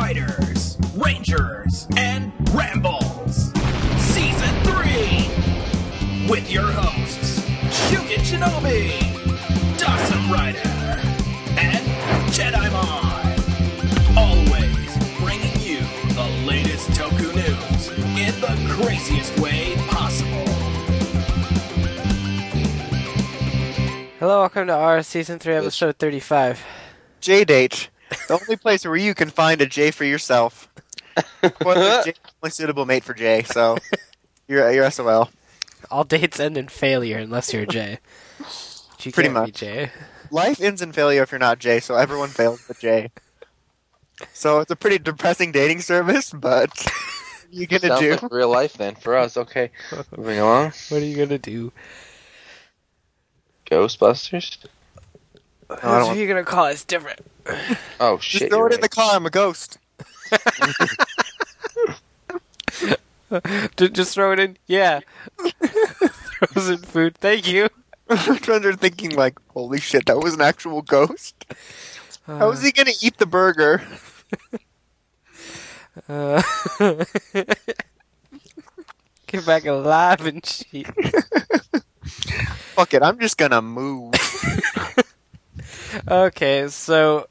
Riders, Rangers, and Rambles. Season 3. With your hosts, Shugen Shinobi, Dawson Rider, and Jedimon. Always bringing you the latest Toku news in the craziest way possible. Hello, welcome to our Season 3, Episode 35. J-Date. The only place where you can find a J for yourself. Spoilers, J is the only suitable mate for J, so you're SOL. All dates end in failure unless you're J. You Pretty can't much. be J. Life ends in failure if you're not J, so everyone fails but J. So it's a pretty depressing dating service, but what are you gonna Sounds do? like real life then for us. Okay, moving along. What are you gonna do? Ghostbusters. What are you gonna call it? It's different. Oh shit! Just throw you're it in the right. car, I'm a ghost. Just throw it in? Yeah. Frozen food. Thank you. My friends are thinking like, holy shit, that was an actual ghost? How is he gonna eat the burger? Get back alive and shit. Fuck it, I'm just gonna move. Okay, so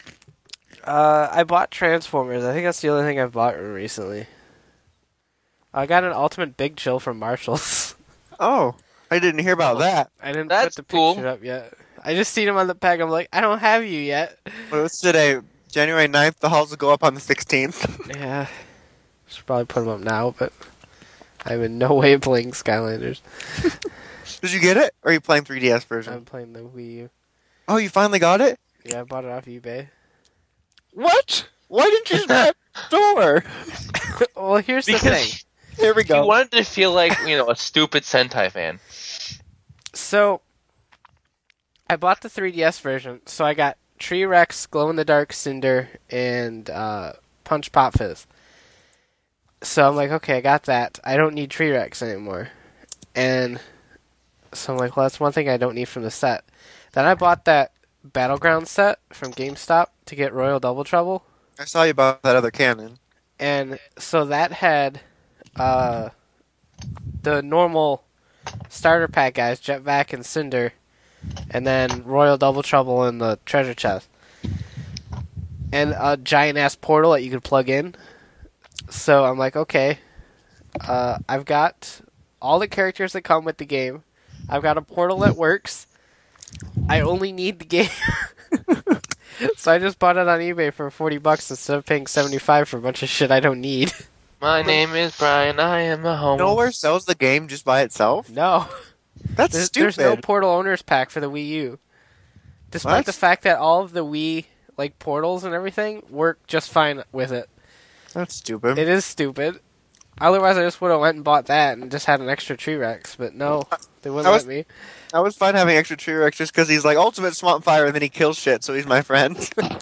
I bought Transformers. I think that's the only thing I've bought recently. I got an Ultimate Big Chill from Marshalls. Oh, I didn't hear about that. I didn't That's put the cool. picture up yet. I just seen him on the pack. I'm like, I don't have you yet. Well, it's today, January 9th. The halls will go up on the 16th. Yeah, should probably put him up now, but I'm in no way playing Skylanders. Did you get it? Or are you playing 3DS version? I'm playing the Wii U. Oh, you finally got it? Yeah, I bought it off eBay. What? Why didn't you just buy it at the store? Well, here's the thing. Because Here we you go. wanted to feel like a stupid Sentai fan. So, I bought the 3DS version, so I got Tree Rex, Glow in the Dark Cinder, and Punch Pop Fizz. So I'm like, okay, I got that. I don't need Tree Rex anymore. And so I'm like, well, that's one thing I don't need from the set. Then I bought that Battleground set from GameStop to get Royal Double Trouble. I saw you bought that other cannon. And so that had the normal starter pack guys, Jetvac and Cinder, and then Royal Double Trouble in the treasure chest. And a giant ass portal that you could plug in. So I'm like, okay, I've got all the characters that come with the game. I've got a portal that works. I only need the game. So I just bought it on eBay for $40 instead of paying $75 for a bunch of shit I don't need. My name is Brian. I am a homo. Nowhere sells the game just by itself? No. That's There's no stupid. Portal Owners Pack for the Wii U. Despite What? the fact that all of the Wii portals and everything work just fine with it. That's stupid. It is stupid. Otherwise, I just would have went and bought that and just had an extra Tree Rex. But no, they wouldn't I was- let me. I was fine having extra Tree Rex just because he's like Ultimate Swamp Fire and then he kills shit, so he's my friend.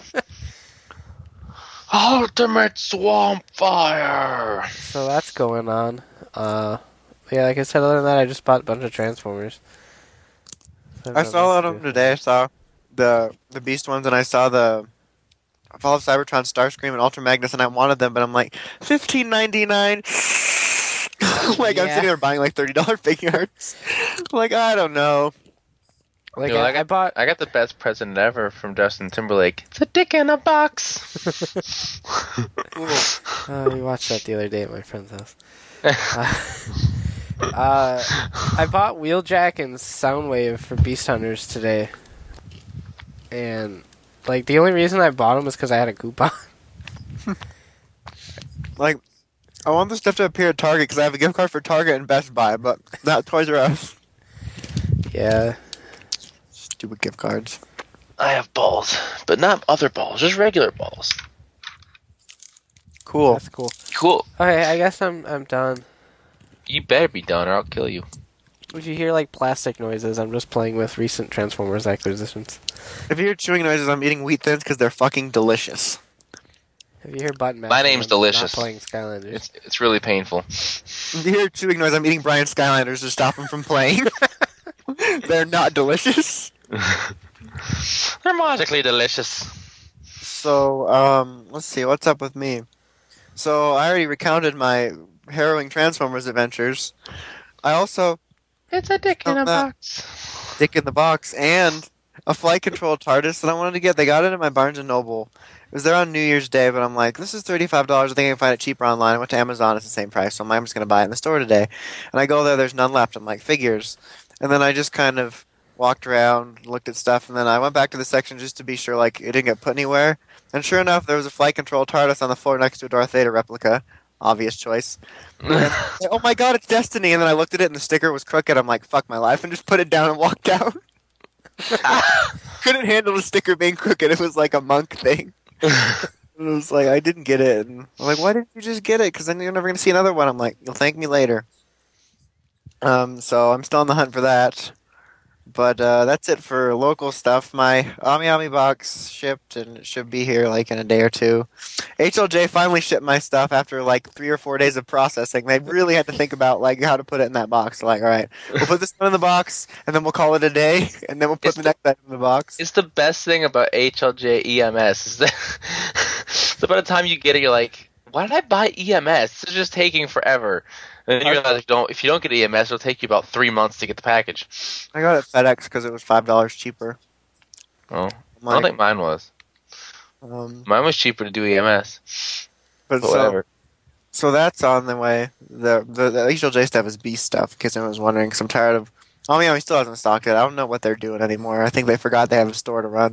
Ultimate Swamp Fire. So that's going on. Yeah, like I said, other than that, I just bought a bunch of Transformers. So I saw a lot of them today. I saw the Beast ones and I saw the Fall of Cybertron, Starscream, and Ultra Magnus, and I wanted them, but I'm like, $15.99. Like, I'm Yeah. sitting there buying like $30 figures. Like, I don't know. Like You know, I bought. I got the best present ever from Justin Timberlake. It's a dick in a box. We watched that the other day at my friend's house. I bought Wheeljack and Soundwave for Beast Hunters today, and the only reason I bought them is because I had a coupon. Like, I want this stuff to appear at Target because I have a gift card for Target and Best Buy, but not Toys R Us. Yeah, Stupid gift cards. I have balls, but not other balls, just regular balls. Cool. that's cool. Cool. Okay, I guess I'm done. You better be done or I'll kill you. If you hear plastic noises, I'm just playing with recent Transformers acquisitions. If you hear chewing noises, I'm eating Wheat Thins because they're fucking delicious. If you hear button My mashing, name's I'm delicious. Not playing Skylanders. It's really painful. If you hear chewing noise, I'm eating Brian Skylanders to stop him from playing. They're not delicious. They're magically delicious. So, let's see, what's up with me? So, I already recounted my harrowing Transformers adventures. I also It's a dick in a that- box. Dick in the Box and a flight control TARDIS that I wanted to get. They got it at my Barnes & Noble. It was there on New Year's Day, but I'm like, this is $35. I think I can find it cheaper online. I went to Amazon, it's the same price, so I'm just going to buy it in the store today. And I go there's none left. I'm like, figures. And then I just kind of walked around, looked at stuff, and then I went back to the section just to be sure, like, it didn't get put anywhere. And sure enough, there was a flight control TARDIS on the floor next to a Darth Vader replica. Obvious choice. And, oh my god, it's Destiny! And then I looked at it and the sticker was crooked. I'm like, fuck my life, and just put it down and walked out. Couldn't handle the sticker being crooked. It was like a monk thing. And it was like, I didn't get it. And I'm like, why didn't you just get it? Because then you're never going to see another one. I'm like, you'll thank me later. So I'm still on the hunt for that. But that's it for local stuff. My Ami Ami box shipped and it should be here like in a day or two. HLJ finally shipped my stuff after like 3 or 4 days of processing. They really had to think about like how to put it in that box. They're like, all right, we'll put this one in the box and then we'll call it a day and then we'll put the next item in the box. It's the best thing about HLJ EMS is that so by the time you get it, you're like, why did I buy EMS? It's just taking forever. And then you realize if you don't get EMS, it'll take you about 3 months to get the package. I got it at FedEx because it was $5 cheaper. Oh, I don't think mine was. Mine was cheaper to do EMS. But whatever. So that's on the way. The HLJ stuff is beast stuff, in case anyone was wondering, because I'm tired of... Ami Ami still hasn't stocked it. I don't know what they're doing anymore. I think they forgot they have a store to run.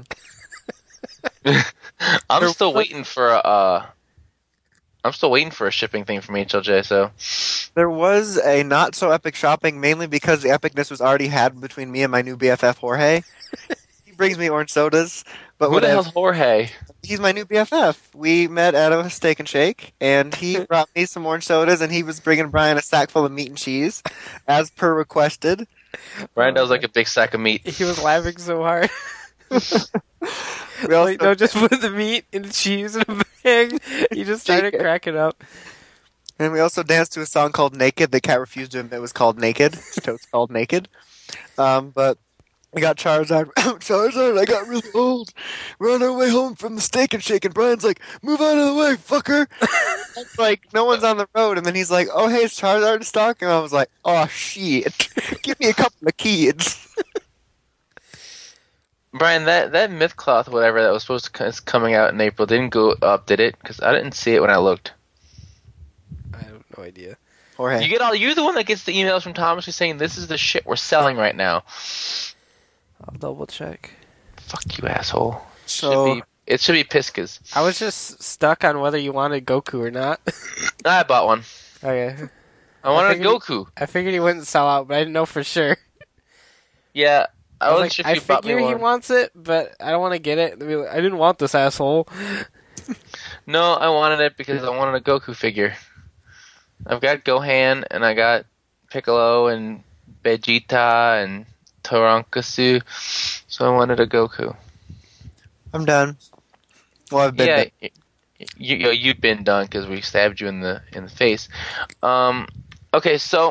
I'm still waiting for a shipping thing from HLJ, so... There was a not-so-epic shopping, mainly because the epicness was already had between me and my new BFF, Jorge. He brings me orange sodas, but Who the hell's Jorge? He's my new BFF. We met at a Steak and Shake, and he brought me some orange sodas, and he was bringing Brian a sack full of meat and cheese, as per requested. Brian does like a big sack of meat. He was laughing so hard. We also, Like, no, just put the meat and the cheese in a bag. He just started cracking up. and we also danced to a song called Naked. The cat refused to admit it was called Naked. So it's called Naked. But we got Charizard. Charizard, I got really old. We're on our way home from the Steak and Shake, and Brian's like, move out of the way, fucker. It's like, no one's on the road. And then he's like, oh, hey, is Charizard in stock? And I was like, oh, shit. Give me a couple of kids. Brian, that Mythcloth, whatever, that was supposed to is coming out in April, didn't go up, did it? Because I didn't see it when I looked. I have no idea. Jorge. You're the one that gets the emails from Thomas who's saying this is the shit we're selling right now. I'll double check. Fuck you, asshole. So, It should be Piskas. I was just stuck on whether you wanted Goku or not. I bought one. Okay. I wanted a figured Goku. I figured he wouldn't sell out, but I didn't know for sure. Yeah, I wasn't like, sure I if you bought me figure he one. wants it, but I don't want to get it. I didn't want this asshole. No, I wanted it because I wanted a Goku figure. I've got Gohan, and I got Piccolo, and Vegeta, and Torankasu, so I wanted a Goku. I'm done. Well, I've been Yeah, you'd been done because we stabbed you in the face. Okay, so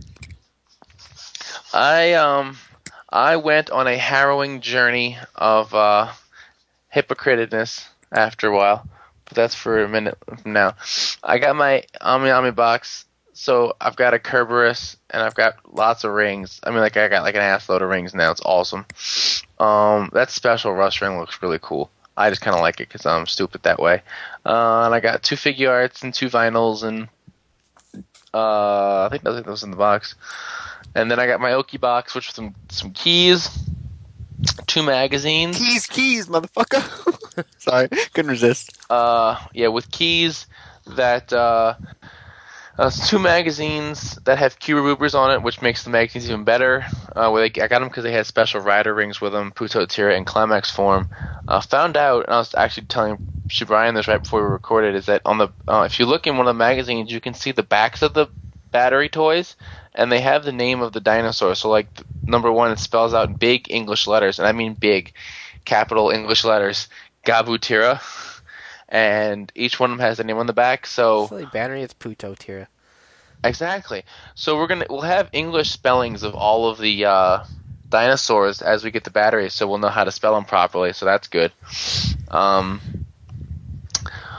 I went on a harrowing journey of hypocriteness after a while, but that's for a minute from now. I got my Ami Ami box, so I've got a Kerberos, and I've got lots of rings. I mean, like I got like an ass load of rings now. It's awesome. That special Rush ring looks really cool. I just kind of like it because I'm stupid that way. And I got 2 figure arts and 2 vinyls, and I think that was in the box. And then I got my Oki box, which was some keys, 2 magazines. Keys, motherfucker. Sorry, couldn't resist. Yeah, with keys that 2 magazines that have Kyurubbers on it, which makes the magazines even better. I got them because they had special rider rings with them, Puto Tira and Climax form. Found out, and I was actually telling Brian this right before we recorded, is that on the if you look in one of the magazines, you can see the backs of the battery toys, and they have the name of the dinosaur. So, like, number 1, it spells out in big English letters, and I mean big, capital English letters, Gabu Tira. And each one of them has the name on the back. So Silly battery, it's Puto Tira. exactly. So we'll have English spellings of all of the dinosaurs as we get the batteries, so we'll know how to spell them properly. So that's good.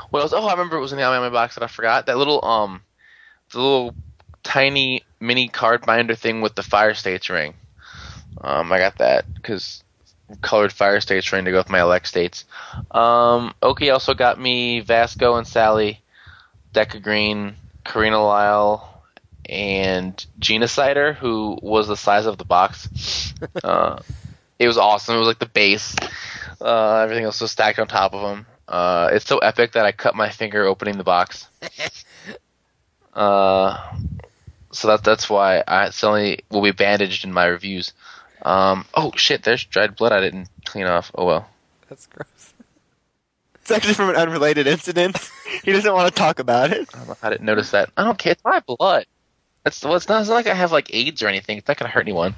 What else? Oh, I remember it was in the Alabama box that I forgot. That little the little tiny mini card binder thing with the Fire States ring. I got that because colored Fire States ring to go with my elect states. Oki also got me Vasco and Sally, Deca Green, Karina Lyle, and Genocider, who was the size of the box. It was awesome. It was like the base. Everything else was stacked on top of them. It's so epic that I cut my finger opening the box. So that's why I suddenly will be bandaged in my reviews. Oh shit! There's dried blood I didn't clean off. Oh well. That's gross. It's actually from an unrelated incident. He doesn't want to talk about it. I didn't notice that. I don't care. It's my blood. It's not like I have like AIDS or anything. It's not gonna hurt anyone.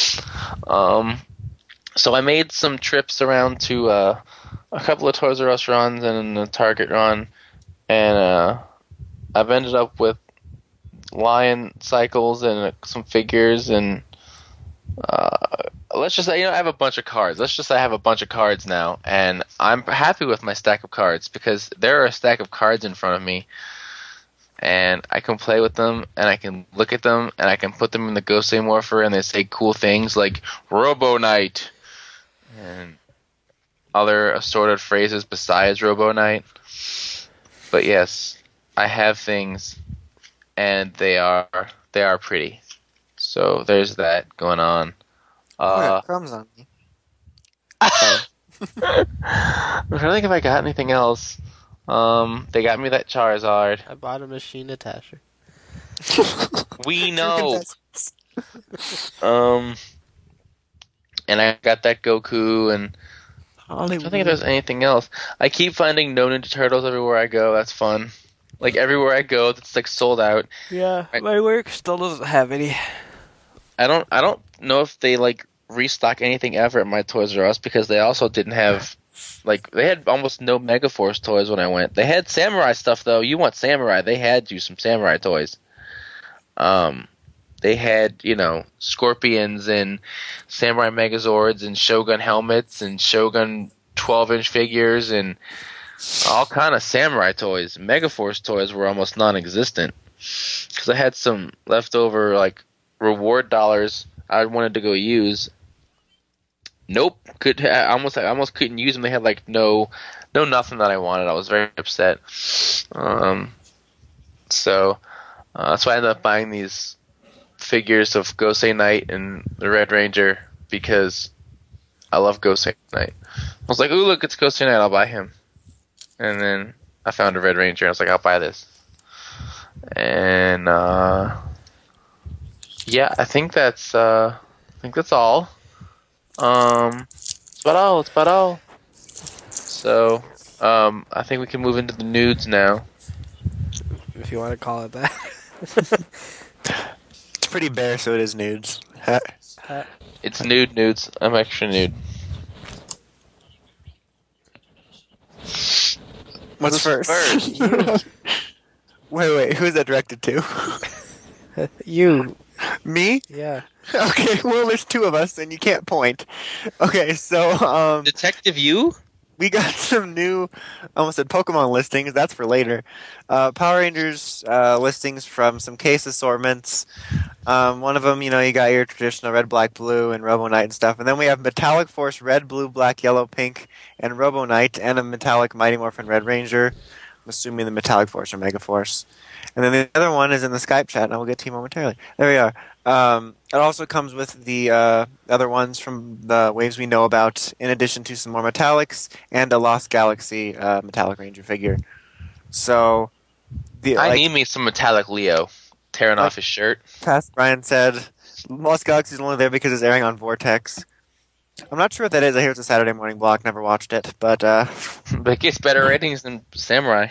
So I made some trips around to a couple of Toys R Us runs and a Target run, and I've ended up with Lion cycles and some figures, and let's just say I have a bunch of cards. Let's just say I have a bunch of cards now, and I'm happy with my stack of cards because there are a stack of cards in front of me, and I can play with them, and I can look at them, and I can put them in the Gosei Morpher, and they say cool things like Robo Knight and other assorted phrases besides Robo Knight. But yes, I have things, and they are pretty. So there's that going on. Crumbs on me. I'm trying to think if I got anything else. They got me that Charizard. I bought a machine attacher. We know. And I got that Goku, and I don't think there's anything else. I keep finding no Ninja Turtles everywhere I go. That's fun. Like everywhere I go, it's like sold out. Yeah, my work still doesn't have any. I don't know if they like restock anything ever at my Toys R Us because they also didn't have like they had almost no Megaforce toys when I went. They had Samurai stuff though. You want Samurai? They had you some Samurai toys. They had Scorpions and Samurai Megazords and Shogun helmets and Shogun 12-inch figures and all kind of Samurai toys. Megaforce toys were almost non-existent because I had some leftover like reward dollars I wanted to go use. Nope, I almost couldn't use them. They had like no nothing that I wanted. I was very upset. So that's why I ended up buying these figures of Gosei Knight and the Red Ranger because I love Gosei Knight. I was like, ooh, look, it's Gosei Knight. I'll buy him. And then I found a Red Ranger. And I was like, I'll buy this. And yeah, I think that's all. It's about all. So I think we can move into the nudes now. If you want to call it that. It's pretty bare, so it is nudes. It's nudes. I'm extra nude. What's first? Wait, who's that directed to? You. Me? Yeah. Okay, well, there's two of us, and you can't point. Okay, so, Detective You? we got some new, I almost said Pokemon listings, that's for later. Power Rangers listings from some case assortments. One of them, you got your traditional red, black, blue, and Robo Knight and stuff. And then we have Metallic Force red, blue, black, yellow, pink, and Robo Knight, and a Metallic Mighty Morphin Red Ranger. I'm assuming the Metallic Force or Mega Force. And then the other one is in the Skype chat, and I will get to you momentarily. There we are. It also comes with the other ones from the waves we know about, in addition to some more metallics and a Lost Galaxy Metallic Ranger figure. So, I need me some Metallic Leo tearing off his shirt. Past Brian said, Lost Galaxy is only there because it's airing on Vortex. I'm not sure what that is. I hear it's a Saturday morning block. Never watched it, but But it gets better ratings than Samurai.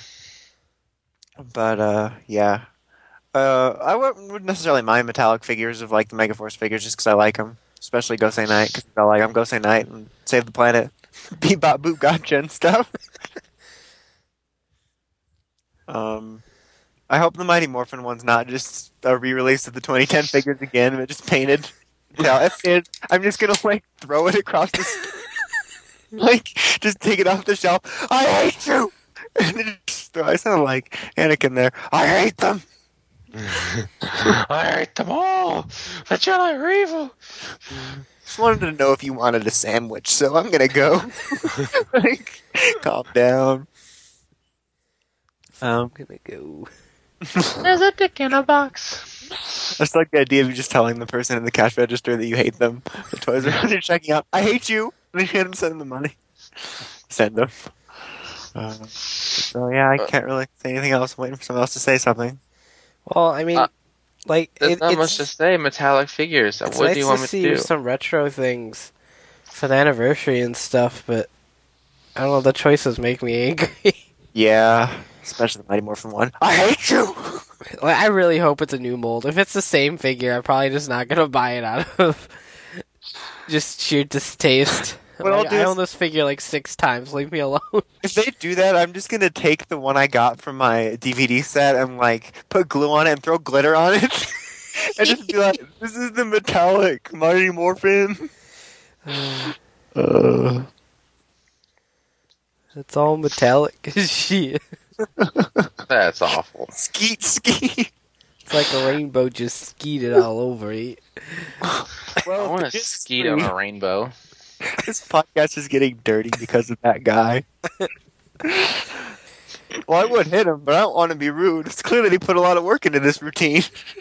But yeah. I wouldn't necessarily mind metallic figures of like the Megaforce figures just because I like them. Especially Gosei Knight, because I like them. Gosei Knight and Save the Planet. Bebop, Boop, Gotcha and stuff. I hope the Mighty Morphin one's not just a re-release of the 2010 figures again, but just painted. Yeah, if it is, I'm just gonna like throw it across the like just take it off the shelf. I hate you! And then just throat. I sound like Anakin there. I hate them. I hate them all. The Jedi are evil. Just wanted to know if you wanted a sandwich, so I'm gonna go. Like, calm down. I'm gonna go. There's a dick in a box. I just like the idea of you just telling the person in the cash register that you hate them. The toys are they're checking out. I hate you. And then you hand them send them the money. Send them. So yeah, I can't really say anything else. I'm waiting for someone else to say something. Well, I mean, like There's not much to say. Metallic figures. It's What nice do you want me see to do? some retro things for the anniversary and stuff, but I don't know. The choices make me angry. Yeah, especially the Mighty Morphin one. I hate you. Like, I really hope it's a new mold. If it's the same figure, I'm probably just not gonna buy it out of just sheer distaste. What I'll do I is- own this figure like 6 times. Leave me alone. If they do that, I'm just gonna take the one I got from my DVD set and like put glue on it and throw glitter on it, and just be like, "This is the metallic Mighty Morphin." It's all metallic as shit. That's awful. Skeet skeet. It's like a rainbow just skeeted all over it. I Well, want to this skeet on a rainbow. This podcast is getting dirty because of that guy. Well, I would hit him, but I don't want to be rude. It's clear that he put a lot of work into this routine.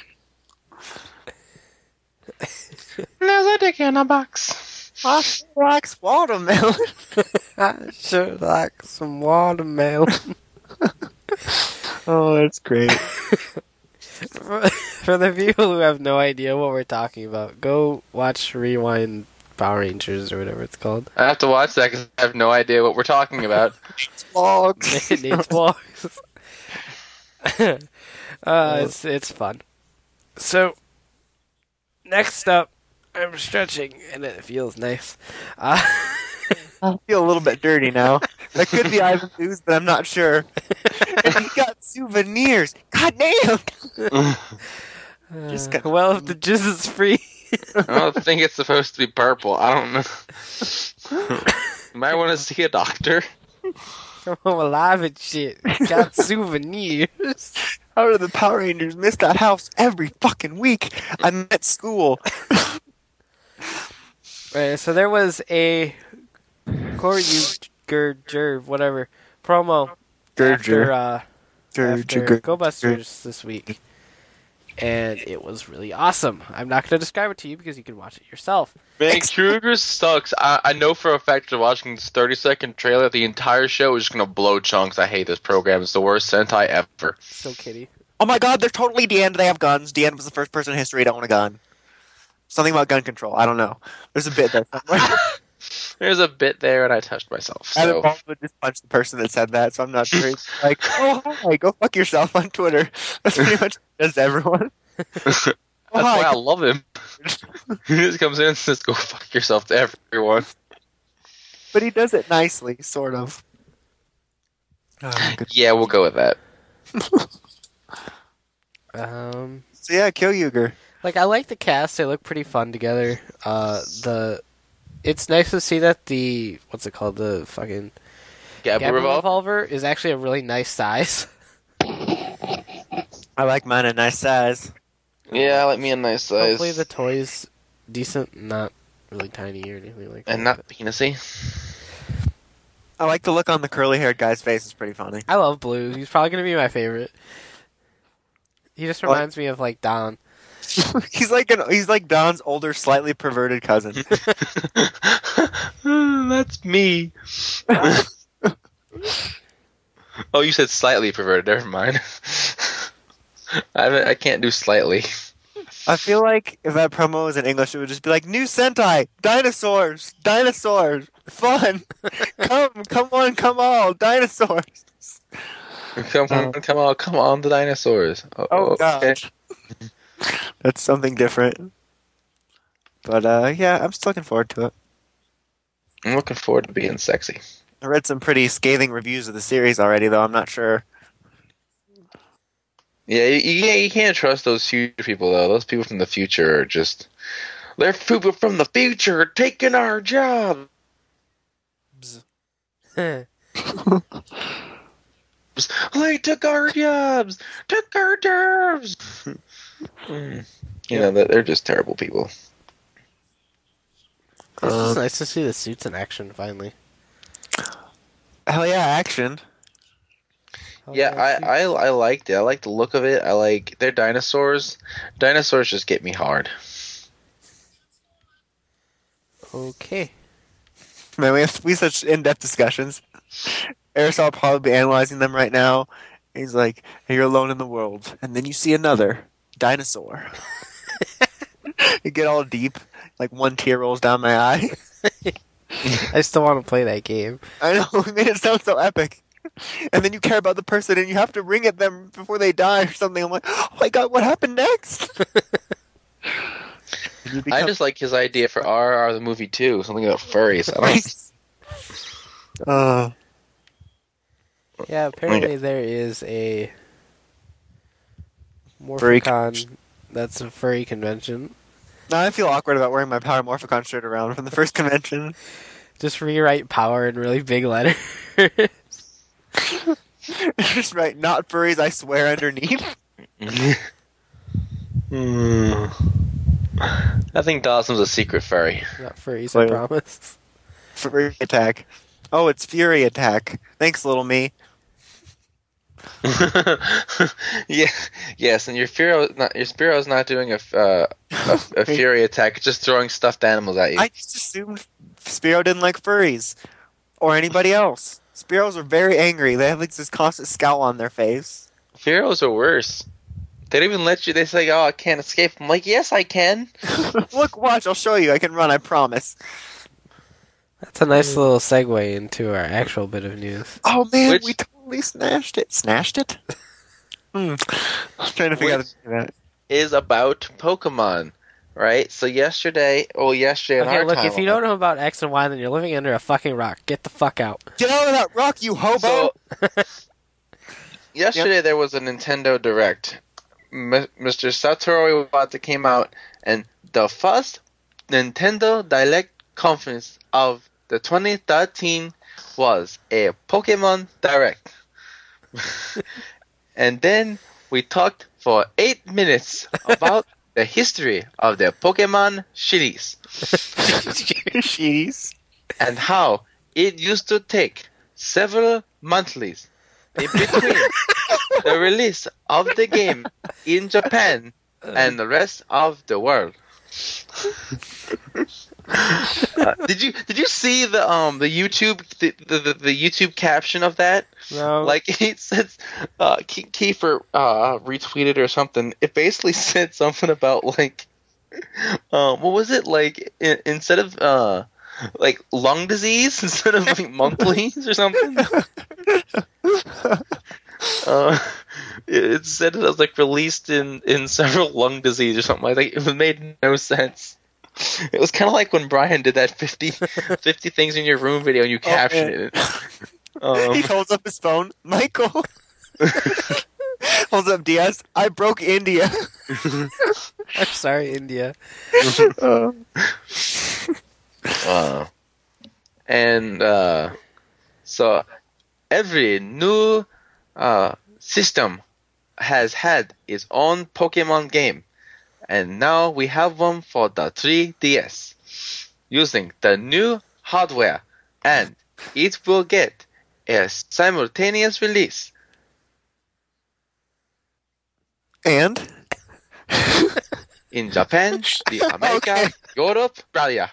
There's a dick in a box. I likes watermelon. I sure like some watermelon. Oh, that's great. For the people who have no idea what we're talking about, go watch Rewind Power Rangers or whatever it's called. I have to watch that because I have no idea what we're talking about. Vlogs. It needs vlogs. It's fun. So, next up, I'm stretching and it feels nice. I feel a little bit dirty now. That could be Ivan News, but I'm not sure. And he got souvenirs. God damn! Just got- well, if the jizz is free. I don't think it's supposed to be purple. I don't know. You might want to see a doctor. Come home alive and shit. Got souvenirs. How do the Power Rangers miss that house every fucking week? I'm at school. Right, so there was a Koryu whatever promo after Go Busters this week, and it was really awesome. I'm not going to describe it to you because you can watch it yourself. Man, Kruger sucks. I know for a fact after watching this 30-second trailer, the entire show is just going to blow chunks. I hate this program. It's the worst Sentai ever. So kitty. Oh my god, they're totally Deanne. They have guns. Deanne was the first person in history to own a gun. Something about gun control. I don't know. There's a bit there somewhere. There's a bit there, and I touched myself. So. Adam Baldwin would just punch the person that said that, so I'm not sure. He's like, oh, hi, go fuck yourself on Twitter. That's pretty much just everyone. That's why I love him. He just comes in and says, go fuck yourself to everyone. But he does it nicely, sort of. Yeah, we'll go with that. So yeah, kill Yuger. Like, I like the cast. They look pretty fun together. It's nice to see that the, what's it called, the fucking Gabba revolver is actually a really nice size. I like mine a nice size. Yeah, I like me a nice size. Hopefully the toy's decent, not really tiny or anything like that. And not penisy. I like the look on the curly-haired guy's face. It's pretty funny. I love Blue. He's probably going to be my favorite. He just reminds me of, like, Don. he's like Don's older, slightly perverted cousin. That's me. Oh, you said slightly perverted. Never mind. I can't do slightly. I feel like if that promo was in English, it would just be like, new Sentai, dinosaurs, fun, come on, dinosaurs. Come on, the dinosaurs. Oh god. Okay. That's something different. But yeah, I'm just looking forward to it. I'm looking forward to being sexy. I read some pretty scathing reviews of the series already, though. I'm not sure. Yeah, you can't trust those future people, though. Those people from the future are just... They're people from the future taking our job. Like, took our jobs! Took our jobs! You know, they're just terrible people. It's just nice to see the suits in action finally. Hell yeah, action. Yeah, I liked it. I like the look of it. I like they're dinosaurs. Dinosaurs just get me hard. Okay. Man, we have such in-depth discussions. Aerosol will probably be analyzing them right now. He's like, hey, you're alone in the world. And then you see another dinosaur. You get all deep. Like one tear rolls down my eye. I still want to play that game. I know, it made it sound so epic. And then you care about the person and you have to ring at them before they die or something. I'm like, oh my god, what happened next? I just like his idea for RR the movie too. Something about furries. I don't... Yeah, apparently there is a Furry Morphicon that's a furry convention. Now I feel awkward about wearing my Power Morphicon shirt around from the first convention. Just rewrite power in really big letters. Just write, not furries, I swear, underneath. I think Dawson's a secret furry. Not furries, I promise. Furry attack. Oh, it's Fury attack. Thanks, little me. Yeah, yes, and your Spearo's not doing a Fury attack, just throwing stuffed animals at you. I just assumed Spearow didn't like furries. Or anybody else. Spearows are very angry. They have like this constant scowl on their face. Fearos are worse. They don't even let you. They say, "Oh, I can't escape." I'm like, "Yes, I can." Look, watch. I'll show you. I can run. I promise. That's a nice little segue into our actual bit of news. Oh man, we totally snatched it. Snatched it? I was trying to figure out how to do that. Is about Pokemon, right? So yesterday in Okay, our look, timeline, if you don't know about X and Y, then you're living under a fucking rock. Get the fuck out. Get out of that rock, you hobo! So, yesterday there was a Nintendo Direct. Mr. Satoru Iwata came out, and the first Nintendo Direct conference of the 2013 was a Pokemon Direct. And then we talked for 8 minutes about the history of the Pokemon series. Jeez. And how it used to take several monthlies in between the release of the game in Japan and the rest of the world. Did you see the YouTube the YouTube caption of that? No. Like it says, Kiefer retweeted or something. It basically said something about like, what was it like? Instead of like lung disease instead of like monthlies or something. It said it was like released in several lung disease or something like that. It made no sense. It was kind of like when Brian did that 50 things in your room video and you captioned it. He holds up his phone. Michael holds up DS. I broke India. I'm sorry, India. So every new system has had its own Pokemon game, and now we have one for the 3DS using the new hardware, and it will get a simultaneous release. And? In Japan, the America, Okay. Europe, Australia.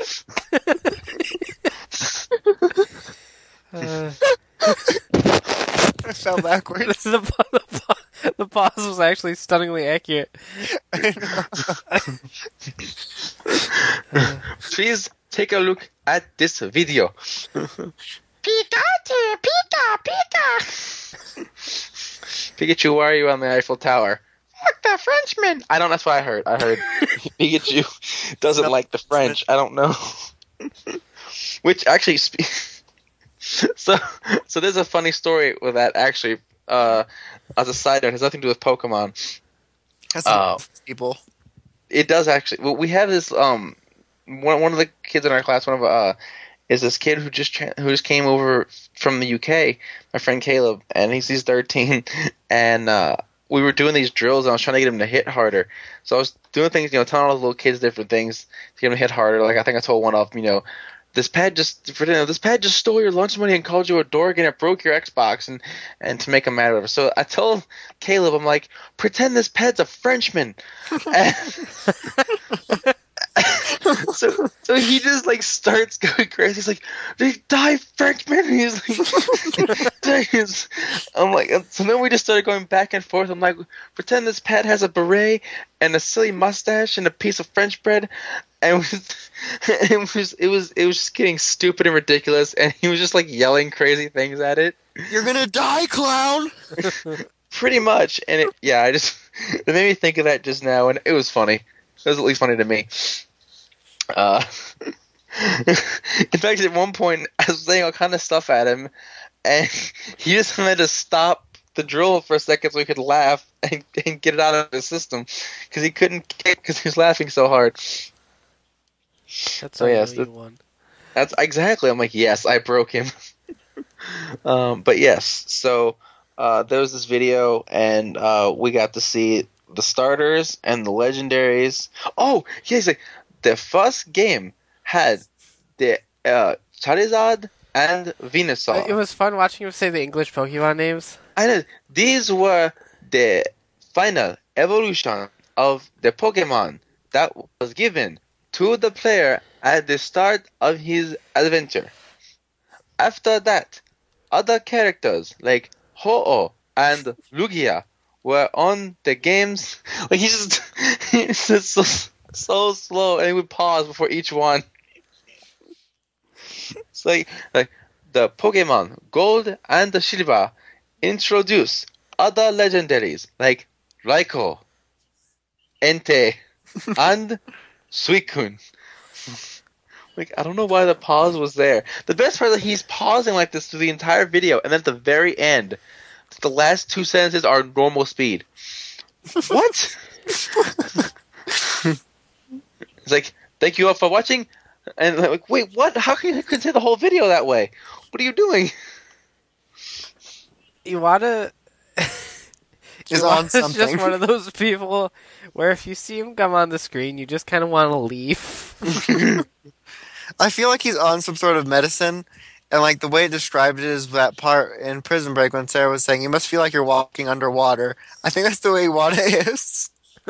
I fell backwards. The pause was actually stunningly accurate. Please take a look at this video. Pikachu, Pika, Pika. Pikachu, why are you on the Eiffel Tower? Fuck the Frenchman. I don't. That's what I heard. I heard Pikachu doesn't like the French. I don't know. Which actually, so there's a funny story with that. Actually, as a side note, it has nothing to do with Pokemon. People. It does actually. Well, we have this one of the kids in our class, one of is this kid who just came over from the UK, my friend Caleb, and he's 13, and we were doing these drills, and I was trying to get him to hit harder. So I was doing things, telling all the little kids different things to get him to hit harder. Like I think I told one of them, this pad just stole your lunch money and called you a dork, and it broke your Xbox, and to make him mad or whatever. So I told Caleb, I'm like, pretend this pad's a Frenchman. So he just like starts going crazy. He's like, "They die, Frenchman." He's like, I'm like, so then we just started going back and forth. I'm like, pretend this pad has a beret and a silly mustache and a piece of French bread, and it was just getting stupid and ridiculous. And he was just like yelling crazy things at it. You're gonna die, clown. Pretty much, and it made me think of that just now, and it was funny. It was at least funny to me. In fact, at one point, I was saying all kind of stuff at him, and he just wanted to stop the drill for a second so he could laugh and get it out of his system, because he couldn't kick because he was laughing so hard. That's So, yes, you won. That's exactly. I'm like, yes, I broke him. But yes, so there was this video, and we got to see the starters and the legendaries. Oh, yes, the first game had the Charizard and Venusaur. It was fun watching him say the English Pokemon names. I know these were the final evolution of the Pokemon that was given to the player at the start of his adventure. After that, other characters like Ho-Oh and Lugia were on the games. Like he's just so slow, and he would pause before each one. It's like the Pokemon Gold and the Silver introduce other legendaries like Raikou, Entei, and Suicune. Like, I don't know why the pause was there. The best part is that he's pausing like this through the entire video, and then at the very end, the last two sentences are normal speed. What? It's like, thank you all for watching. And I'm like, wait, what? How can you say the whole video that way? What are you doing? Iwata Is on Iwata's something. just one of those people where if you see him come on the screen, you just kind of want to leave. I feel like he's on some sort of medicine, and like the way it described it is that part in Prison Break when Sarah was saying, "You must feel like you're walking underwater." I think that's the way Iwata is.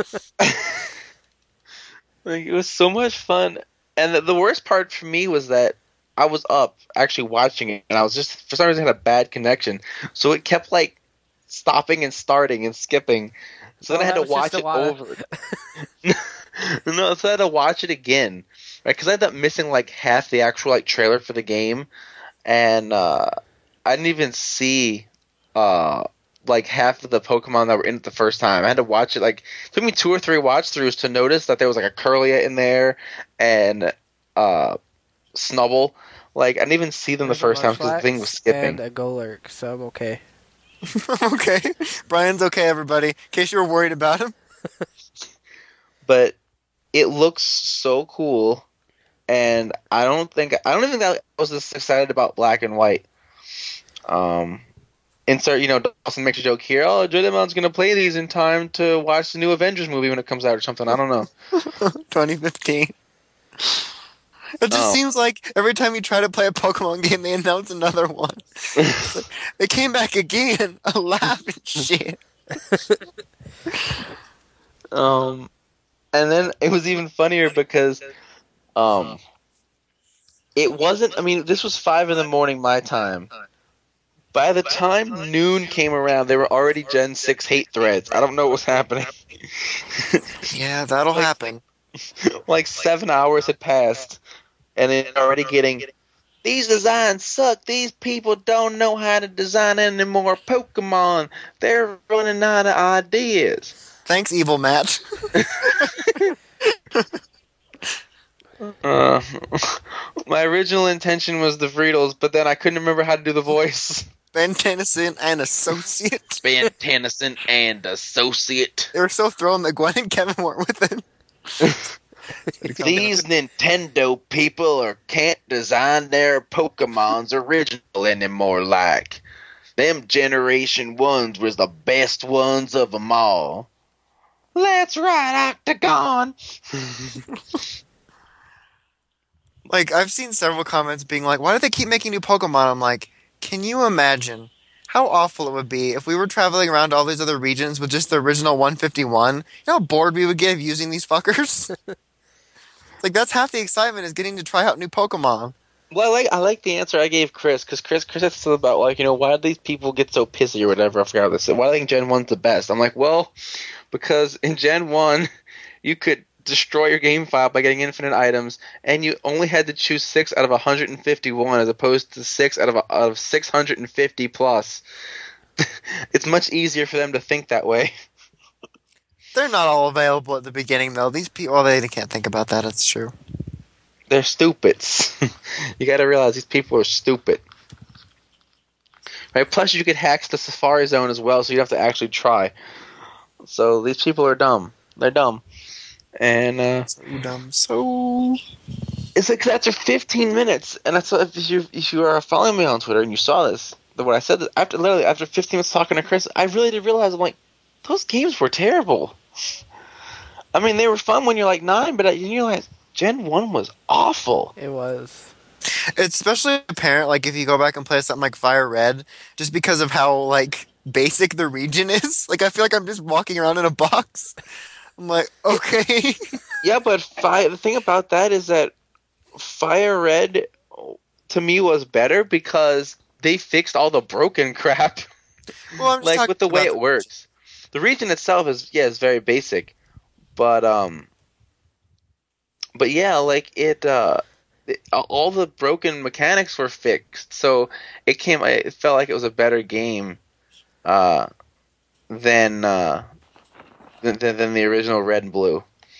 Like, it was so much fun. And the worst part for me was that I was up actually watching it, and I was just, for some reason, had a bad connection. So it kept like stopping and starting and skipping. So then I had to watch it over. No, so I had to watch it again, right? Because I ended up missing like half the actual like trailer for the game, and I didn't even see like half of the Pokemon that were in it the first time. I had to watch it. Like, it took me 2 or 3 watch throughs to notice that there was like a Curlia in there and Snubble. Like, I didn't even see them the first time because the thing was skipping. And a Golurk, so I'm okay. Okay. Brian's okay, everybody. In case you were worried about him. But it looks so cool, and I don't think that I was this excited about Black and White. Insert, Dawson makes a joke here. Oh, Jodemon's gonna play these in time to watch the new Avengers movie when it comes out or something. I don't know. 2015. It just seems like every time you try to play a Pokemon game, they announce another one. Like, they came back again. I laugh and shit. And then it was even funnier because, it wasn't. I mean, this was 5 a.m. my time. By the time noon came around, there were already Gen 6 hate threads. I don't know what was happening. Yeah, that'll happen. Like 7 hours had passed, and they're already getting, these designs suck. These people don't know how to design any more Pokemon. They're running out of ideas. Thanks, Evil Matt. My original intention was the Friedles, but then I couldn't remember how to do the voice. Ben Tennyson and Associate. Ben Tennyson and Associate. They were so thrown that Gwen and Kevin weren't with him. These Nintendo people can't design their Pokemons original anymore. Like them Generation 1s was the best ones of them all. Let's ride Octagon. Like, I've seen several comments being like, why do they keep making new Pokemon? I'm like, can you imagine how awful it would be if we were traveling around all these other regions with just the original 151? You know how bored we would get of using these fuckers? Like, that's half the excitement, is getting to try out new Pokemon. Well, I like the answer I gave Chris, because Chris said something about, like, you know, why do these people get so pissy or whatever? I forgot what they said. Why do they think Gen 1's the best? I'm like, well, because in Gen 1, you could destroy your game file by getting infinite items, and you only had to choose 6 out of 151 as opposed to 6 out of 650 plus. It's much easier for them to think that way. They're not all available at the beginning, though. These people, well, they can't think about that. It's true. They're stupids. You got to realize these people are stupid. Right? Plus, you could hack the Safari Zone as well, so you have to actually try. So these people are dumb. They're dumb. And So dumb. So it's like after 15 minutes, and that's if you are following me on Twitter and you saw this, what I said after 15 minutes talking to Chris, I really did realize, I'm like, those games were terrible. I mean, they were fun when you're like 9, but you realize Gen 1 was awful. It was. it's especially apparent, like, if you go back and play something like Fire Red, just because of how, like, basic the region is. Like, I feel like I'm just walking around in a box. I'm like, okay. Yeah, but the thing about that is that Fire Red, to me, was better because they fixed all the broken crap. Well, I'm just like, talking with the way about it works. The region itself is very basic. But yeah, like, all the broken mechanics were fixed. So it felt like it was a better game than the original Red and Blue.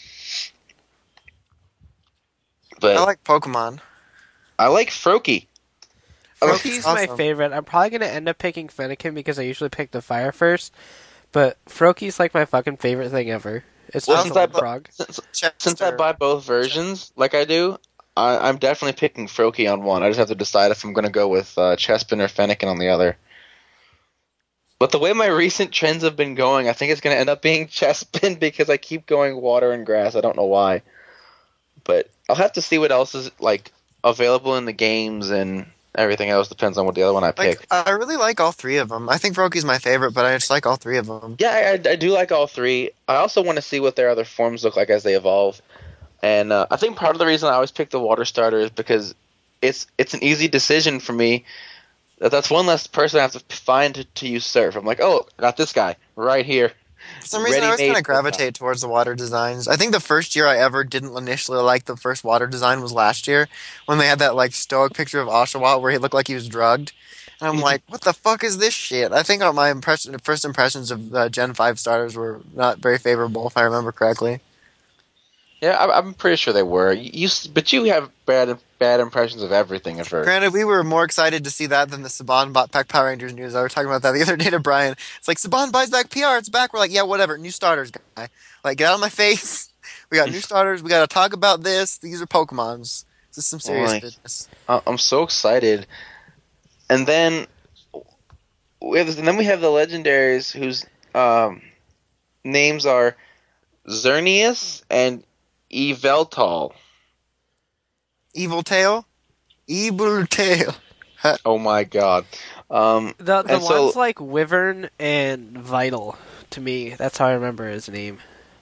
But I like Pokemon. I like Froakie. Froakie's my awesome. favorite. I'm probably going to end up picking Fennekin because I usually pick the fire first. But Froakie's like my fucking favorite thing ever. It's Well, just since a frog. Since I buy both versions, like I do, I'm definitely picking Froakie on one. I just have to decide if I'm going to go with Chespin or Fennekin on the other. But the way my recent trends have been going, I think it's going to end up being Chespin because I keep going water and grass. I don't know why. But I'll have to see what else is, like, available in the games, and everything else depends on what the other one I pick. Like, I really like all three of them. I think Froakie's my favorite, but I just like all three of them. Yeah, I do like all three. I also want to see what their other forms look like as they evolve. And I think part of the reason I always pick the water starter is because it's an easy decision for me. That's one less person I have to find to use Surf. I'm like, oh, I got this guy right here. For some reason, I always kind of gravitate towards the water designs. I think the first year I ever didn't initially like the first water design was last year, when they had that, like, stoic picture of Oshawott where he looked like he was drugged. And I'm like, what the fuck is this shit? I think my first impressions of Gen 5 starters were not very favorable, if I remember correctly. Yeah, I'm pretty sure they were. But you have bad impressions of everything at first. Granted, we were more excited to see that than the Saban bought back Power Rangers news. I was talking about that the other day to Brian. It's like, Saban buys back PR, it's back. We're like, yeah, whatever, new starters, guy. Like, get out of my face. We got new starters, we gotta talk about this. These are Pokemons. This is some serious business. I'm so excited. And then we have the legendaries whose names are Xerneas and Yveltal. Evil Tail? Evil Tail. Oh my god. The and so- ones like Wyvern and Vital, to me, that's how I remember his name.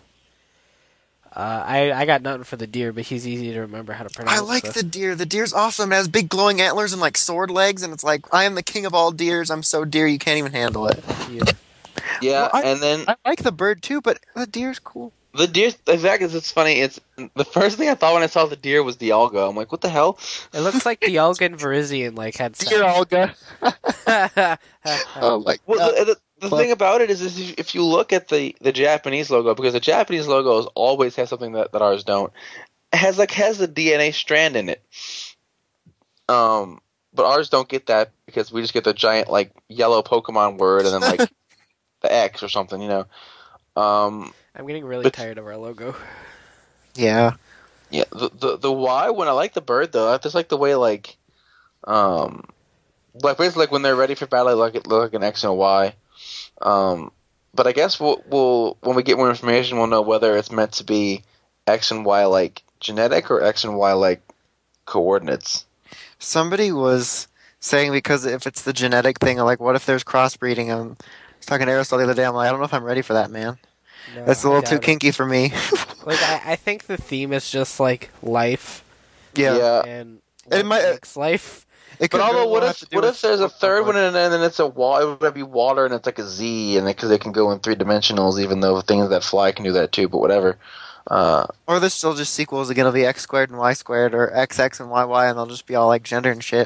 I got nothing for the deer, but he's easy to remember how to pronounce. I like so. the deer. The deer's awesome. It has big glowing antlers and, like, sword legs, and it's like, I am the king of all deers. I'm so deer you can't even handle it. Yeah, Well, and then I like the bird too, but the deer's cool. the deer. Exactly, it's funny. It's the first thing I thought when I saw the deer was Dialga. I'm like, what the hell? It looks like Dialga and Virizion like had sex. Olga. Oh my Well, the thing about it is if you look at the Japanese logo, because the Japanese logos always have something that ours don't. It has a DNA strand in it. But ours don't get that because we just get the giant, like, yellow Pokemon word and then, like, the X or something, you know. I'm getting really tired of our logo. Yeah. Yeah, the Y when I like the bird though, I just like the way like basically like when they're ready for battle, it look like an X and a Y. But I guess we'll when we get more information, we'll know whether it's meant to be X and Y like genetic or X and Y like coordinates. Somebody was saying because if it's the genetic thing, like what if there's crossbreeding? I was talking to Aristotle the other day. I'm like, I don't know if I'm ready for that, man. No, That's a I little too doubt it. kinky for me. Like I think the theme is just like life Yeah. and It what might- makes life. It But could although very well what have to do if with there's a third Pokemon. one and then it's it would be water and it's like a Z and because they can go in 3-dimensionals even though things that fly can do that too. But whatever. Or there's still just sequels again. It'll be X squared and Y squared, or XX and YY, and they'll just be all like gender and shit.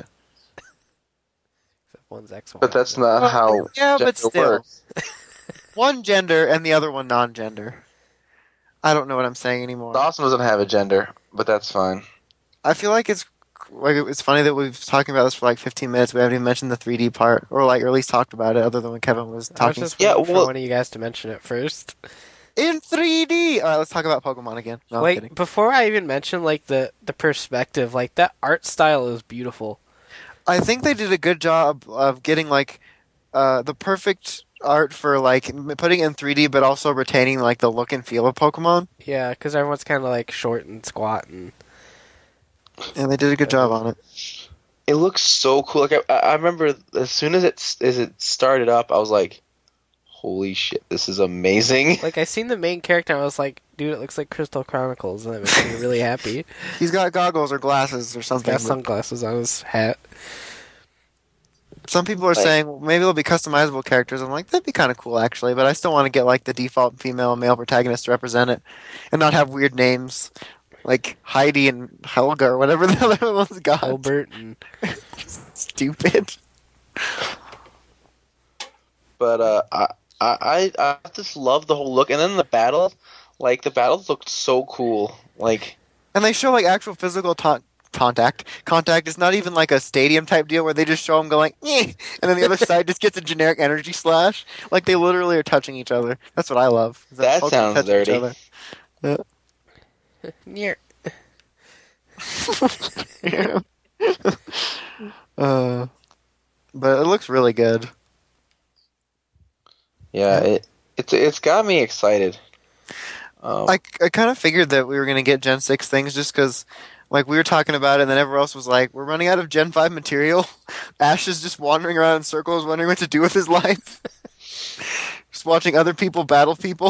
One's X, But that's not how Yeah, but gender still. works. One gender and the other one non-gender. I don't know what I'm saying anymore. Dawson doesn't have a gender, but that's fine. I feel like it's funny that we've talking about this for like 15 minutes. We haven't even mentioned the 3D part, or at least talked about it, other than when Kevin was I was talking. just Yeah, waiting for well- one of you guys to mention it first. In 3D. All right, let's talk about Pokemon again. No, I'm Like kidding. before I even mention like the perspective, like that art style is beautiful. I think they did a good job of getting like the perfect art for like putting it in 3D, but also retaining like the look and feel of Pokemon. Yeah, because everyone's kind of like short and squat and And they did a good job on it. It looks so cool. Like I remember as soon as it started up, I was like, "Holy shit, this is amazing!" like I seen the main character and I was like, dude, it looks like Crystal Chronicles, and that makes me really happy. He's got goggles or glasses or He's something. got sunglasses on his hat. Some people are Like- saying well, maybe they'll be customizable characters. I'm like, that'd be kind of cool actually, but I still want to get like the default female and male protagonist to represent it, and not have weird names like Heidi and Helga or whatever the other one's got. Albert and Stupid. But I just love the whole look, and then the battles, like the battles looked so cool. Like And they show like actual physical contact. Contact is not even like a stadium type deal where they just show them going, "Eh," and then the other side just gets a generic energy slash. Like they literally are touching each other. That's what I love. is That Pokemon sounds touching each dirty. other. near. But it looks really good. yeah, it's got me excited. I kind of figured that we were going to get Gen 6 things just because, like, we were talking about it, and then everyone else was like, we're running out of Gen 5 material. Ash is just wandering around in circles, wondering what to do with his life. Just watching other people battle people.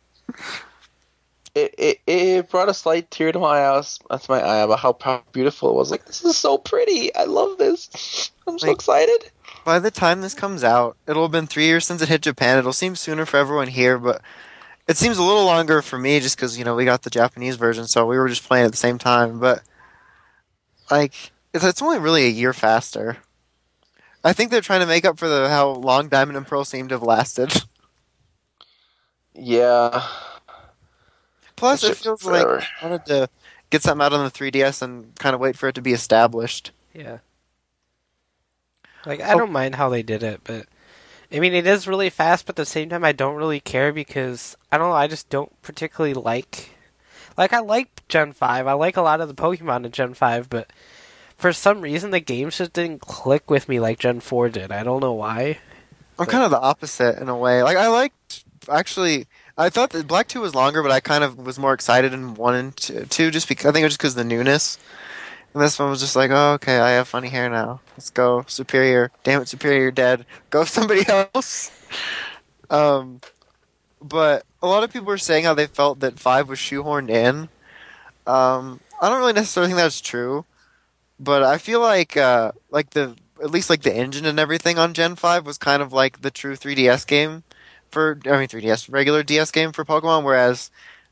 It brought a slight tear to my eyes. That's my eye about how beautiful it was. Like, this is so pretty. I love this. I'm so Like- excited. By the time this comes out, it'll have been 3 years since it hit Japan. It'll seem sooner for everyone here, but it seems a little longer for me just because, we got the Japanese version, so we were just playing at the same time. But, like, it's only really a year faster. I think they're trying to make up for how long Diamond and Pearl seemed to have lasted. Yeah. Plus, It it took feels forever. like I wanted to get something out on the 3DS and kind of wait for it to be established. Yeah. Like I don't mind how they did it, but I mean it is really fast, but at the same time I don't really care because I don't know, I just don't particularly like I like Gen 5. I like a lot of the Pokemon in Gen 5, but for some reason the games just didn't click with me like Gen 4 did. I don't know why. I'm kind of the opposite in a way. Like I thought that Black 2 was longer, but I kind of was more excited in 1 and 2 just because I think it was just because of the newness. And this one was just like, oh, okay, I have funny hair now. Let's go, Superior. Damn it, Superior, you're dead. Go somebody else. But a lot of people were saying how they felt that 5 was shoehorned in. I don't really necessarily think that's true, but I feel like at least the engine and everything on Gen 5 was kind of like the true 3DS game 3DS regular DS game for Pokemon, whereas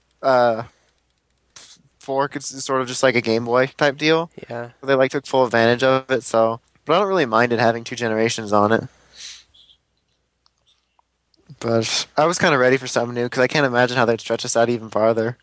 4 is sort of just like a Game Boy type deal. Yeah. They took full advantage of it. So, but I don't really mind it having 2 generations on it. But I was kind of ready for something new because I can't imagine how they'd stretch us out even farther.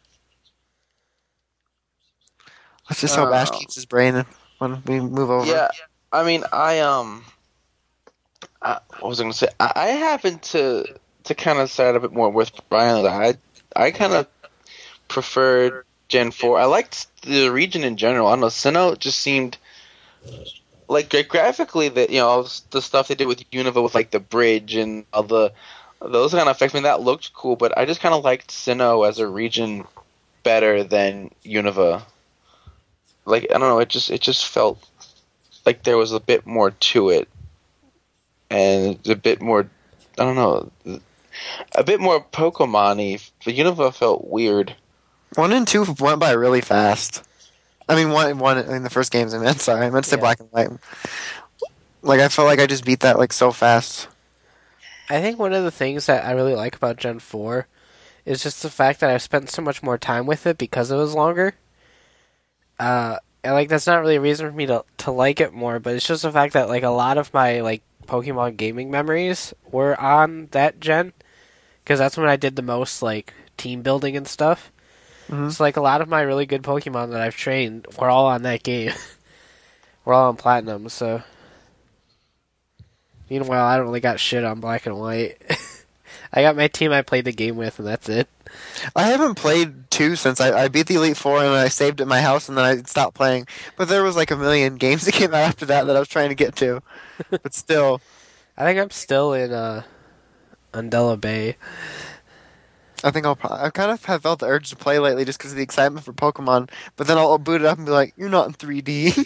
Let's just hope Ash keeps his brain when we move over. Yeah, I mean, what was I going to say? I happen to kind of side a bit more with Brian. I kind of preferred Gen 4. I liked the region in general. I don't know, Sinnoh just seemed like graphically that all the stuff they did with Unova with like the bridge and all those kind of effects. I mean, that looked cool, but I just kind of liked Sinnoh as a region better than Unova. Like, I don't know, it just felt like there was a bit more to it, and a bit more, I don't know, a bit more Pokemon-y. But Unova felt weird. 1 and 2 went by really fast. I mean, one in the first games. I meant to say Black and White. Like, I felt like I just beat that like so fast. I think one of the things that I really like about Gen 4 is just the fact that I've spent so much more time with it because it was longer. And like that's not really a reason for me to like it more, but it's just the fact that like a lot of my like Pokemon gaming memories were on that gen, because that's when I did the most like team building and stuff. Mm-hmm. So like a lot of my really good Pokemon that I've trained were all on that game. We're all on Platinum, so meanwhile I don't really got shit on Black and White. I got my team I played the game with, and that's it. I haven't played 2 since I beat the Elite Four and I saved at my house and then I stopped playing. But there was like a million games that came out after that I was trying to get to. But still. I think I'm still in Undella Bay. I think I kind of have felt the urge to play lately just because of the excitement for Pokemon. But then I'll boot it up and be like, you're not in 3D.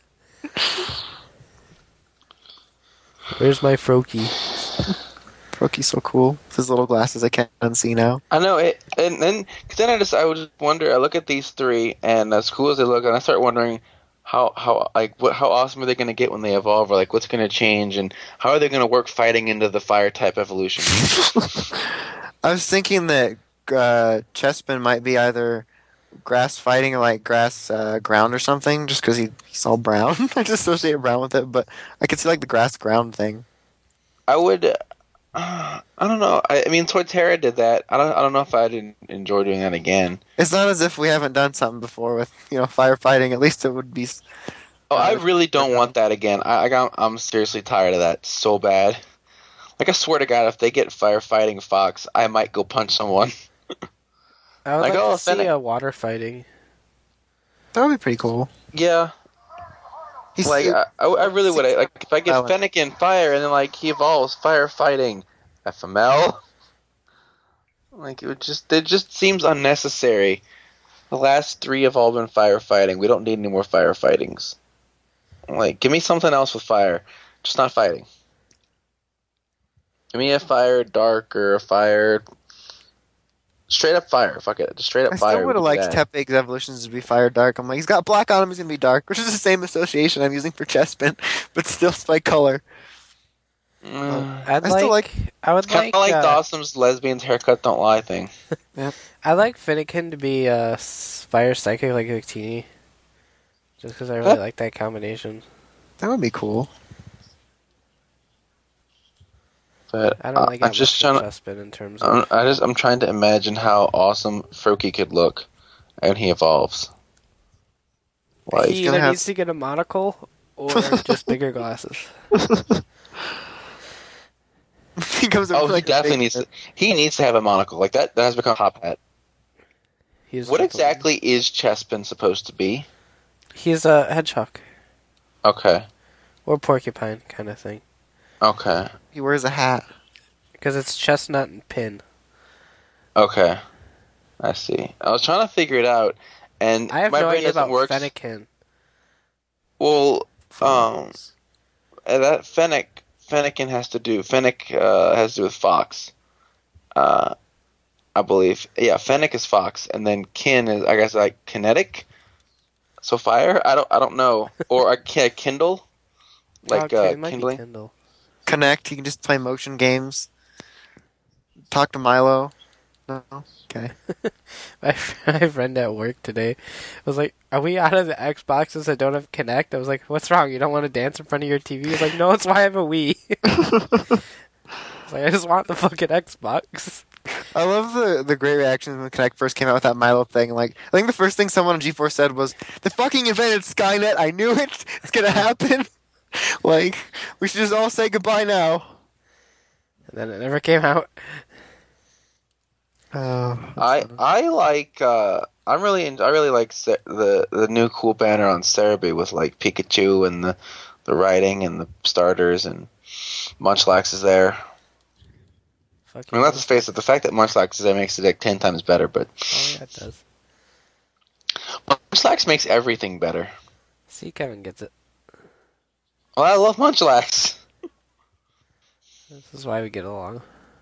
Where's my Froakie? Froakie's so cool. With his little glasses I can't unsee now. I know it, and then cause then I would just wonder. I look at these 3, and as cool as they look, and I start wondering how awesome are they going to get when they evolve, or like what's going to change, and how are they going to work fighting into the fire type evolution. I was thinking that Chespin might be either grass fighting or like grass ground or something, just because he's all brown. I just associate brown with it, but I could see like the grass ground thing. I would. I don't know. I mean, Torterra did that. I don't know if I'd enjoy doing that again. It's not as if we haven't done something before with firefighting. At least it would be. I really don't want that again. I'm seriously tired of that so bad. Like, I swear to God, if they get firefighting Fox, I might go punch someone. I would like to see a water fighting. That would be pretty cool. Yeah. I really would. Like, if I get Fennec in fire and then like he evolves firefighting FML, like it just seems unnecessary. The last 3 have all been firefighting. We don't need any more firefightings. Like, give me something else with fire, just not fighting. Give me a fire dark or a fire. Straight up fire. Fuck it. Just straight up fire. I still would have liked Tepig's evolutions to be fire dark. I'm like, he's got black on him, he's going to be dark, which is the same association I'm using for Chespin, but still spike color. I would like Dawson's lesbian's haircut don't lie thing. Yeah. I like Finnegan to be fire psychic like Victini. Just because I really like that combination. That would be cool. But I don't really I'm just trying to in terms of I'm trying to imagine how awesome Froakie could look when he evolves. Like, he either needs to get a monocle or just bigger glasses. He comes he definitely needs to. He needs to have a monocle like that. That has become a top hat. What exactly is Chespin supposed to be? He's a hedgehog. Okay. Or porcupine kind of thing. Okay. He wears a hat. Because it's chestnut and pin. Okay. I see. I was trying to figure it out, and I have my no brain idea doesn't about work. Fennekin. Well, that Fennekin has to do. Fennec has to do with Fox. I believe. Yeah, Fennec is Fox, and then Kin is, I guess, like kinetic. So fire. I don't know. Or a Kindle. Like kindling. Kindle. Connect. You can just play motion games. Talk to Milo. No? Okay. My friend at work today was like, "Are we out of the Xboxes that don't have Connect?" I was like, "What's wrong? You don't want to dance in front of your TV?" He's like, "No, it's why I have a Wii." I was like, "I just want the fucking Xbox." I love the great reaction when Connect first came out with that Milo thing. Like, I think the first thing someone on G4 said was, "The fucking invented Skynet. I knew it. It's gonna happen." Like, we should just all say goodbye now. And then it never came out. I like I really like the new cool banner on Cerebi with like Pikachu and the writing and the starters and Munchlax is there. I mean, let's face it, the fact that Munchlax is there makes it like 10 times better, but Oh yeah, it does. Munchlax makes everything better. See, Kevin gets it. Well, I love Munchlax. This is why we get along.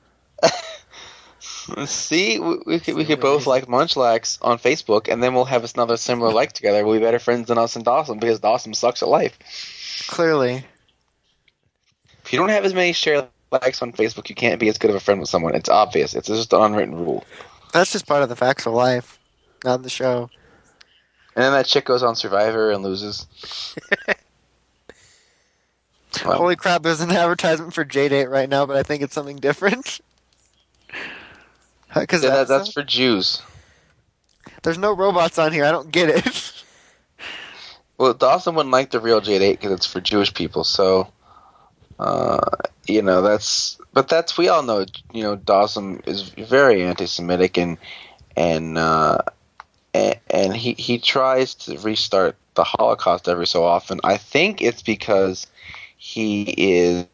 See, we could both like Munchlax on Facebook, and then we'll have another similar like together. We'll be better friends than us and Dawson, because Dawson sucks at life. Clearly. If you don't have as many share likes on Facebook, you can't be as good of a friend with someone. It's obvious. It's just an unwritten rule. That's just part of the facts of life, not the show. And then that chick goes on Survivor and loses. Well, Holy crap, there's an advertisement for J-Date right now, but I think it's something different. Because that's for Jews. There's no robots on here. I don't get it. Well, Dawson wouldn't like the real J8 because it's for Jewish people. So, you know, but we all know, you know, Dawson is very anti-Semitic and he tries to restart the Holocaust every so often. I think it's because he is,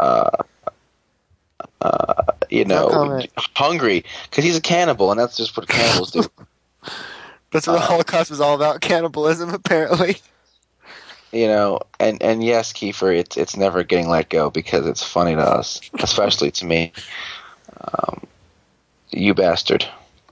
you know, hungry because he's a cannibal, and that's just what cannibals do. That's what the Holocaust was all about, cannibalism, apparently. You know, and yes, Kiefer, it's never getting let go because it's funny to us, especially to me. You bastard.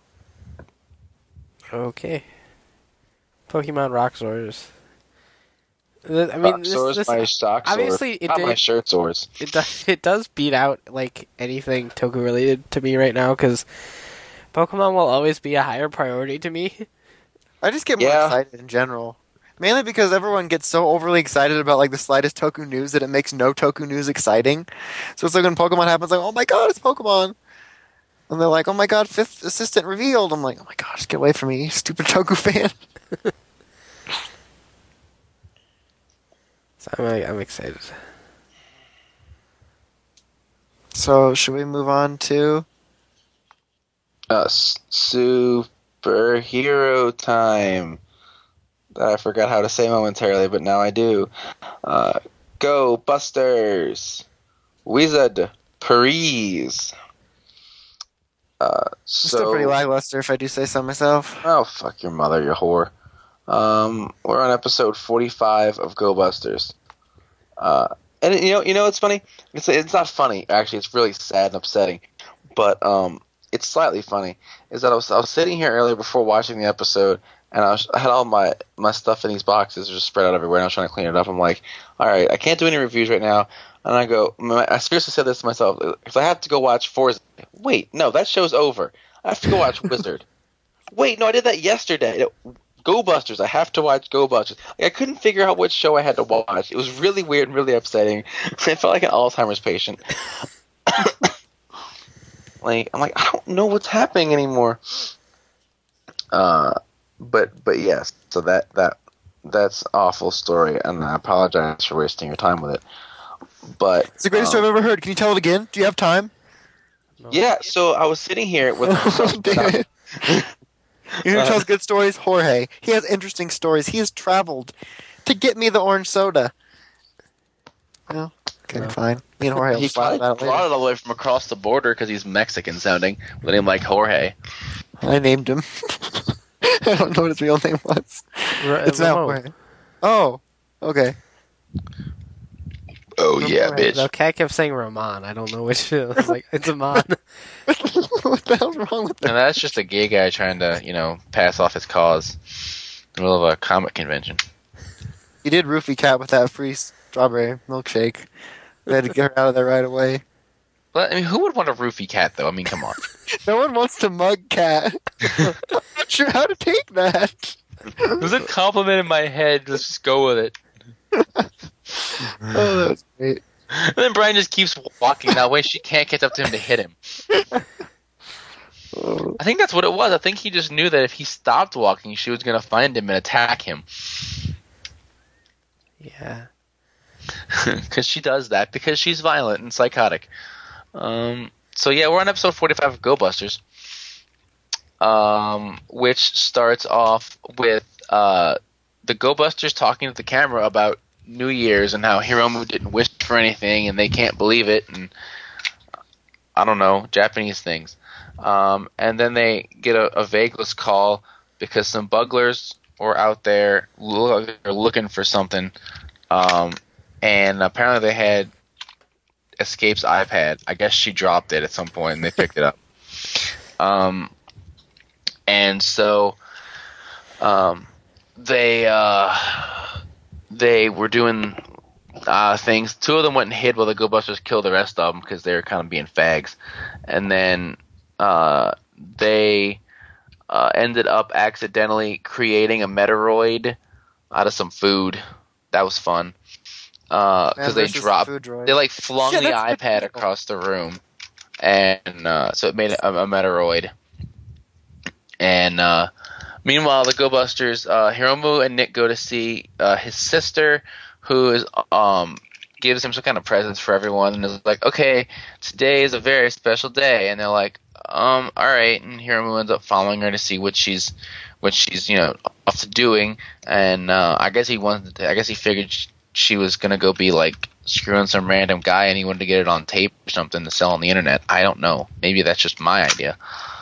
Okay. Pokemon Roxors. I mean, Roxors, my stock obviously not my shirt swords. It does beat out like anything Toku related to me right now because Pokemon will always be a higher priority to me. I just get more excited in general. Mainly because everyone gets so overly excited about like the slightest Toku news that it makes no Toku news exciting. So it's like when Pokemon happens, like, oh my god, it's Pokemon. And they're like, oh my god, 5th assistant revealed. I'm like, oh my god, just get away from me, you stupid Toku fan. So I'm excited. So should we move on to superhero time? I forgot how to say momentarily, but now I do. Go Busters! Wizard Paris! still pretty lackluster, if I do say so myself. Oh, fuck your mother, you whore. We're on episode 45 of Go Busters. And you know what's funny? It's not funny, actually. It's really sad and upsetting. But it's slightly funny. Is that I was sitting here earlier before watching the episode, and I had all my stuff in these boxes just spread out everywhere, and I was trying to clean it up. I'm like, all right, I can't do any reviews right now. And I seriously said this to myself, if I have to go watch Forza, wait, no, that show's over. I have to go watch Wizard. Wait, no, I did that yesterday. Go Busters, I have to watch Go Busters. Like, I couldn't figure out which show I had to watch. It was really weird and really upsetting. I felt like an Alzheimer's patient. I'm like, I don't know what's happening anymore. But yes, so that's awful story, and I apologize for wasting your time with it. But It's the greatest story I've ever heard. Can you tell it again? Do you have time? No. yeah, so I was sitting here with Damn it. You know who tells good stories? Jorge. He has interesting stories. He has traveled to get me the orange soda. Well, okay, No. fine. Me and Jorge will He slide probably about it brought later. it all the way from across the border because he's Mexican sounding with a name like Jorge. I named him. I don't know what his real name was. It's not Ramon. Jorge. Oh, okay. Oh yeah, Ramon. bitch. The cat kept saying Ramon. I don't know which. I was like, it's Amon. What the hell's wrong with that? And that's just a gay guy trying to, pass off his cause in the middle of a comic convention. You did roofie Cat with that free strawberry milkshake. They had to get her out of there right away. But I mean, who would want a roofie cat though? I mean, come on. No one wants to mug Cat. I'm not sure how to take that. It was a compliment in my head. Let's just go with it. Oh, that was great. And then Brian just keeps walking that way. She can't catch up to him to hit him. Oh. I think that's what it was. I think he just knew that if he stopped walking, she was going to find him and attack him. Yeah. Because she does that. Because she's violent and psychotic. So yeah, we're on episode 45 of Go Busters. which starts off with the Go Busters talking to the camera about New Year's and how Hiromu didn't wish for anything and they can't believe it, and I don't know, Japanese things. And then they get a Vageless call because some bugglers were out there looking for something, and apparently they had Escape's iPad. I guess she dropped it at some point and they picked it up. And so they were doing things. Two of them went and hid while the Go Busters killed the rest of them because they were kind of being fags. And then they ended up accidentally creating a Metoroid out of some food. That was fun. Because they like flung the iPad across the room. And so it made a Metoroid. And meanwhile, the Go Busters, Hiromu and Nick go to see his sister, who is gives him some kind of presents for everyone, and is like, "Okay, today is a very special day." And they're like, "All right." And Hiromu ends up following her to see what she's off to doing. And I guess he figured she was gonna go be like screwing some random guy, and he wanted to get it on tape or something to sell on the internet. I don't know. Maybe that's just my idea.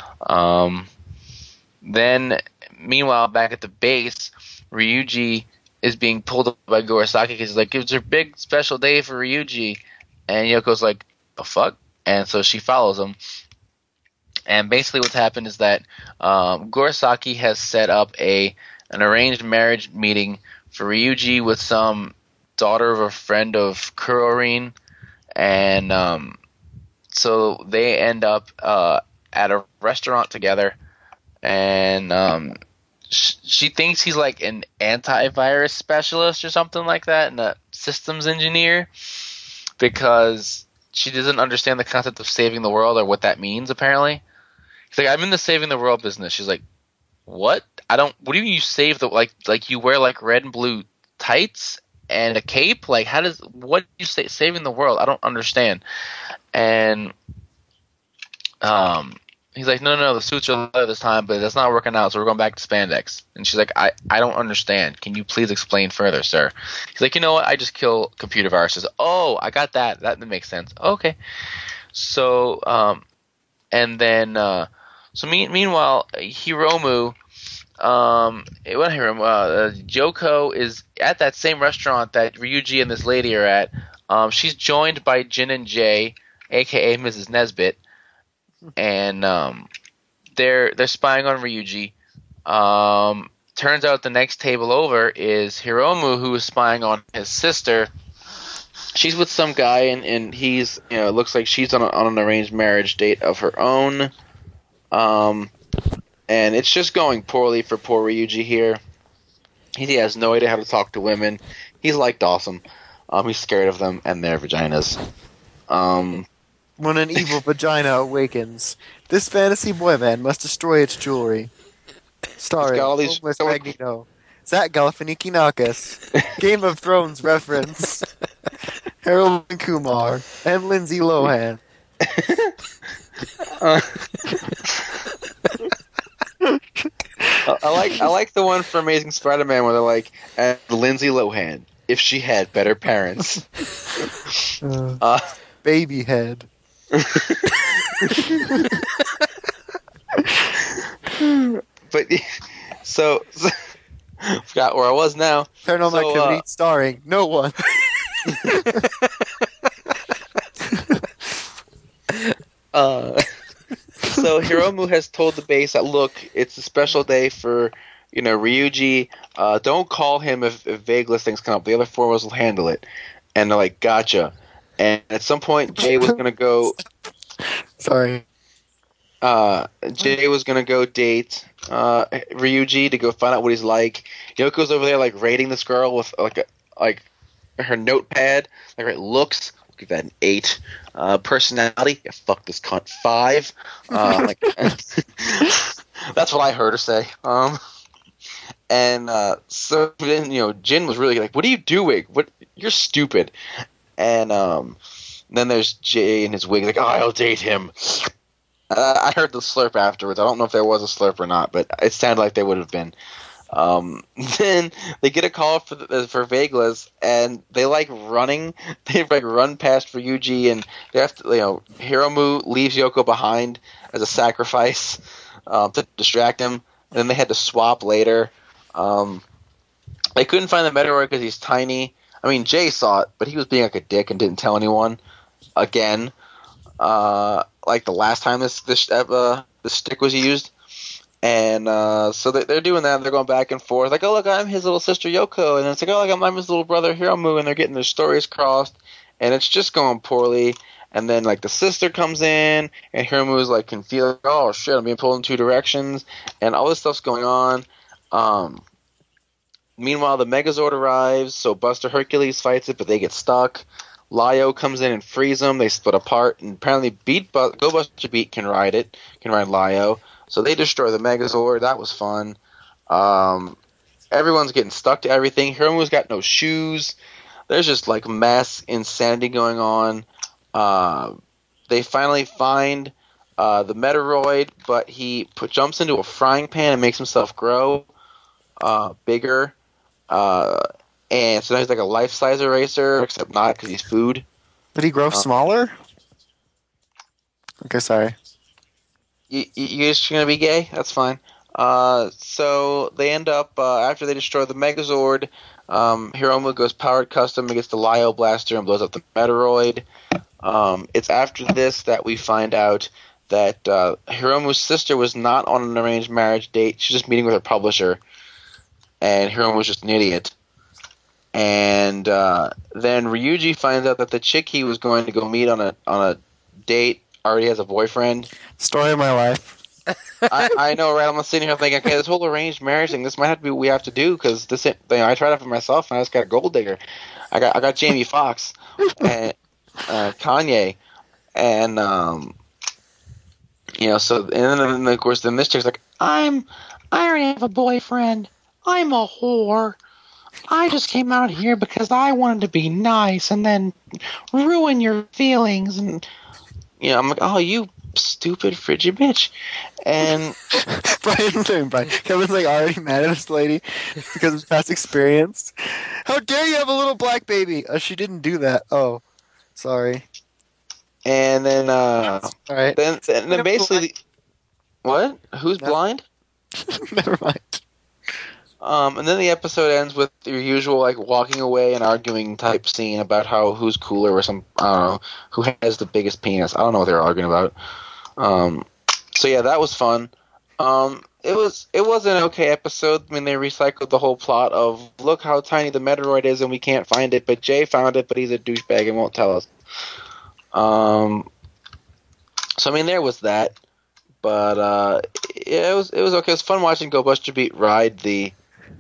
Then, meanwhile, back at the base, Ryuji is being pulled up by Gorosaki because he's like, "It's a big special day for Ryuji," and Yoko's like, "The fuck?" And so she follows him. And basically, what's happened is that Gorosaki has set up an arranged marriage meeting for Ryuji with some daughter of a friend of Kurorin, and so they end up at a restaurant together. And she thinks he's like an antivirus specialist or something like that, and a systems engineer, because she doesn't understand the concept of saving the world or what that means. Apparently, he's like, "I'm in the saving the world business." She's like, "What? What do you mean you save the like you wear like red and blue tights and a cape? Like what do you say saving the world? I don't understand." And he's like, no, the suits are leather this time, but that's not working out, so we're going back to spandex. And she's like, I don't understand. Can you please explain further, sir? He's like, "You know what? I just kill computer viruses." "Oh, I got that. That makes sense." "Okay." So, and then, meanwhile, Hiromu, Joko is at that same restaurant that Ryuji and this lady are at. She's joined by Jin and Jay, aka Mrs. Nesbit. And they're spying on Ryuji. Turns out the next table over is Hiromu, who is spying on his sister. She's with some guy, and he's it looks like she's on an arranged marriage date of her own. And it's just going poorly for poor Ryuji here. He has no idea how to talk to women. He's like Dawson. He's scared of them and their vaginas. When an evil vagina awakens, this fantasy boy band must destroy its jewelry. Starring Homeless Magneto, Zach Galifianakis, Game of Thrones reference, Harold and Kumar, and Lindsay Lohan. I like the one for Amazing Spider-Man where they're like, "And Lindsay Lohan, if she had better parents." Baby head. But so forgot where I was now. Paranormal Activity starring no one. So Hiromu has told the base that, look, it's a special day for Ryuji. Don't call him if Vageless things come up. The other four of us will handle it. And they're like, "Gotcha." And at some point, Jay was going to go. Sorry. Jay was going to go date Ryuji to go find out what he's like. Yoko's over there like rating this girl with like her notepad. Like her looks, I'll give that an 8. Personality, yeah, fuck this cunt, 5. That's what I heard her say. So then Jin was really like, "What are you doing? You're stupid." And then there's Jay in his wig, like, "Oh, I'll date him." I heard the slurp afterwards. I don't know if there was a slurp or not, but it sounded like there would have been. Then they get a call for Veglas, and they like running. They like run past Ryuji, and they have to. Hiromu leaves Yoko behind as a sacrifice to distract him. And then they had to swap later. They couldn't find the Metoroid because he's tiny. I mean, Jay saw it, but he was being like a dick and didn't tell anyone. Again, like the last time this stick was used. And so they're doing that. They're going back and forth. Like, oh, look, I'm his little sister Yoko. And it's like, oh, look, I'm his little brother Hiromu. And they're getting their stories crossed. And it's just going poorly. And then, like, the sister comes in. And Hiromu is, like, confused. Oh, shit, I'm being pulled in two directions. And all this stuff's going on. Meanwhile, the Megazord arrives. So Buster Hercules fights it, but they get stuck. Lio comes in and frees them. They split apart. And apparently Go Buster Beat can ride it. Can ride Lio. So they destroy the Megazord. That was fun. Everyone's getting stuck to everything. Hiromu's got no shoes. There's just like mass insanity going on. They finally find the Metoroid, but he jumps into a frying pan and makes himself grow bigger. And so now he's like a life-size eraser, except not because he's food. Did he grow smaller? Okay, sorry. You guys gonna be gay? That's fine. So they end up after they destroy the Megazord. Hiromu goes powered custom and gets the Lio Blaster and blows up the Metoroid. It's after this that we find out that Hiromu's sister was not on an arranged marriage date. She's just meeting with her publisher, and Hiromu was just an idiot. And then Ryuji finds out that the chick he was going to go meet on a date already has a boyfriend. Story of my life. I know, right? I'm sitting here thinking, okay, this whole arranged marriage thing, this might have to be what we have to do because this. I tried it for myself, and I just got a gold digger. I got Jamie Foxx and Kanye, and so and then of course then this chick's like, I already have a boyfriend. I'm a whore. I just came out here because I wanted to be nice and then ruin your feelings and. I'm like, oh, you stupid frigid bitch. And Brian, Kevin's like already mad at this lady because of his past experience. How dare you have a little black baby? She didn't do that. Oh, sorry. And then, all right. Then basically, what? Who's blind? Never mind. And then the episode ends with your usual like walking away and arguing type scene about who's cooler or some I don't know who has the biggest penis. I don't know what they're arguing about. So yeah, that was fun. It was an okay episode. I mean, they recycled the whole plot of look how tiny the Metoroid is and we can't find it, but Jay found it, but he's a douchebag and won't tell us. So I mean, there was that, but yeah, it was okay. It was fun watching Go Buster Beat ride the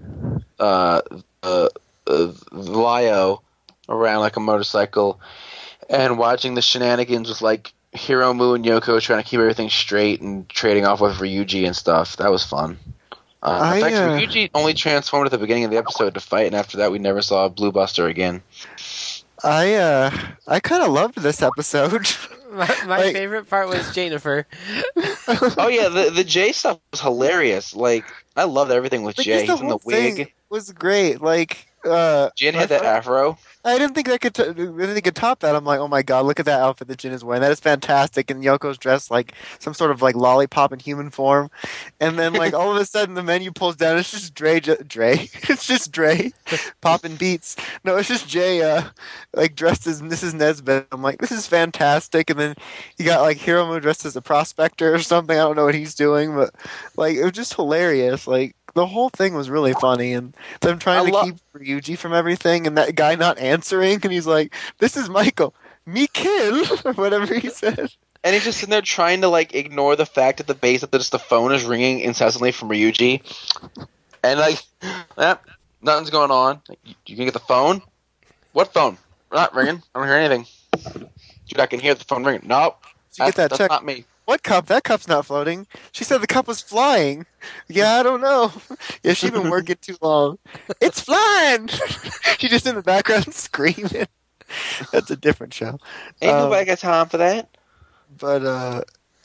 Lio around like a motorcycle and watching the shenanigans with like Hiromu and Yoko trying to keep everything straight and trading off with Ryuji and stuff. That was fun. In fact, Ryuji only transformed at the beginning of the episode to fight, and after that we never saw Blue Buster again. I kind of loved this episode. My favorite part was Jennifer. Oh yeah, the Jay stuff was hilarious. Like I loved everything with Jay. He's in the wig. Was great. Like Jin had that afro. I didn't think that could top that. I'm like, oh my god, look at that outfit that Jin is wearing. That is fantastic. And Yoko's dressed like some sort of like lollipop in human form. And then like all of a sudden the menu pulls down. It's just Dre. It's just Dre popping beats. No, it's just Jay like dressed as Mrs. Nesbitt. I'm like, this is fantastic. And then you got like Hiromu dressed as a prospector or something. I don't know what he's doing, but like it was just hilarious. Like the whole thing was really funny, and them trying to keep Ryuji from everything, and that guy not answering, and he's like, "This is Michael, me kill," or whatever he said. And he's just sitting there trying to like ignore the fact at the base that the phone is ringing incessantly from Ryuji, and like, nothing's going on. Like, you can get the phone. What phone? We're not ringing. I don't hear anything. Dude, I can hear the phone ringing. Nope, that's not me. What cup? That cup's not floating. She said the cup was flying. Yeah, I don't know. Yeah, she's been working too long. It's flying! She's just in the background screaming. That's a different show. Ain't nobody got time for that. But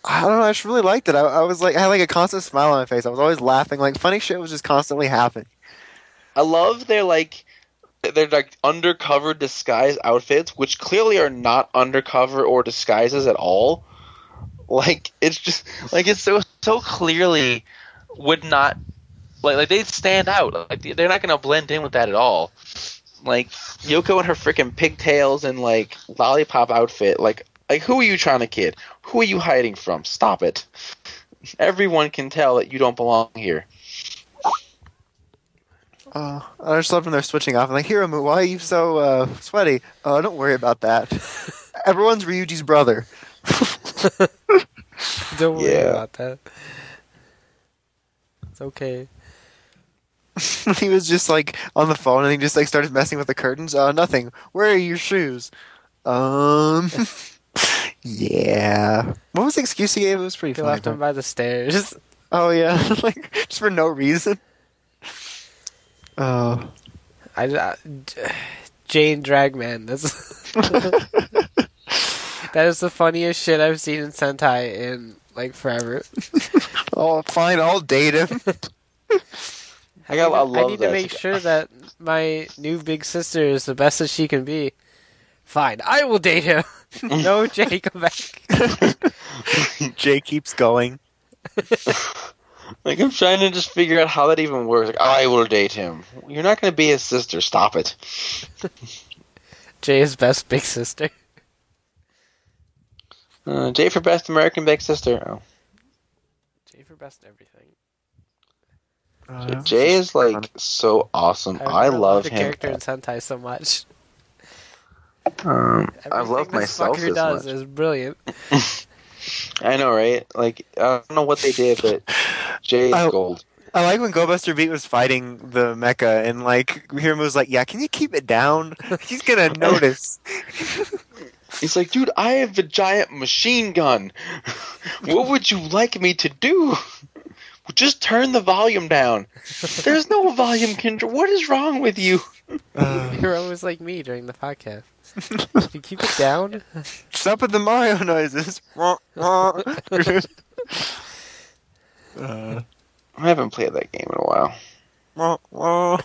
I don't know. I just really liked it. I was like, I had like a constant smile on my face. I was always laughing. Like funny shit was just constantly happening. I love their like undercover disguise outfits, which clearly are not undercover or disguises at all. Like it's just like it's so clearly would not like they stand out. Like they're not gonna blend in with that at all. Like Yoko and her freaking pigtails and like lollipop outfit. Like who are you trying to kid? Who are you hiding from? Stop it. Everyone can tell that you don't belong here. I just love when they're switching off. I'm like, Hiromu, why are you so sweaty? Oh, don't worry about that. Everyone's Ryuji's brother. Don't worry Yeah. about that. It's okay. He was just like on the phone and he just like started messing with the curtains. Nothing. Where are your shoes? Yeah. What was the excuse he gave? It was pretty He funny. left him by the stairs. Oh yeah, like just for no reason. Oh. Jane Dragman. That is the funniest shit I've seen in Sentai in like forever. Oh, fine. I'll date him. I I love need that. to make sure that my new big sister is the best that she can be. Fine, I will date him. No, Jay, come back. Jay keeps going. Like I'm trying to just figure out how that even works. Like, I will date him. You're not going to be his sister. Stop it. Jay's best big sister. Jay for best American big sister. Oh. Jay for best everything. Jay is like so awesome. I love the him. character in Sentai so much. I Everything love this myself fucker as does much. is brilliant. I know, right? Like I don't know what they did, but Jay is gold. I like when Go Buster Beat was fighting the mecha and like Hiromu was like, "Yeah, can you keep it down? He's gonna notice." He's like, dude, I have a giant machine gun. What would you like me to do? Just turn the volume down. There's no volume control. What is wrong with you? You're always like me during the podcast. You keep it down. Stop with the Mario noises. I haven't played that game in a while.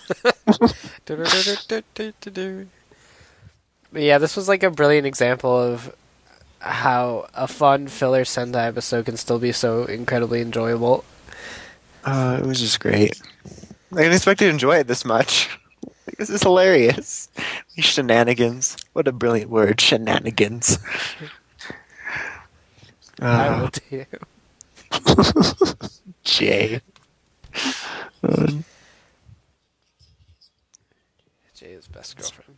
But yeah, this was like a brilliant example of how a fun filler Sentai episode can still be so incredibly enjoyable. It was just great. I didn't expect to enjoy it this much. This is hilarious. These shenanigans. What a brilliant word, shenanigans. I will do. Jay. Jay's best girlfriend.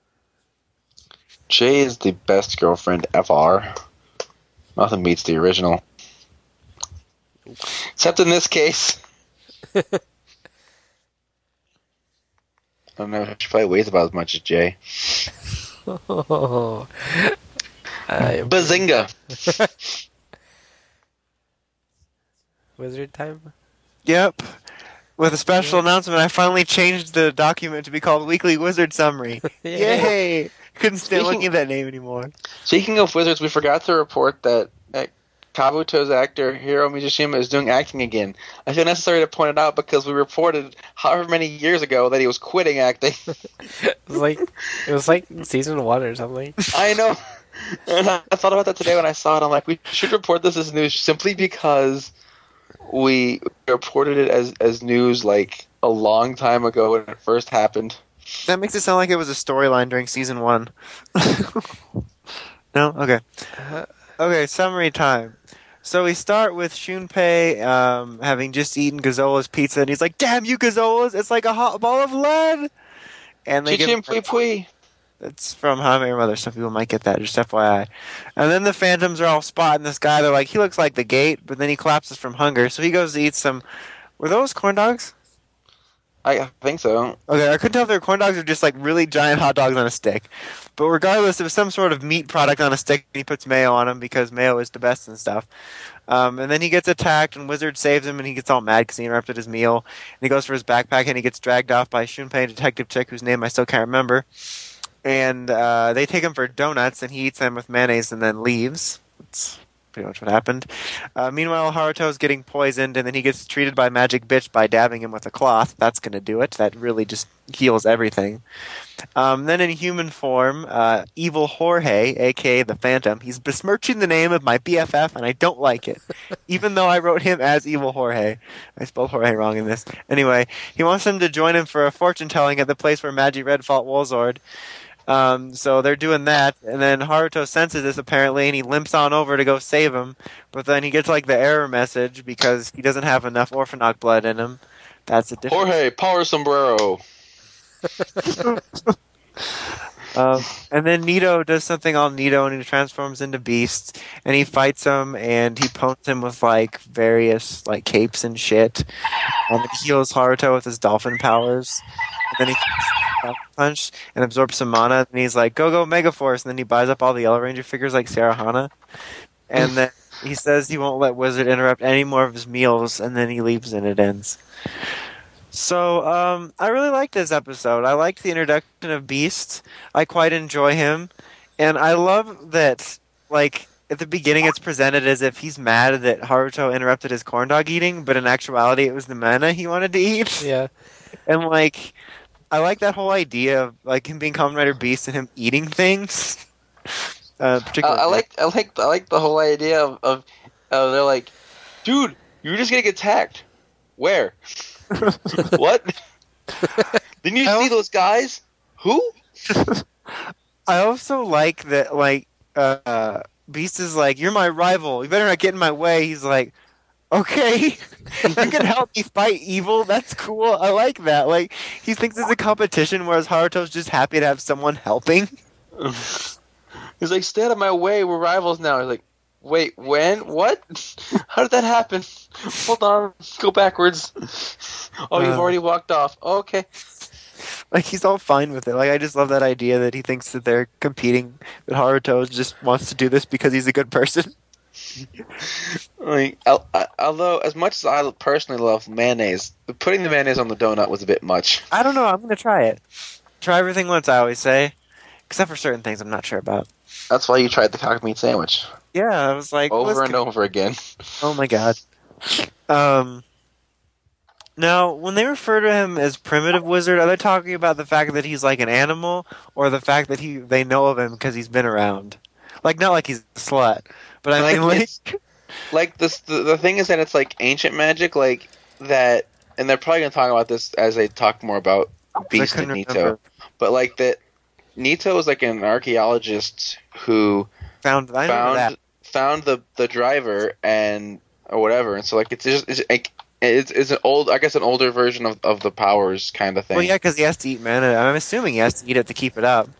Jay is the best girlfriend ever. Nothing beats the original. Except in this case. I don't know. She probably weighs about as much as Jay. Oh. Bazinga! Wizard time? Yep. With a special announcement, I finally changed the document to be called Weekly Wizard Summary. Yay! Couldn't stand looking at that name anymore. Speaking of wizards, we forgot to report that Kabuto's actor, Hiro Miyashima, is doing acting again. I feel necessary to point it out because we reported however many years ago that he was quitting acting. It was like season 1 or something. I know. And I thought about that today when I saw it. I'm like, we should report this as news simply because we reported it as news like a long time ago when it first happened. That makes it sound like it was a storyline during season 1. No? Okay. Okay, summary time. So we start with Shunpei having just eaten Gazola's pizza, and he's like, "Damn you, Gazola's! It's like a hot ball of lead!" And they Chim pui pui. That's from How I Met Your Mother. Some people might get that, just FYI. And then the Phantoms are all spotting this guy. They're like, he looks like the Gate, but then he collapses from hunger. So he goes to eat some... Were those corn dogs? I think so. Okay, I couldn't tell if they were corn dogs or just like really giant hot dogs on a stick. But regardless, it was some sort of meat product on a stick, and he puts mayo on them because mayo is the best and stuff. And then he gets attacked, and Wizard saves him, and he gets all mad because he interrupted his meal. And he goes for his backpack, and he gets dragged off by Shunpei, Detective Chick, whose name I still can't remember. And they take him for donuts, and he eats them with mayonnaise and then leaves. It's pretty much what happened. Meanwhile, Haruto's getting poisoned, and then he gets treated by Magic Bitch by dabbing him with a cloth. That's going to do it. That really just heals everything. Then in human form, Evil Jorge, aka the Phantom, he's besmirching the name of my BFF, and I don't like it. Even though I wrote him as Evil Jorge. I spelled Jorge wrong in this. Anyway, he wants him to join him for a fortune-telling at the place where Magi Red fought Wolzord. So they're doing that, and then Haruto senses this apparently, and he limps on over to go save him, but then he gets like the error message because he doesn't have enough Orphanoch blood in him. That's a difference. Jorge, power sombrero. And then Nito does something all Nito, and he transforms into Beast, and he fights him, and he pwned him with like various like capes and shit, and he heals Haruto with his dolphin powers, and then he punch and absorbs some mana, and he's like, go Mega Force, and then he buys up all the Yellow Ranger figures like Sarahana, and then he says he won't let Wizard interrupt any more of his meals, and then he leaves and it ends. So, I really liked this episode. I liked the introduction of Beast. I quite enjoy him. And I love that, like, at the beginning it's presented as if he's mad that Haruto interrupted his corn dog eating, but in actuality it was the mana he wanted to eat. Yeah. And, like, I like that whole idea of, like, him being Kamen Rider Beast and him eating things. Particularly. I like the whole idea of they're like, dude, you're just getting attacked. Where? What? Didn't you see those guys? Who? I also like that, like, Beast is like, you're my rival. You better not get in my way. He's like, okay, you can help me fight evil. That's cool. I like that. Like, he thinks it's a competition, whereas Haruto's just happy to have someone helping. He's like, stay out of my way. We're rivals now. He's like, wait, when? What? How did that happen? Hold on. Go backwards. Oh, you've already walked off. Oh, okay. Like, he's all fine with it. Like, I just love that idea that he thinks that they're competing, that Haruto just wants to do this because he's a good person. Like, although, as much as I personally love mayonnaise, putting the mayonnaise on the donut was a bit much. I don't know. I'm going to try it. Try everything once, I always say. Except for certain things I'm not sure about. That's why you tried the cock meat sandwich. Yeah, I was like... Over and over again. Oh my god. Now, when they refer to him as Primitive Wizard, are they talking about the fact that he's like an animal, or the fact that they know of him because he's been around? Like, not like he's a slut, but I mean, like... Like, the thing is that it's like ancient magic, like, that... And they're probably going to talk about this as they talk more about Beast and Nito. Remember. But, like, that Nito is like an archaeologist who found the driver and or whatever, and so like it's an old, I guess, an older version of the powers kind of thing. Well, yeah, because he has to eat mana. I'm assuming he has to eat it to keep it up.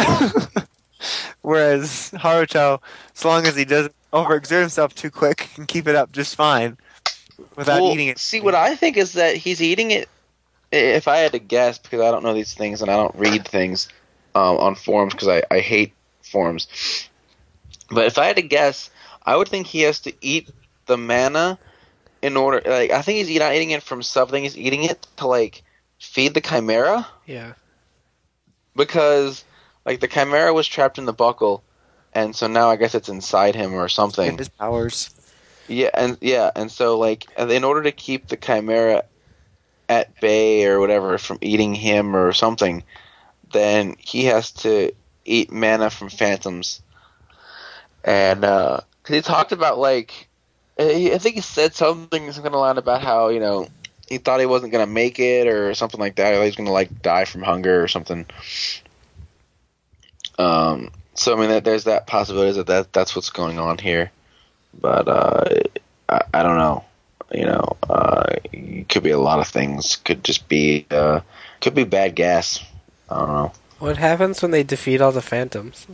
Whereas Haruto, as long as he doesn't overexert himself too quick, can keep it up just fine without eating it. See, what I think is that he's eating it. If I had to guess, because I don't know these things and I don't read things on forums because I hate forums. But if I had to guess, I would think he has to eat the mana in order. Like, I think he's not eating it from something. He's eating it to like feed the Chimera. Yeah. Because like the Chimera was trapped in the buckle, and so now I guess it's inside him or something. And his powers. Yeah, and so like in order to keep the Chimera at bay or whatever from eating him or something, then he has to eat mana from phantoms. And cause he talked about like, I think he said something line about how, you know, he thought he wasn't gonna make it or something like that. Or he was gonna like die from hunger or something. So I mean, there's that possibility that's what's going on here. But I don't know. You know, it could be a lot of things. Could just be bad gas. I don't know. What happens when they defeat all the phantoms?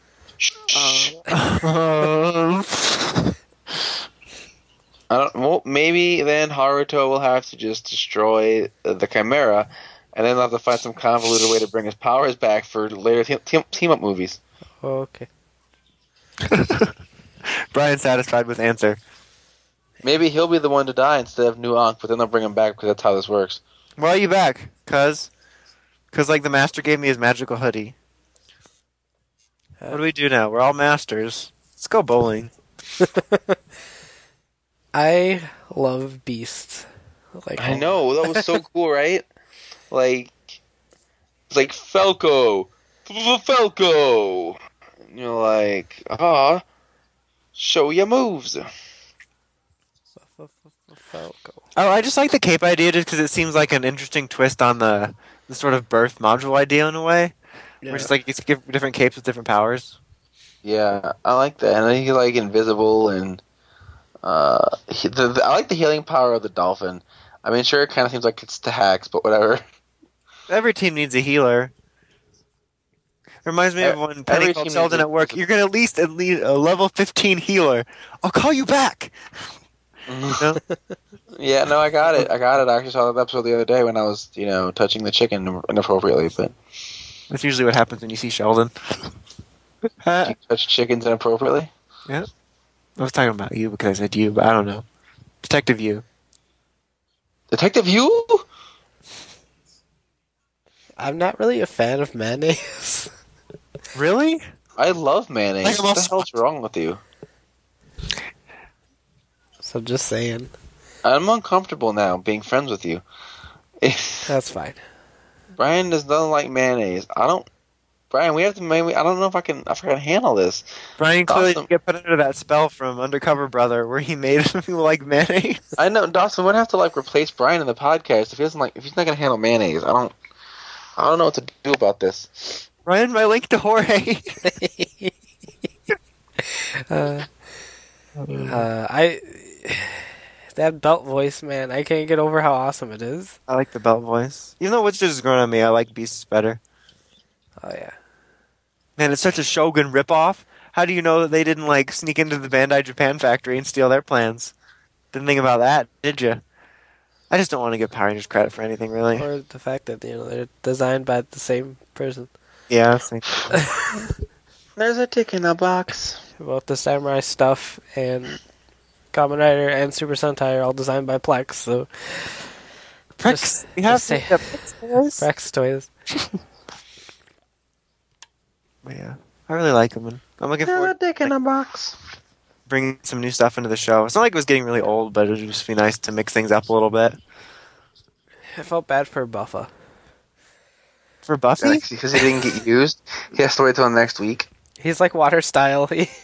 Well, maybe then Haruto will have to just destroy the Chimera, and then they'll have to find some convoluted way to bring his powers back for later team-up movies. Okay. Brian's satisfied with answer. Maybe he'll be the one to die instead of New Ankh, but then they'll bring him back because that's how this works. Why are you back? Cause like the master gave me his magical hoodie. What do we do now? We're all masters. Let's go bowling. I love Beast. Like I know, that was so cool, right? Like, it's like Falco, Falco. And you're like, show your moves. Falco. Oh, I just like the cape idea just because it seems like an interesting twist on the sort of birth module idea in a way. Yeah. Where it's like you give different capes with different powers. Yeah, I like that. And then he's like invisible, and I like the healing power of the dolphin. I mean, sure, it kind of seems like it's to hacks, but whatever. Every team needs a healer. Reminds me of when Penny Every called team Sheldon needs at work. You're gonna at least a level 15 healer. I'll call you back. No? Yeah, no, I got it. I actually saw that episode the other day when I was, touching the chicken inappropriately. But That's usually what happens when you see Sheldon. you touch chickens inappropriately? Yeah. I was talking about you because I said you, but I don't know. Detective you. Detective you? I'm not really a fan of mayonnaise. Really? I love mayonnaise. Like, I'm What the also- hell's wrong with you? So just saying. I'm uncomfortable now being friends with you. That's fine. Brian doesn't like mayonnaise. Brian, we have to. Maybe I don't know if I can handle this. Brian clearly Awesome. didn't get put under that spell from Undercover Brother where he made him like mayonnaise. I know Dawson would have to replace Brian in the podcast if he's not gonna handle mayonnaise. I don't know what to do about this. Brian, my link to Jorge. I that belt voice, man. I can't get over how awesome it is. I like the belt voice. Even though it's just growing on me, I like Beasts better. Oh yeah. Man, it's such a Shogun ripoff. How do you know that they didn't sneak into the Bandai Japan factory and steal their plans? Didn't think about that, did you? I just don't want to give Power Rangers credit for anything, really. Or the fact that they're designed by the same person. Yeah, same. There's a tick in the box. Both the Samurai stuff and Kamen Rider and Super Sentai are all designed by Plex. So Prex, you have just to say- the Prex toys? Plex toys. But yeah, I really like them. And I'm looking There's a forward to dick in a box. bringing some new stuff into the show. It's not like it was getting really old, but it would just be nice to mix things up a little bit. I felt bad for Buffa. For Buffy? Because he didn't get used, he has to wait till next week. He's like water style.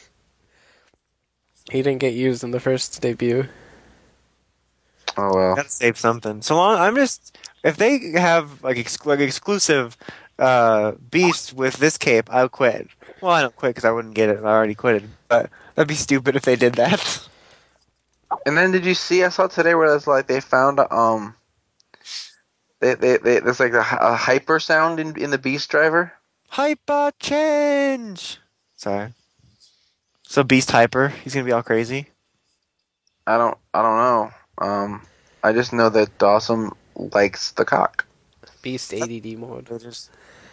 He didn't get used in the first debut. Oh well. Gotta save something. So long, if they have exclusive Beast with this cape, I'll quit. Well, I don't quit because I wouldn't get it. I already quitted. But that'd be stupid if they did that. And then did you see? I saw today where it's they found there's a hyper sound in the Beast driver. Hyper change. Sorry. So Beast hyper, he's gonna be all crazy. I don't know. I just know that Dawson likes the cock. Beast ADD mode. They're just-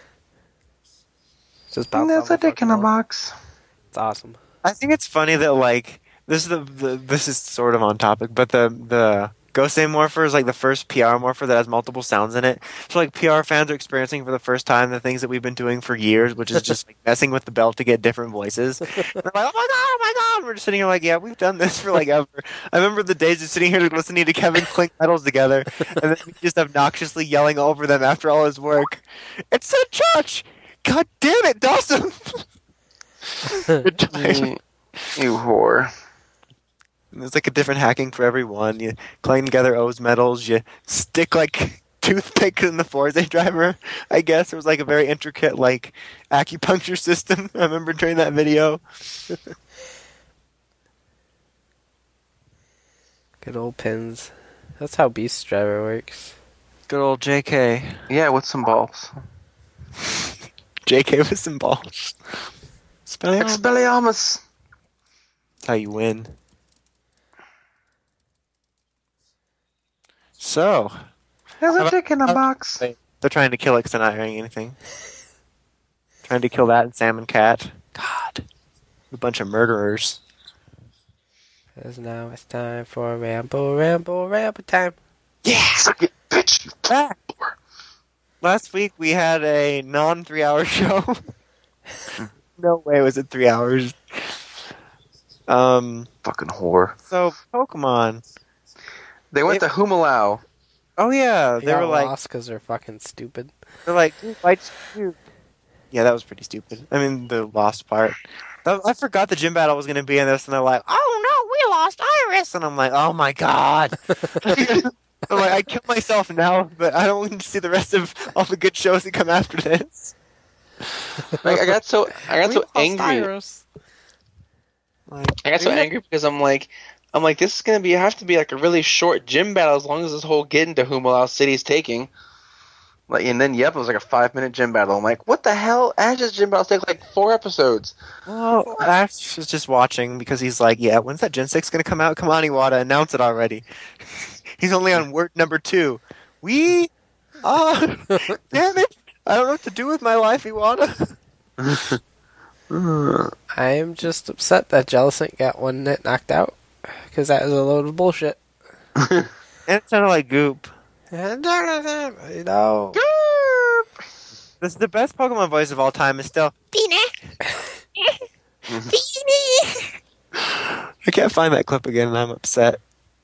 Just And bounce there's off a dick in a wall. box. It's awesome. I think it's funny that this is this is sort of on topic, but the Gosei Morpher is the first PR Morpher that has multiple sounds in it. So PR fans are experiencing for the first time the things that we've been doing for years, which is just messing with the belt to get different voices. They're like, oh my god! We're just sitting here yeah, we've done this for ever. I remember the days of sitting here listening to Kevin clink pedals together, and then we just obnoxiously yelling over them after all his work. It's a church! God damn it, Dawson! Good time. You whore. There's a different hacking for everyone. You clang together O's medals. You stick toothpicks in the Forza driver. I guess it was a very intricate acupuncture system. I remember during that video. Good old pins. That's how Beast Driver works. Good old JK. Yeah, with some balls. JK with some balls. Expelliarmus. That's how you win. So, There's a dick in a box. they're trying to kill Ixnay or anything. Trying to kill that and Salmon Cat. God. A bunch of murderers. Because now it's time for ramble time. Yeah! Suck it, bitch. Ah. Last week we had a non 3 hour show. No way was it 3 hours. Fucking whore. So Pokemon. They went to Humalao. Oh yeah, They they were got like, lost because they're fucking stupid. who fights you? Yeah, that was pretty stupid. I mean, the lost part. I forgot the gym battle was going to be in this, and they're like, "Oh no, we lost Iris," and I'm like, "Oh my god!" I'm like, I kill myself now, but I don't want to see the rest of all the good shows that come after this. Like, I got so We lost angry. Iris. Like, I got so angry because I'm like, this is gonna have to be like a really short gym battle as long as this whole getting to Humalao City is taking. Like, and then it was like a 5-minute gym battle. I'm like, what the hell? Ash's gym battles take like 4 episodes. well, Ash is just watching because he's like, "Yeah, when's that Gen 6 going to come out? Come on, Iwata, announce it already." He's only on word number 2. Damn it! I don't know what to do with my life, Iwata. I am just upset that Jellicent got one net knocked out because that is a load of bullshit. And it sounded like Goop. And you know, This is the best Pokemon voice of all time. Is still Tina. I can't find that clip again, and I'm upset.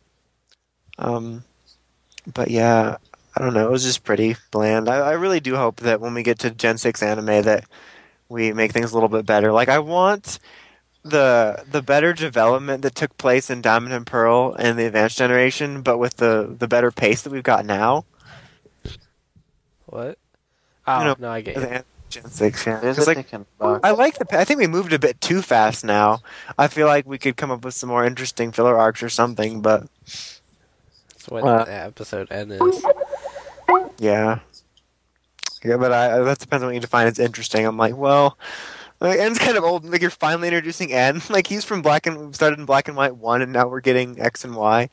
But yeah, I don't know. It was just pretty bland. I really do hope that when we get to Gen 6 anime that we make things a little bit better. Like, I want the better development that took place in Diamond and Pearl and the Advanced Generation, but with the better pace that we've got now. what? Oh, You know, no, I get For you. the Gen 6, yeah. There's 'Cause, a like, chicken box. I like I think we moved a bit too fast now. I feel like we could come up with some more interesting filler arcs or something, but That's what the episode end is. yeah. Yeah, but that depends on what you define as interesting. I'm like, well, like, N's kind of old. Like, you're finally introducing N. Like, he's from started in Black and White 1, and now we're getting X and Y.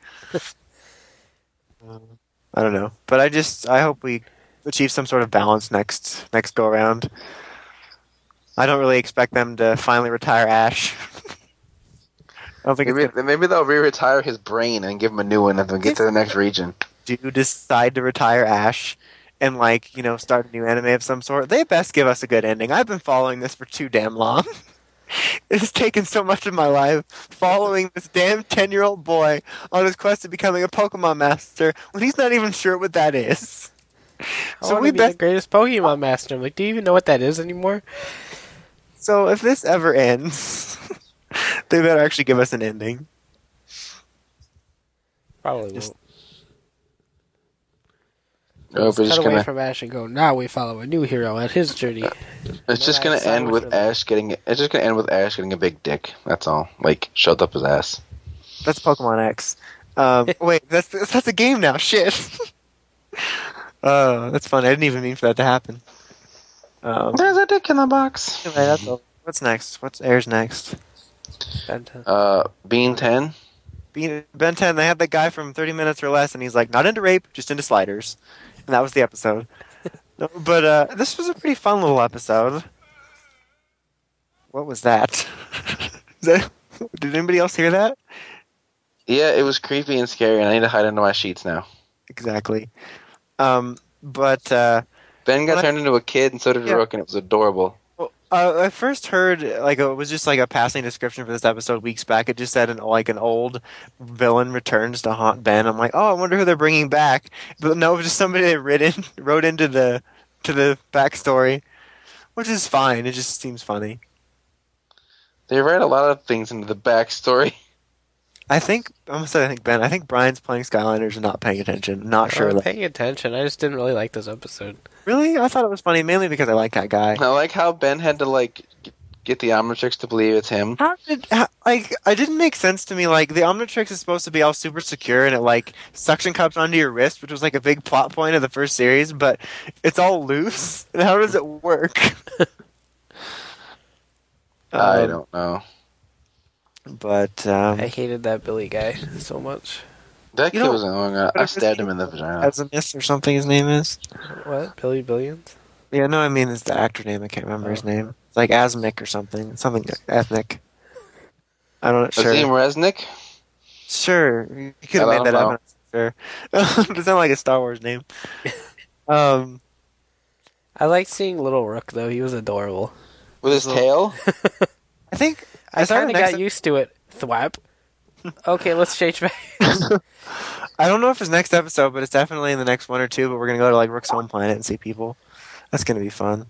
I don't know. But I hope we achieve some sort of balance next go around. I don't really expect them to finally retire Ash. I don't think it's gonna Maybe they'll re-retire his brain and give him a new one and then get to the next region. do decide to retire Ash and, like, you know, start a new anime of some sort. They best give us a good ending. I've been following this for too damn long. It's taken so much of my life following this damn 10-year-old boy on his quest to becoming a Pokemon master when he's not even sure what that is. I want to be the greatest Pokemon master. I'm like, do you even know what that is anymore? So if this ever ends, they better actually give us an ending. Probably Just- won't. Oh, Let's cut away from Ash and go, now we follow a new hero on his journey. It's just gonna That's end with for them. Ash getting. It's just gonna end with Ash getting a big dick. That's all. Like, shoved up his ass. That's Pokemon X. Wait, that's a game now. Shit. That's funny. I didn't even mean for that to happen. There's a dick in the box. Anyway, that's all. What's next? What's airs next? Benta. Bean 10. Ben 10, they had that guy from 30 Minutes or Less, and he's like, not into rape, just into sliders. And that was the episode. No, but this was a pretty fun little episode. What was that? Did anybody else hear that? Yeah, it was creepy and scary, and I need to hide under my sheets now. Exactly. But Ben got What? turned into a kid, and so did Yeah. Rook, and it was adorable. I first heard, like, it was just like a passing description for this episode weeks back. It just said an old villain returns to haunt Ben. I'm like, oh, I wonder who they're bringing back. But no, it was just somebody they wrote into the backstory, which is fine. It just seems funny. They write a lot of things into the backstory. I think Ben. I think Brian's playing Skylanders and not paying attention. Not Sure. sure. Paying attention. I just didn't really like this episode. Really, I thought it was funny mainly because I like that guy. I like how Ben had to, like, get the Omnitrix to believe it's him. It didn't make sense to me. Like, the Omnitrix is supposed to be all super secure and it, like, suction cups onto your wrist, which was, like, a big plot point of the first series, but it's all loose. And how does it work? I don't know. But, I hated that Billy guy so much. That You kid know, was annoying. I stabbed him in the vagina. Azimus or something his name is. What? Billy Billions? Yeah, no, I mean, it's the actor name. I can't remember his name. It's like Asmic or something. Something ethnic. I'm not sure. Azim Resnick? Sure, you could have I made don't that up. know. I'm not sure. It sounds like a Star Wars name. Um, I liked seeing Little Rook, though. He was adorable. With his tail? I think I saw the kind of next got used to it Thwap. Okay, let's change back. I don't know if it's next episode, but it's definitely in the next one or two. But we're gonna go to like Rook's home planet and see people. That's gonna be fun.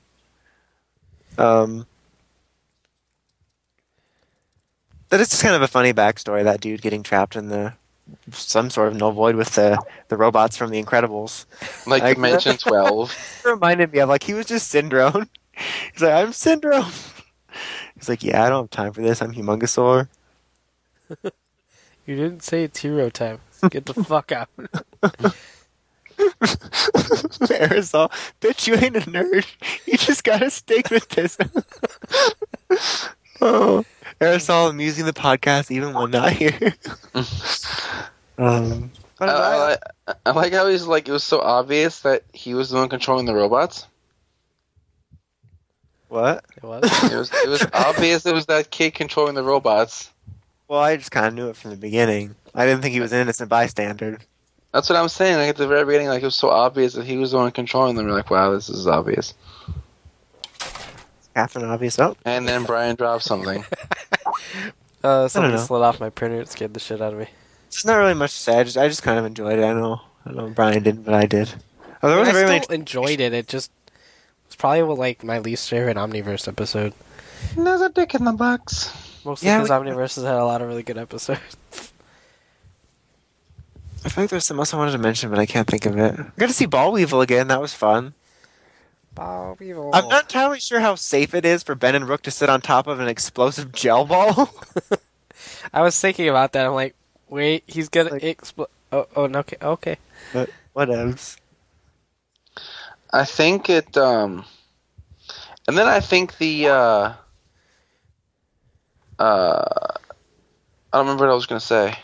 That is just kind of a funny backstory. That dude getting trapped in some sort of null void with the robots from The Incredibles. Like Dimension 12. It reminded me of like he was just Syndrome. He's like, I'm Syndrome. He's like, yeah, I don't have time for this. I'm Humongosaur. You didn't say it's hero time. Get the fuck out. Aerosol, bitch, you ain't a nerd. You just gotta stick with this. Oh, Aerosol amusing the podcast even when not here. I like how he's like, it was so obvious that he was the one controlling the robots. What? It was? It was obvious it was that kid controlling the robots. Well, I just kind of knew it from the beginning. I didn't think he was an innocent bystander. That's what I'm saying. Like at the very beginning, like it was so obvious that he was the one controlling them. You're like, wow, this is obvious. Half an obvious. Oh, And then Brian dropped something. Something know. slid off my printer. It scared the shit out of me. there's not really much to say. I just kind of enjoyed it. I know Brian didn't, but I did. Oh, there I wasn't very still many. enjoyed it. It just was probably like my least favorite Omniverse episode. There's a dick in the box. Mostly Yeah, because Omniverse has had a lot of really good episodes. I feel like there's something else I wanted to mention, but I can't think of it. I got to see Ball Weevil again. That was fun. Bob Evil. I'm not entirely sure how safe it is for Ben and Rook to sit on top of an explosive gel ball. I was thinking about that. I'm like, wait, he's gonna Like- explode. Oh, no, okay. But what else? I think it. And then I think the. I don't remember what I was gonna say.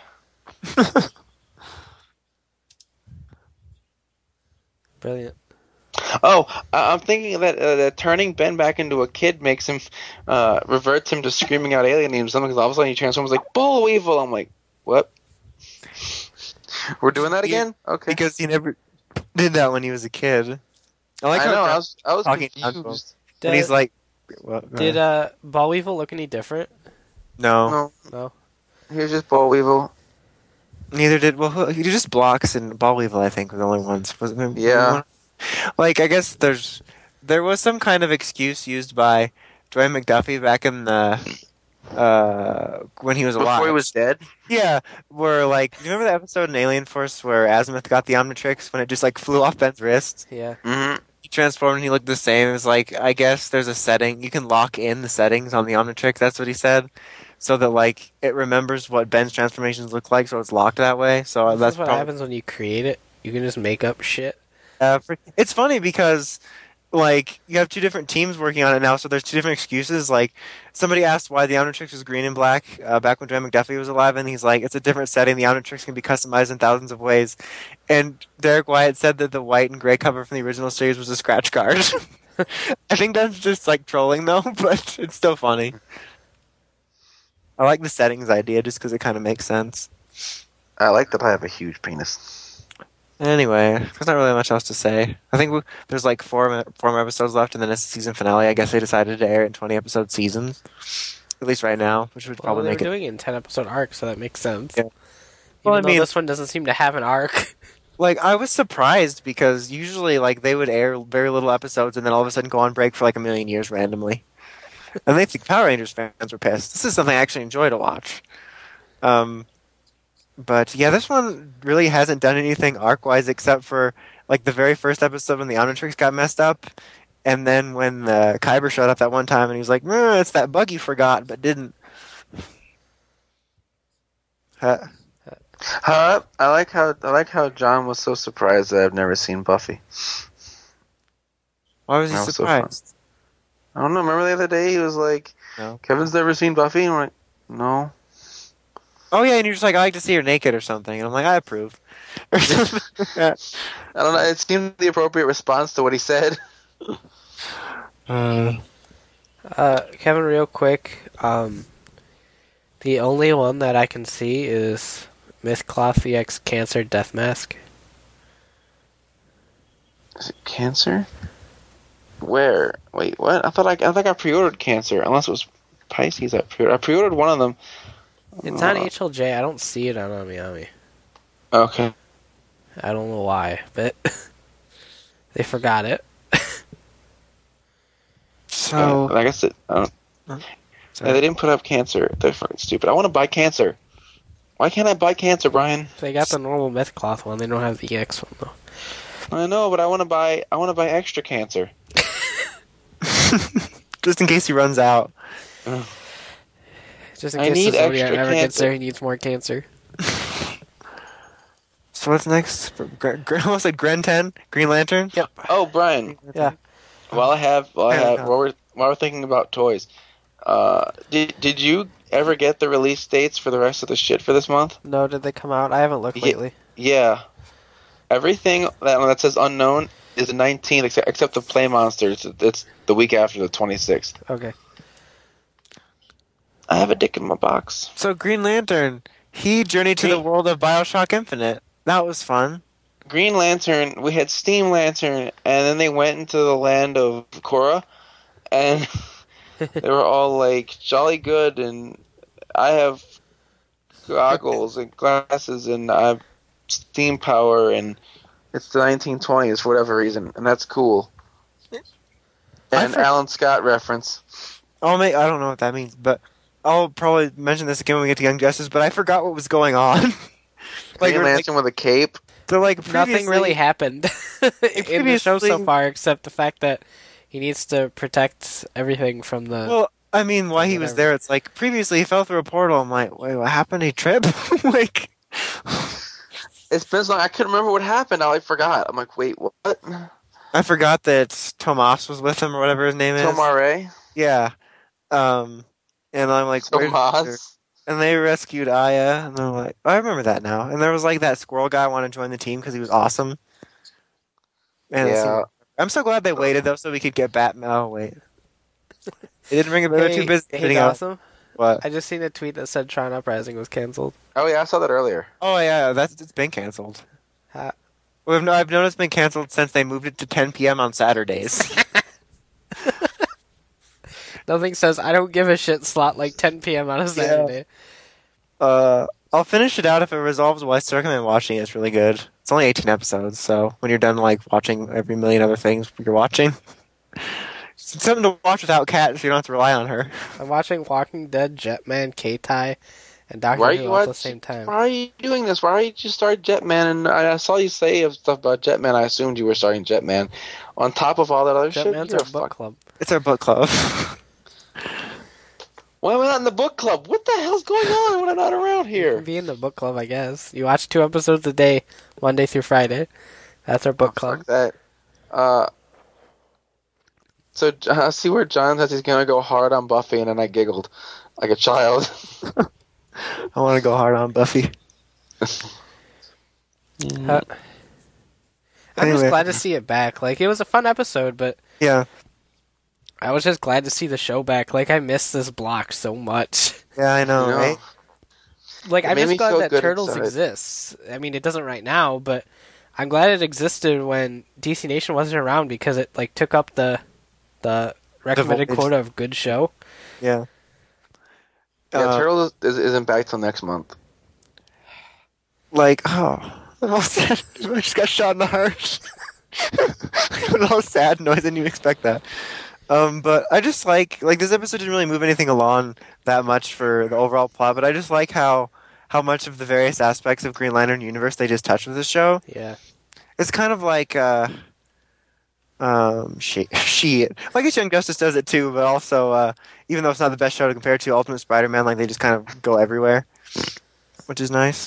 Brilliant. Oh, I'm thinking that turning Ben back into a kid makes him reverts him to screaming out alien names. Something, because all of a sudden he transforms like Bull Weevil. I'm like, what? We're doing that again? Okay. Because he never did that when he was a kid. I like I how know. John- I was talking confused. and he's like, what? Did Ball Weevil look any different? No, No, No. he was just Bull Weevil. neither did. Well, he just Blocks and Ball Weevil. I think were the only ones. Was it? maybe Yeah. one? Like I guess there was some kind of excuse used by Dwayne McDuffie back in the when he was alive. Before he was dead. Yeah, where like, do you remember the episode in Alien Force where Azimuth got the Omnitrix when it just like flew off Ben's wrist? Yeah. Mm-hmm. He transformed and he looked the same. It was like, I guess there's a setting you can lock in the settings on the Omnitrix. That's what he said, so that like it remembers what Ben's transformations look like, so it's locked that way. So This that's is what prob- happens when you create it. You can just make up shit. It's funny because like you have two different teams working on it now, so there's two different excuses. Like somebody asked why the Omnitrix was green and black back when Dwayne McDuffie was alive, and he's like, it's a different setting. The Omnitrix can be customized in thousands of ways. And Derek Wyatt said that the white and gray cover from the original series was a scratch card. I think that's just like trolling though, but it's still funny. I like the settings idea just because it kind of makes sense. I like that I have a huge penis. Anyway, there's not really much else to say. I think there's like four more episodes left, and then it's the season finale. I guess they decided to air it in 20-episode seasons, at least right now, which would Well, probably they were make it. doing it in 10-episode arcs, so that makes sense. Yeah. Even Well, I though mean- this one doesn't seem to have an arc. Like, I was surprised because usually, like, they would air very little episodes and then all of a sudden go on break for like a million years randomly. And they think Power Rangers fans were pissed. This is something I actually enjoy to watch. But yeah, this one really hasn't done anything arc-wise except for like the very first episode when the Omnitrix got messed up, and then when Kyber showed up that one time and he was like, "It's that bug you forgot but didn't." I like how John was so surprised that I've never seen Buffy. Why was he That was so fun. surprised? I don't know. Remember the other day he was like, No. "Kevin's never seen Buffy," and I'm like, "No." Oh yeah, and you're just like, "I like to see her naked" or something, and I'm like, "I approve." Or something like that. I don't know. It seemed the appropriate response to what he said. Kevin, real quick, the only one that I can see is Myth Cloth VX Cancer Death Mask. Is it Cancer? Where? Wait, what? I thought I pre-ordered Cancer, unless it was Pisces. I pre-ordered one of them. It's on HLJ. I don't see it on AmiAmi. Okay. I don't know why, but they forgot it. So Like I said, they didn't put up Cancer. They're fucking stupid. I want to buy Cancer. Why can't I buy Cancer, Brian? They got the normal myth cloth one. They don't have the EX one though. I know, but I want to buy extra Cancer. just in case he runs out. Just in I case need somebody extra ever gets cancer. there, he needs more cancer. So what's next? Almost like Gren 10? Green Lantern? Yep. Oh, Brian. Yeah. While we're thinking about toys, did you ever get the release dates for the rest of the shit for this month? No, did they come out? I haven't looked lately. Yeah. Everything that says unknown is the 19th, except the Play Monsters. It's the week after the 26th. Okay. I have a dick in my box. So Green Lantern, he journeyed to the world of BioShock Infinite. That was fun. Green Lantern, we had Steam Lantern, and then they went into the land of Korra, and they were all like jolly good, and I have goggles and glasses, and I have steam power, and it's the 1920s for whatever reason, and that's cool. And Alan Scott reference. I don't know what that means, but I'll probably mention this again when we get to Young Justice, but I forgot what was going on. Green Lantern with a cape. So like Nothing really happened in the show so previously- far, except the fact that he needs to protect everything from the. Well, I mean, while he was Whatever. there, it's like previously he fell through a portal. I'm like, wait, what happened? He tripped? like, It's been so long, I couldn't remember what happened. I forgot. I'm like, wait, what? I forgot that Tomas was with him or whatever his name is. Tomare? Yeah. And I'm like, where's Tomas? and they rescued Aya, and they're like, I remember that now. And there was like that squirrel guy wanted to join the team because he was awesome. And it Yeah. seemed- I'm so glad they waited though, so we could get Batman. Oh wait, they didn't bring it. They were too busy hey, getting out. awesome. What? I just seen a tweet that said Tron Uprising was canceled. Oh, yeah, I saw that earlier. Oh yeah, it's been canceled. Ha- I've noticed it's been canceled since they moved it to 10 p.m. on Saturdays. Nothing says I don't give a shit slot like 10 p.m. on a Saturday. I'll finish it out if it resolves well. I still recommend watching it. It's really good. It's only 18 episodes, so when you're done like watching every million other things you're watching, it's something to watch without Kat, so you don't have to rely on her. I'm watching Walking Dead, Jetman, K-Tai, and Why Doctor are Who you all at the watch- same time. Why are you doing this? Why are you just start Jetman? And I saw you say stuff about Jetman. I assumed you were starting Jetman. On top of all that other shit, Jetman's you're our a book fuck. club. It's our book club. Why am I not in the book club? What the hell's going on when I'm not around here? Be in the book club, I guess. You watch 2 episodes a day, Monday through Friday. That's our book club. Fuck that. So I see where John says he's gonna go hard on Buffy, and then I giggled like a child. I want to go hard on Buffy. I'm Anyway. just glad to see it back. Like, it was a fun episode, but Yeah, I was just glad to see the show back. Like, I missed this block so much. yeah, I know, You know? right? Like, It I'm made me just glad feel that good Turtles inside. exists. I mean, it doesn't right now, but I'm glad it existed when DC Nation wasn't around because it, like, took up the recommended voltage. quota of good show. Yeah. Yeah, Turtles isn't back till next month. Like, oh, I'm all sad. I just got shot in the heart. All sad noise. I didn't even expect that. But I just like this episode didn't really move anything along that much for the overall plot. But I just like how much of the various aspects of Green Lantern universe they just touched with this show. Yeah. It's kind of like she. Well, I guess Young Justice does it too, but also even though it's not the best show to compare to Ultimate Spider-Man, like they just kind of go everywhere, which is nice.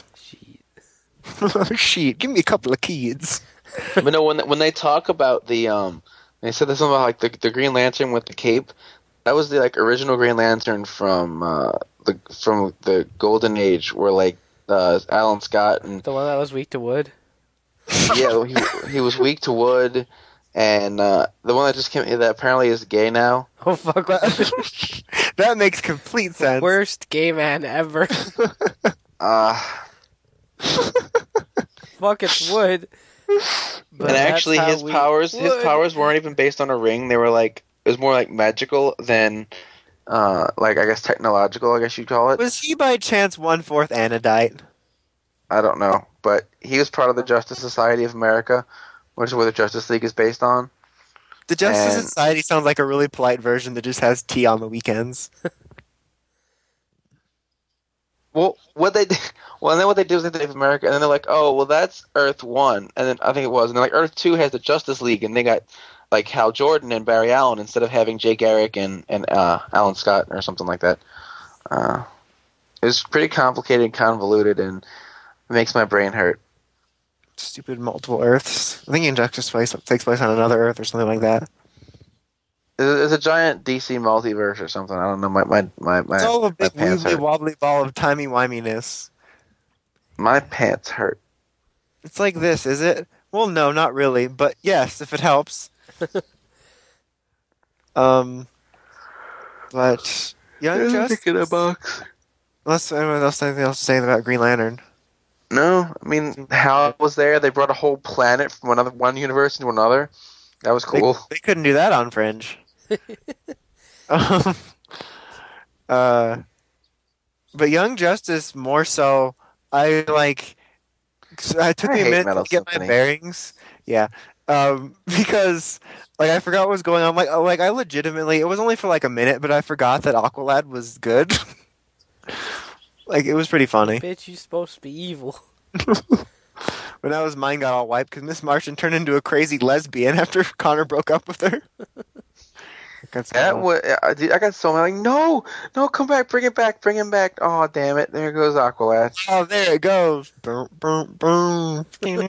Shit, give me a couple of kids. But no, when they talk about the they said this about like the Green Lantern with the cape. That was the like original Green Lantern from the Golden Age, where like Alan Scott and The one that was weak to wood. yeah, he was weak to wood, and the one that just came that apparently is gay now. Oh, fuck. That makes complete sense. Worst gay man ever. Fuck, it's wood. But And that's actually, how his we powers would. weren't even based on a ring. They were like it was more like magical than like I guess technological, I guess you'd call it. Was he by chance 1/4 Anodite? I don't know, but he was part of the Justice Society of America, which is where the Justice League is based on. The Justice And- Society sounds like a really polite version that just has tea on the weekends. Well, what they did, and then what they did was they did America, and then they're like, oh, well, that's Earth 1, and then I think it was, and they're like, Earth 2 has the Justice League, and they got like Hal Jordan and Barry Allen instead of having Jay Garrick and Alan Scott or something like that. It was pretty complicated and convoluted, and it makes my brain hurt. Stupid multiple Earths. I think Injustice takes place on another Earth or something like that. It's a giant DC multiverse or something. I don't know. My It's all a big pants wibbly hurt. wobbly ball of timey-wiminess. My pants hurt. It's like this, is it? Well, no, not really, but yes, if it helps. But Young Justice. box. Unless anyone else has anything else to say about Green Lantern. No, I mean Hal was there. They brought a whole planet from one universe into another. That was cool. They couldn't do that on Fringe. um, but Young Justice more so. I took me a hate minute Metal to get my Symphony. bearings. Yeah, because I forgot what was going on. I legitimately, it was only for like a minute, but I forgot that Aqualad was good. It was pretty funny. Bitch, you supposed to be evil. But now his mind got all wiped because Miss Martian turned into a crazy lesbian after Connor broke up with her. I got so mad. Like, no, come back, bring it back, bring him back. Oh, damn it! There goes Aqualad. Oh, there it goes. Boom, boom, boom.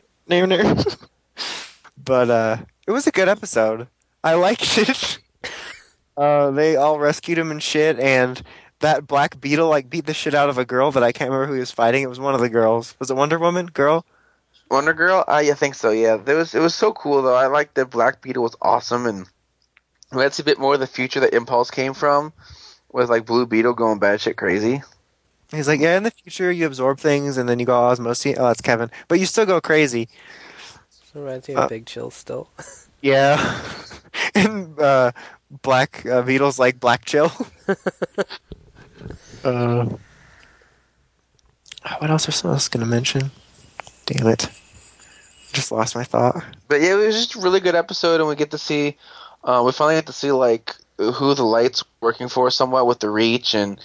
But it was a good episode. I liked it. They all rescued him and shit, and that Black Beetle beat the shit out of a girl that I can't remember who he was fighting. It was one of the girls. Was it Wonder Woman? Girl? Wonder Girl? I think so. Yeah, it was so cool though. I liked that Black Beetle was awesome, and we had to see a bit more of the future that Impulse came from, with like Blue Beetle going batshit crazy. He's like, yeah, in the future you absorb things and then you go osmosis. Oh, that's Kevin. But you still go crazy. So reminds me of Big Chill still. Yeah. And Black Beetle's like Black Chill. What else was I going to mention? Damn it. Just lost my thought. But yeah, it was just a really good episode, and we get to see, we finally get to see like who the Light's working for somewhat with the Reach, and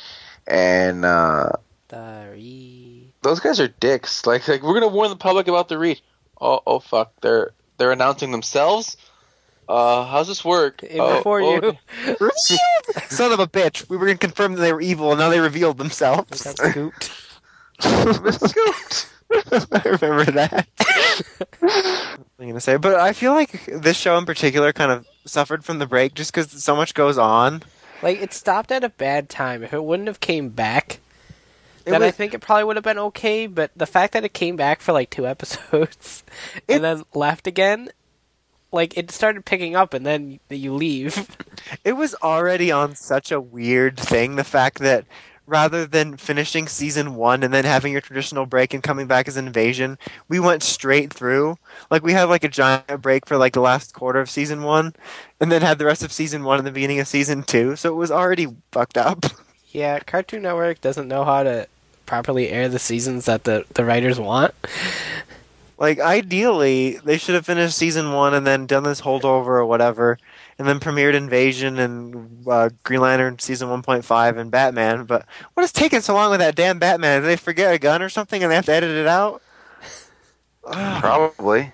Dari. those guys are dicks. Like we're gonna warn the public about the Reach. Oh fuck, they're announcing themselves. How's this work? Before you. Son of a bitch. We were going to confirm that they were evil, and now they revealed We themselves. got scooped. Scooped. I remember that. I'm going to say, but I feel like this show in particular kind of suffered from the break just because so much goes on. It stopped at a bad time. If it wouldn't have came back, It then was- I think it probably would have been okay, but the fact that it came back for 2 episodes and then left again, it started picking up and then you leave. It was already on such a weird thing, the fact that rather than finishing season 1 and then having your traditional break and coming back as Invasion, we went straight through. We had a giant break for the last quarter of season 1 and then had the rest of season 1 and the beginning of season 2, so it was already fucked up. Yeah, Cartoon Network doesn't know how to properly air the seasons that the writers want. Ideally, they should have finished season 1 and then done this holdover or whatever, and then premiered Invasion and Green Lantern season 1.5 and Batman. But what is taking so long with that damn Batman? Did they forget a gun or something and they have to edit it out? Probably.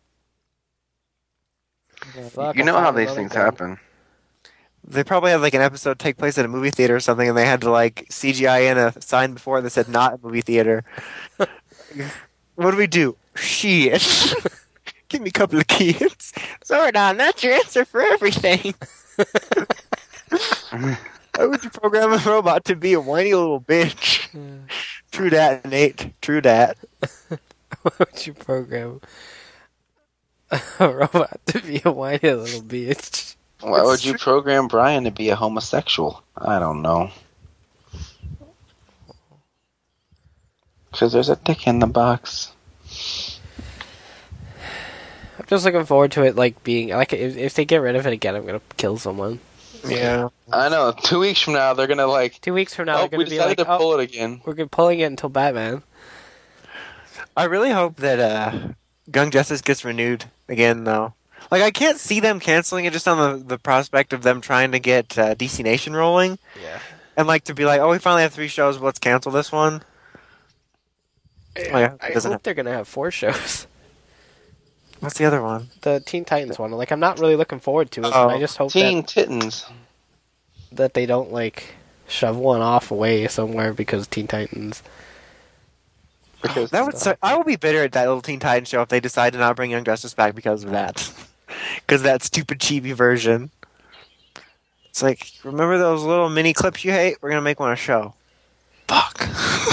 Fuck, You I know how found these another things gun. happen. They probably had an episode take place at a movie theater or something, and they had to CGI in a sign before that said "not a movie theater." What do we do? Shit! Give me a couple of kids. Zordon, that's your answer for everything. How would you program a robot to be a whiny little bitch? True dat, Nate. True dat. Why would you program a robot to be a whiny little bitch? Why would you program Brian to be a homosexual? I don't know. Because there's a dick in the box. I'm just looking forward to it being if they get rid of it again, I'm gonna kill someone. Yeah. I know. 2 weeks from now, they're gonna 2 weeks from now, Oh, they're we going to be decided like, to pull it again. we're pulling it until Batman. I really hope that Young Justice gets renewed again, though. Like, I can't see them canceling it just on the prospect of them trying to get DC Nation rolling. Yeah. And, like, to be like, oh, we finally have 3 shows, let's cancel this one. I hope they're going to have 4 shows. What's the other one? The Teen Titans one. Like, I'm not really looking forward to it, Oh. but I just hope Teen Titans. that they don't, like, shove one off away somewhere because Teen Titans. Because That would I will be bitter at that little Teen Titans show if they decide to not bring Young Justice back because of that. Because that stupid chibi version. It's like, remember those little mini clips you hate? We're going to make one a show. Fuck.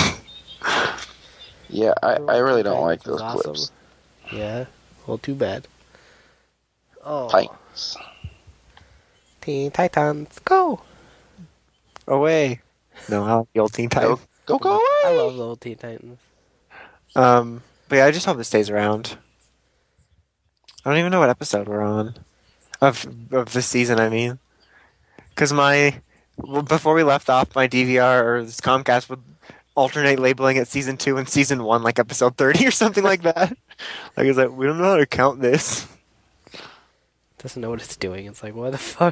Yeah, I really don't like Titans those is clips. Yeah. Well, too bad. Oh. Titans. Teen Titans, go! Away. No, I like the old Teen Titans. Go away! I love the old Teen Titans. But yeah, I just hope it stays around. I don't even know what episode we're on. Of this season, I mean. Because before we left off, my DVR or this Comcast would alternate labeling it Season 2 and Season 1, like Episode 30 or something like that. Like, it's like, we don't know how to count this. Doesn't know what it's doing. It's like, what the fuck?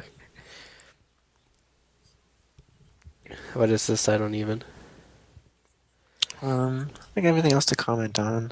What is this? I don't even. I think everything else to comment on.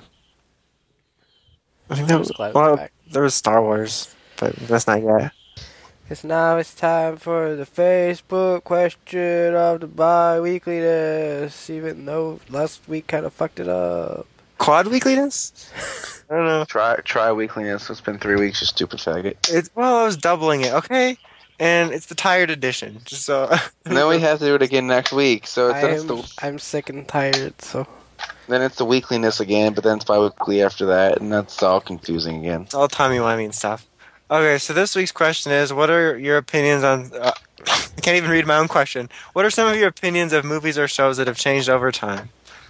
I think I'm just glad it's back. there was Star Wars, but that's not yet. Because now it's time for the Facebook question of the bi-weekliness, even though last week kind of fucked it up. Quad weekliness? I don't know. Try weekliness. It's been 3 weeks, you stupid faggot. I was doubling it, okay? And it's the tired edition, just so... And then we have to do it again next week. So I'm sick and tired, so... then it's the weekliness again, but then it's bi-weekly after that, and that's all confusing again. It's all timey-wimey and stuff. Okay, so this week's question is, what are your opinions on... I can't even read my own question. What are some of your opinions of movies or shows that have changed over time?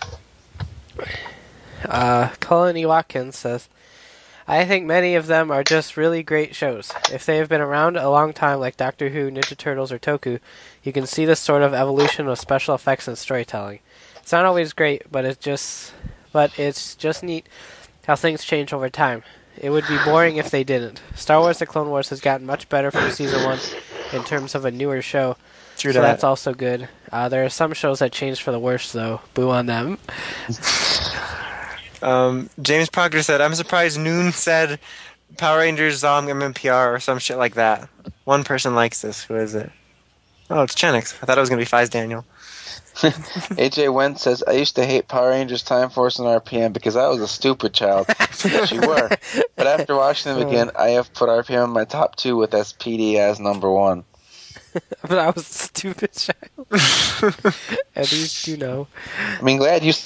Colin E. Watkins says, I think many of them are just really great shows. If they have been around a long time, like Doctor Who, Ninja Turtles, or Toku, you can see this sort of evolution of special effects and storytelling. It's not always great, but it's just neat how things change over time. It would be boring if they didn't. Star Wars The Clone Wars has gotten much better from Season 1 in terms of a newer show, True so that. that's also good. There are some shows that changed for the worse, though. Boo on them. James Proctor said, I'm surprised Noon said Power Rangers Zom MMPR or some shit like that. One person likes this. Who is it? Oh, it's Chenix. I thought it was going to be Fies Daniel. AJ Wentz says, I used to hate Power Rangers, Time Force, and RPM because I was a stupid child. You were. But after watching them again, I have put RPM in my top 2 with SPD as number 1. But I was a stupid child. At least you know. I mean, glad you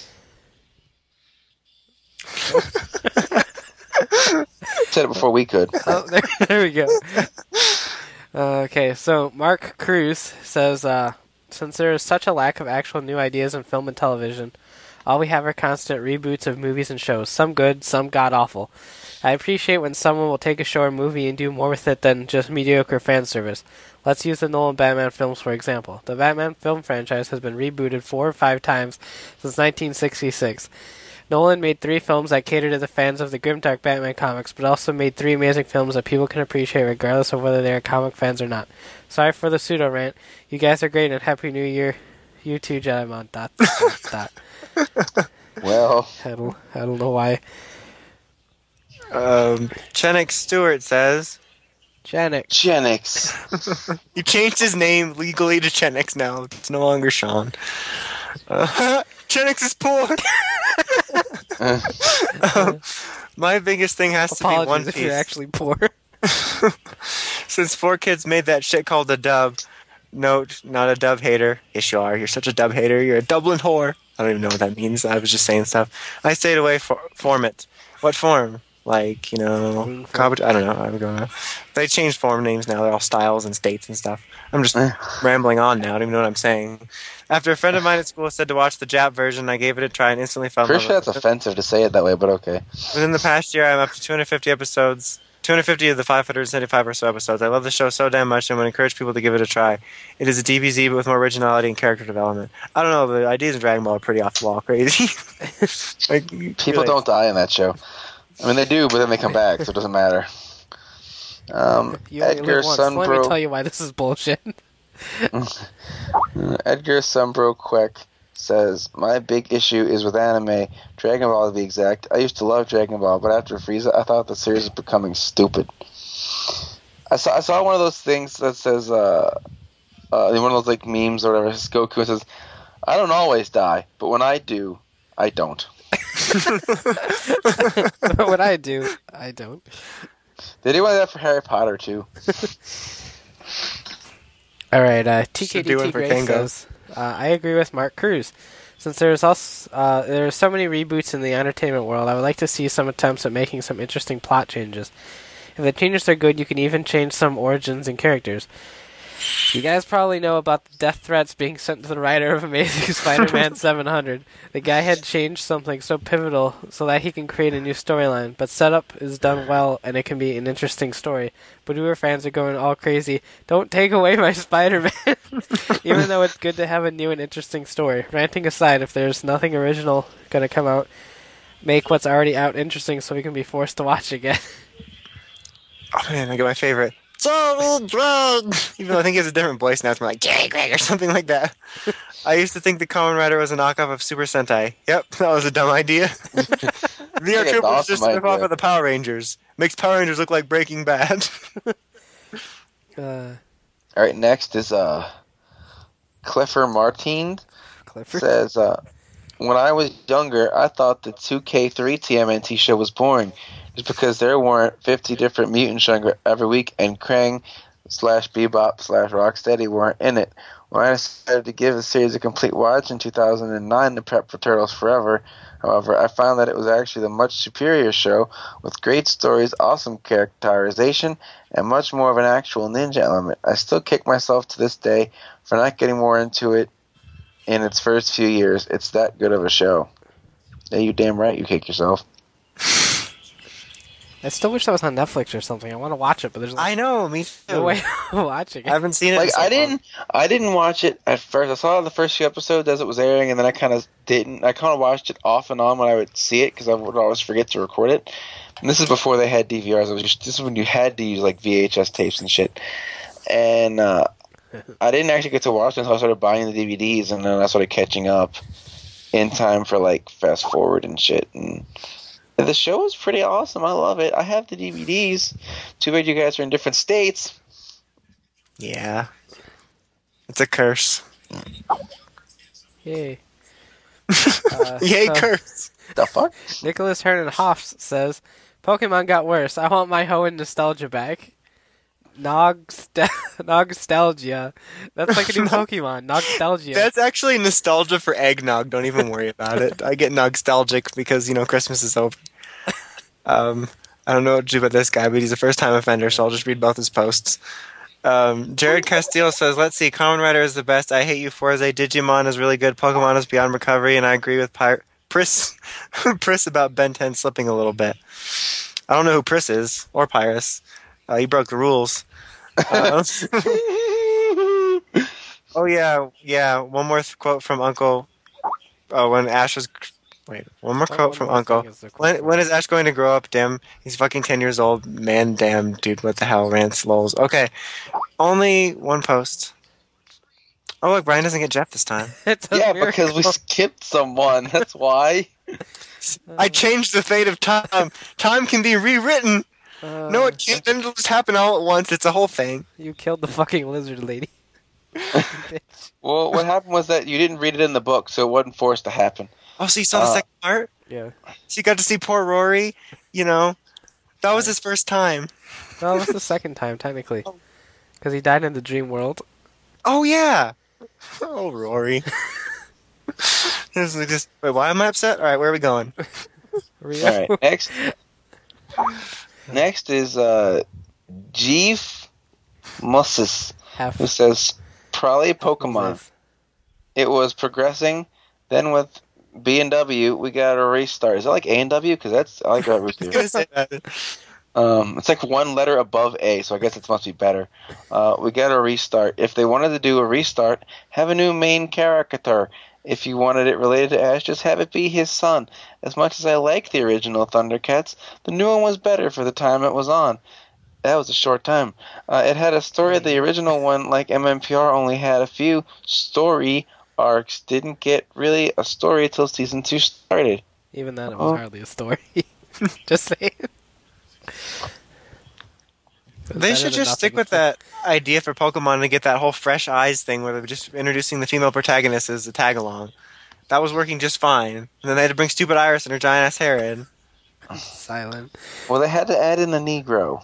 said it before we could. Oh, there we go. Okay, so Mark Cruz says, since there is such a lack of actual new ideas in film and television, all we have are constant reboots of movies and shows, some good, some god-awful. I appreciate when someone will take a show or movie and do more with it than just mediocre fan service. Let's use the Nolan Batman films for example. The Batman film franchise has been rebooted 4 or 5 times since 1966. Nolan made 3 films that cater to the fans of the grimdark Batman comics, but also made 3 amazing films that people can appreciate regardless of whether they are comic fans or not. Sorry for the pseudo-rant. You guys are great and Happy New Year. You too, Jedi. Well, I don't know why. Chenix Stewart says... Janik. Genix. He changed his name legally to Chenix now. It's no longer Sean. Chenix is poor! My biggest thing has to be One Apologies if Piece. you're actually poor. Since 4Kids made that shit called a dub. Note, not a dub hater. Yes, you are. You're such a dub hater. You're a Dublin whore. I don't even know what that means. I was just saying stuff. I stayed away from it. What form? Like, I don't know. I don't know. They changed form names now. They're all styles and states and stuff. I'm just rambling on now. I don't even know what I'm saying. After a friend of mine at school said to watch the Jap version, I gave it a try and instantly fell in Pretty love sure with that's it. offensive to say it that way, but okay. Within the past year, I'm up to 250 episodes 250 of the 575 or so episodes. I love the show so damn much and would encourage people to give it a try. It is a DBZ but with more originality and character development. I don't know, the ideas in Dragon Ball are pretty off the wall crazy. People don't die in that show. I mean, they do, but then they come back, so it doesn't matter. You only Edgar live once. Let me Sunbro. tell you why this is bullshit. Edgar Sunbro Quick says, my big issue is with anime, Dragon Ball to be exact. I used to love Dragon Ball, but after Frieza, I thought the series was becoming stupid. I saw one of those things that says, one of those like memes or whatever, Goku says, I don't always die, but when I do, I don't. What I do, I don't. They do one of that for Harry Potter, too. All right, Should do one TKDT for Gray Kango. says, I agree with Mark Cruz. Since there are so many reboots in the entertainment world, I would like to see some attempts at making some interesting plot changes. If the changes are good, you can even change some origins and characters. You guys probably know about the death threats being sent to the writer of Amazing Spider-Man 700. The guy had changed something so pivotal so that he can create a new storyline, but setup is done well and it can be an interesting story. But Uber fans are going all crazy. Don't take away my Spider-Man! Even though it's good to have a new and interesting story. Ranting aside, if there's nothing original going to come out, make what's already out interesting so we can be forced to watch again. Oh man, I got my favorite. Total drug! Even though I think he has a different voice now, it's more like Jerry Greg or something like that. I used to think the Kamen Rider was a knockoff of Super Sentai. Yep, that was a dumb idea. VR It's Troopers awesome just rip off idea. of the Power Rangers. Makes Power Rangers look like Breaking Bad. All right, next is Clifford Martin Clifford? says, when I was younger, I thought the 2K3 TMNT show was boring just because there weren't 50 different mutants showing every week and Krang / Bebop / Rocksteady weren't in it. When I decided to give the series a complete watch in 2009 to prep for Turtles Forever, however, I found that it was actually the much superior show with great stories, awesome characterization, and much more of an actual ninja element. I still kick myself to this day for not getting more into it in its first few years. It's that good of a show. Yeah, you damn right you kick yourself. I still wish that was on Netflix or something. I want to watch it, but there's I know, me no too. way of watching I it. haven't seen it. in Like so long. I didn't watch it at first. I saw the first few episodes as it was airing, and then I kind of didn't. I kind of watched it off and on when I would see it because I would always forget to record it. And this is before they had DVRs. This is when you had to use like VHS tapes and shit. And I didn't actually get to watch it until I started buying the DVDs, and then I started catching up in time for like Fast Forward and shit. And the show is pretty awesome. I love it. I have the DVDs. Too bad you guys are in different states. Yeah. It's a curse. Yay. Yay, so- curse! The fuck? Nicholas Hernan Hoffs says, Pokemon got worse. I want my Hoenn nostalgia back. Nostalgia. That's like a new Pokemon. Nostalgia. That's actually nostalgia for eggnog. Don't even worry about it. I get nostalgic because, Christmas is over. I don't know what to do about this guy, but he's a first-time offender, so I'll just read both his posts. Jared Castillo says, let's see, Kamen Rider is the best. I hate you, Forze. Digimon is really good. Pokemon is beyond recovery, and I agree with Pris about Ben 10 slipping a little bit. I don't know who Pris is, or Pyrus. He broke the rules. Oh, yeah. One more quote from Uncle. When Ash was... Wait, one more quote from Uncle. When is Ash going to grow up? Damn, he's fucking 10 years old. Man, damn, dude, what the hell? Rants, lols. Okay, only one post. Oh, look, Brian doesn't get Jeff this time. It's a Yeah, miracle. because we skipped someone. That's why. I changed the fate of time. Time can be rewritten. No, it can't. Then it'll just happen all at once. It's a whole thing. You killed the fucking lizard lady. Well, what happened was that you didn't read it in the book, so it wasn't forced to happen. Oh, so you saw the second part? Yeah. So you got to see poor Rory? That was his first time. Well, it was the second time, technically. Because he died in the dream world. Oh, yeah. Oh, Rory. Wait, why am I upset? All right, where are we going? Rio. All right, next. Next is Jeef Moses, Half. who says, probably Pokemon. It was progressing. Then with B&W, we got a restart. Is that like A&W? Because I like that route I was there. gonna say that. It's like one letter above A, so I guess it must be better. We got a restart. If they wanted to do a restart, have a new main character. If you wanted it related to Ash, just have it be his son. As much as I like the original Thundercats, the new one was better for the time it was on. That was a short time. It had a story. The original one, like MMPR, only had a few story arcs. Didn't get really a story till season 2 started. Even then, it was hardly a story. Just saying. They should just stick with that idea for Pokemon to get that whole fresh eyes thing where they're just introducing the female protagonist as a tag-along. That was working just fine. And then they had to bring stupid Iris and her giant-ass hair in. Silent. Well, they had to add in the Negro.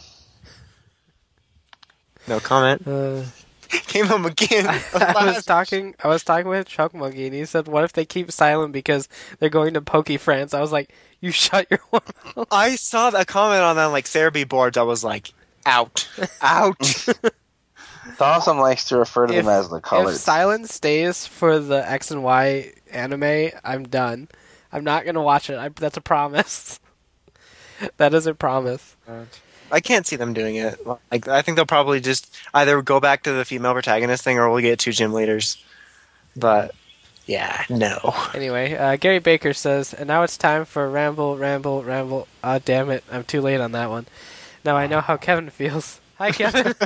No comment. Came home again. I was talking with Chuck Monkey, and he said, "What if they keep silent because they're going to Poke France?" I was like, "You shut your mouth." I saw that comment on that like Cerebi boards. I was like, out. Dawson likes to refer to them as the If colors. silence stays for the X and Y anime, I'm done. I'm not gonna watch it. That's a promise. That is a promise. I can't see them doing it. Like, I think they'll probably just either go back to the female protagonist thing, or we'll get 2 gym leaders. But yeah, no. Anyway, Gary Baker says, and now it's time for ramble. Ah, damn it, I'm too late on that one. Now I know how Kevin feels. Hi, Kevin.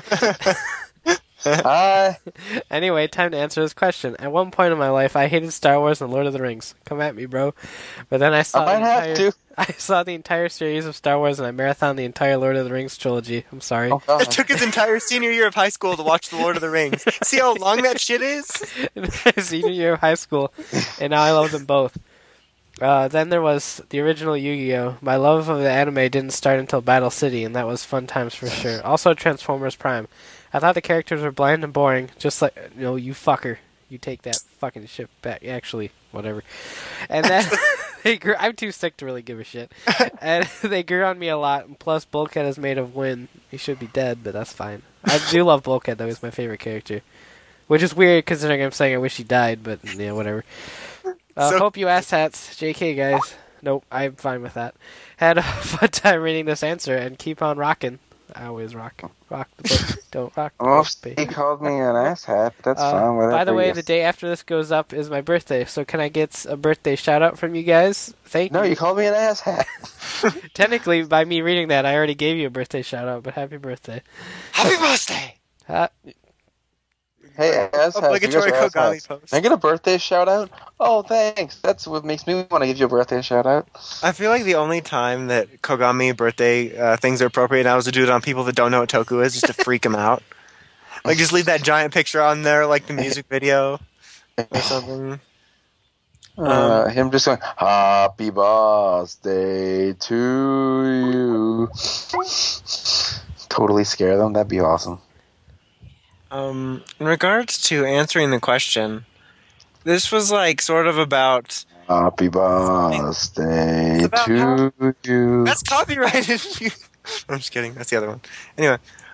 Hi. Anyway, time to answer this question. At one point in my life, I hated Star Wars and Lord of the Rings. Come at me, bro. But then I saw I saw the entire series of Star Wars, and I marathoned the entire Lord of the Rings trilogy. I'm sorry. Oh, God. It took his entire senior year of high school to watch The Lord of the Rings. See how long that shit is? Senior year of high school, and now I love them both. Then there was the original Yu-Gi-Oh! My love of the anime didn't start until Battle City, and that was fun times for sure. Also Transformers Prime. I thought the characters were bland and boring, just like, you fucker. You take that fucking shit back. Actually, whatever. And then they grew. I'm too sick to really give a shit. And they grew on me a lot. And plus, Bulkhead is made of wind. He should be dead, but that's fine. I do love Bulkhead, though. He's my favorite character. Which is weird, considering I'm saying I wish he died, but, whatever. Hope you asshats. JK, guys. Nope, I'm fine with that. Had a fun time reading this answer, and keep on rocking. I always rock. Rock the boat. Don't rock the Well, boat, he called me an asshat. That's fine. By the way, the day after this goes up is my birthday, so can I get a birthday shout-out from you guys? Thank you. No, you called me an asshat. Technically, by me reading that, I already gave you a birthday shout-out, but happy birthday. Happy birthday! Hey, asshat. Obligatory Kogami post. Can I get a birthday shout-out? Oh, thanks. That's what makes me want to give you a birthday shout-out. I feel like the only time that Kogami birthday things are appropriate now is to do it on people that don't know what Toku is, just to freak them out. Like, just leave that giant picture on there, like the music video or something. Him just going, happy birthday to you. Totally scare them. That'd be awesome. In regards to answering the question, this was like sort of about happy birthday to you. That's copyrighted. I'm just kidding. That's the other one. Anyway,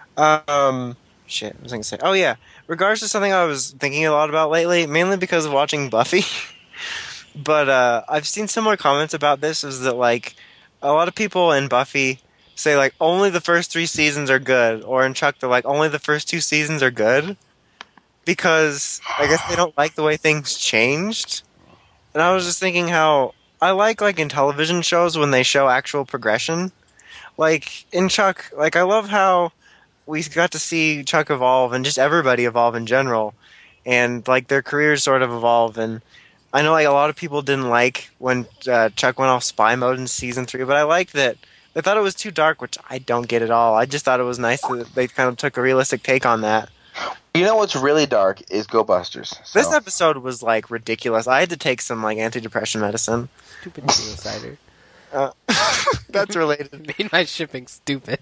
shit. What was I gonna say? Oh yeah. Regards to something I was thinking a lot about lately, mainly because of watching Buffy. But I've seen similar comments about this. Is that like a lot of people in Buffy say like only the first 3 seasons are good, or in Chuck they're like only the first 2 seasons are good, because I guess they don't like the way things changed. And I was just thinking how I like in television shows when they show actual progression. Like in Chuck, like I love how we got to see Chuck evolve and just everybody evolve in general, and like their careers sort of evolve. And I know like a lot of people didn't like when Chuck went off spy mode in season 3, but I liked that. They thought it was too dark, which I don't get at all. I just thought it was nice that they kind of took a realistic take on that. You know what's really dark is Go Busters. So. This episode was like ridiculous. I had to take some like antidepressant medicine. Stupid suicider. That's related. Made my shipping stupid.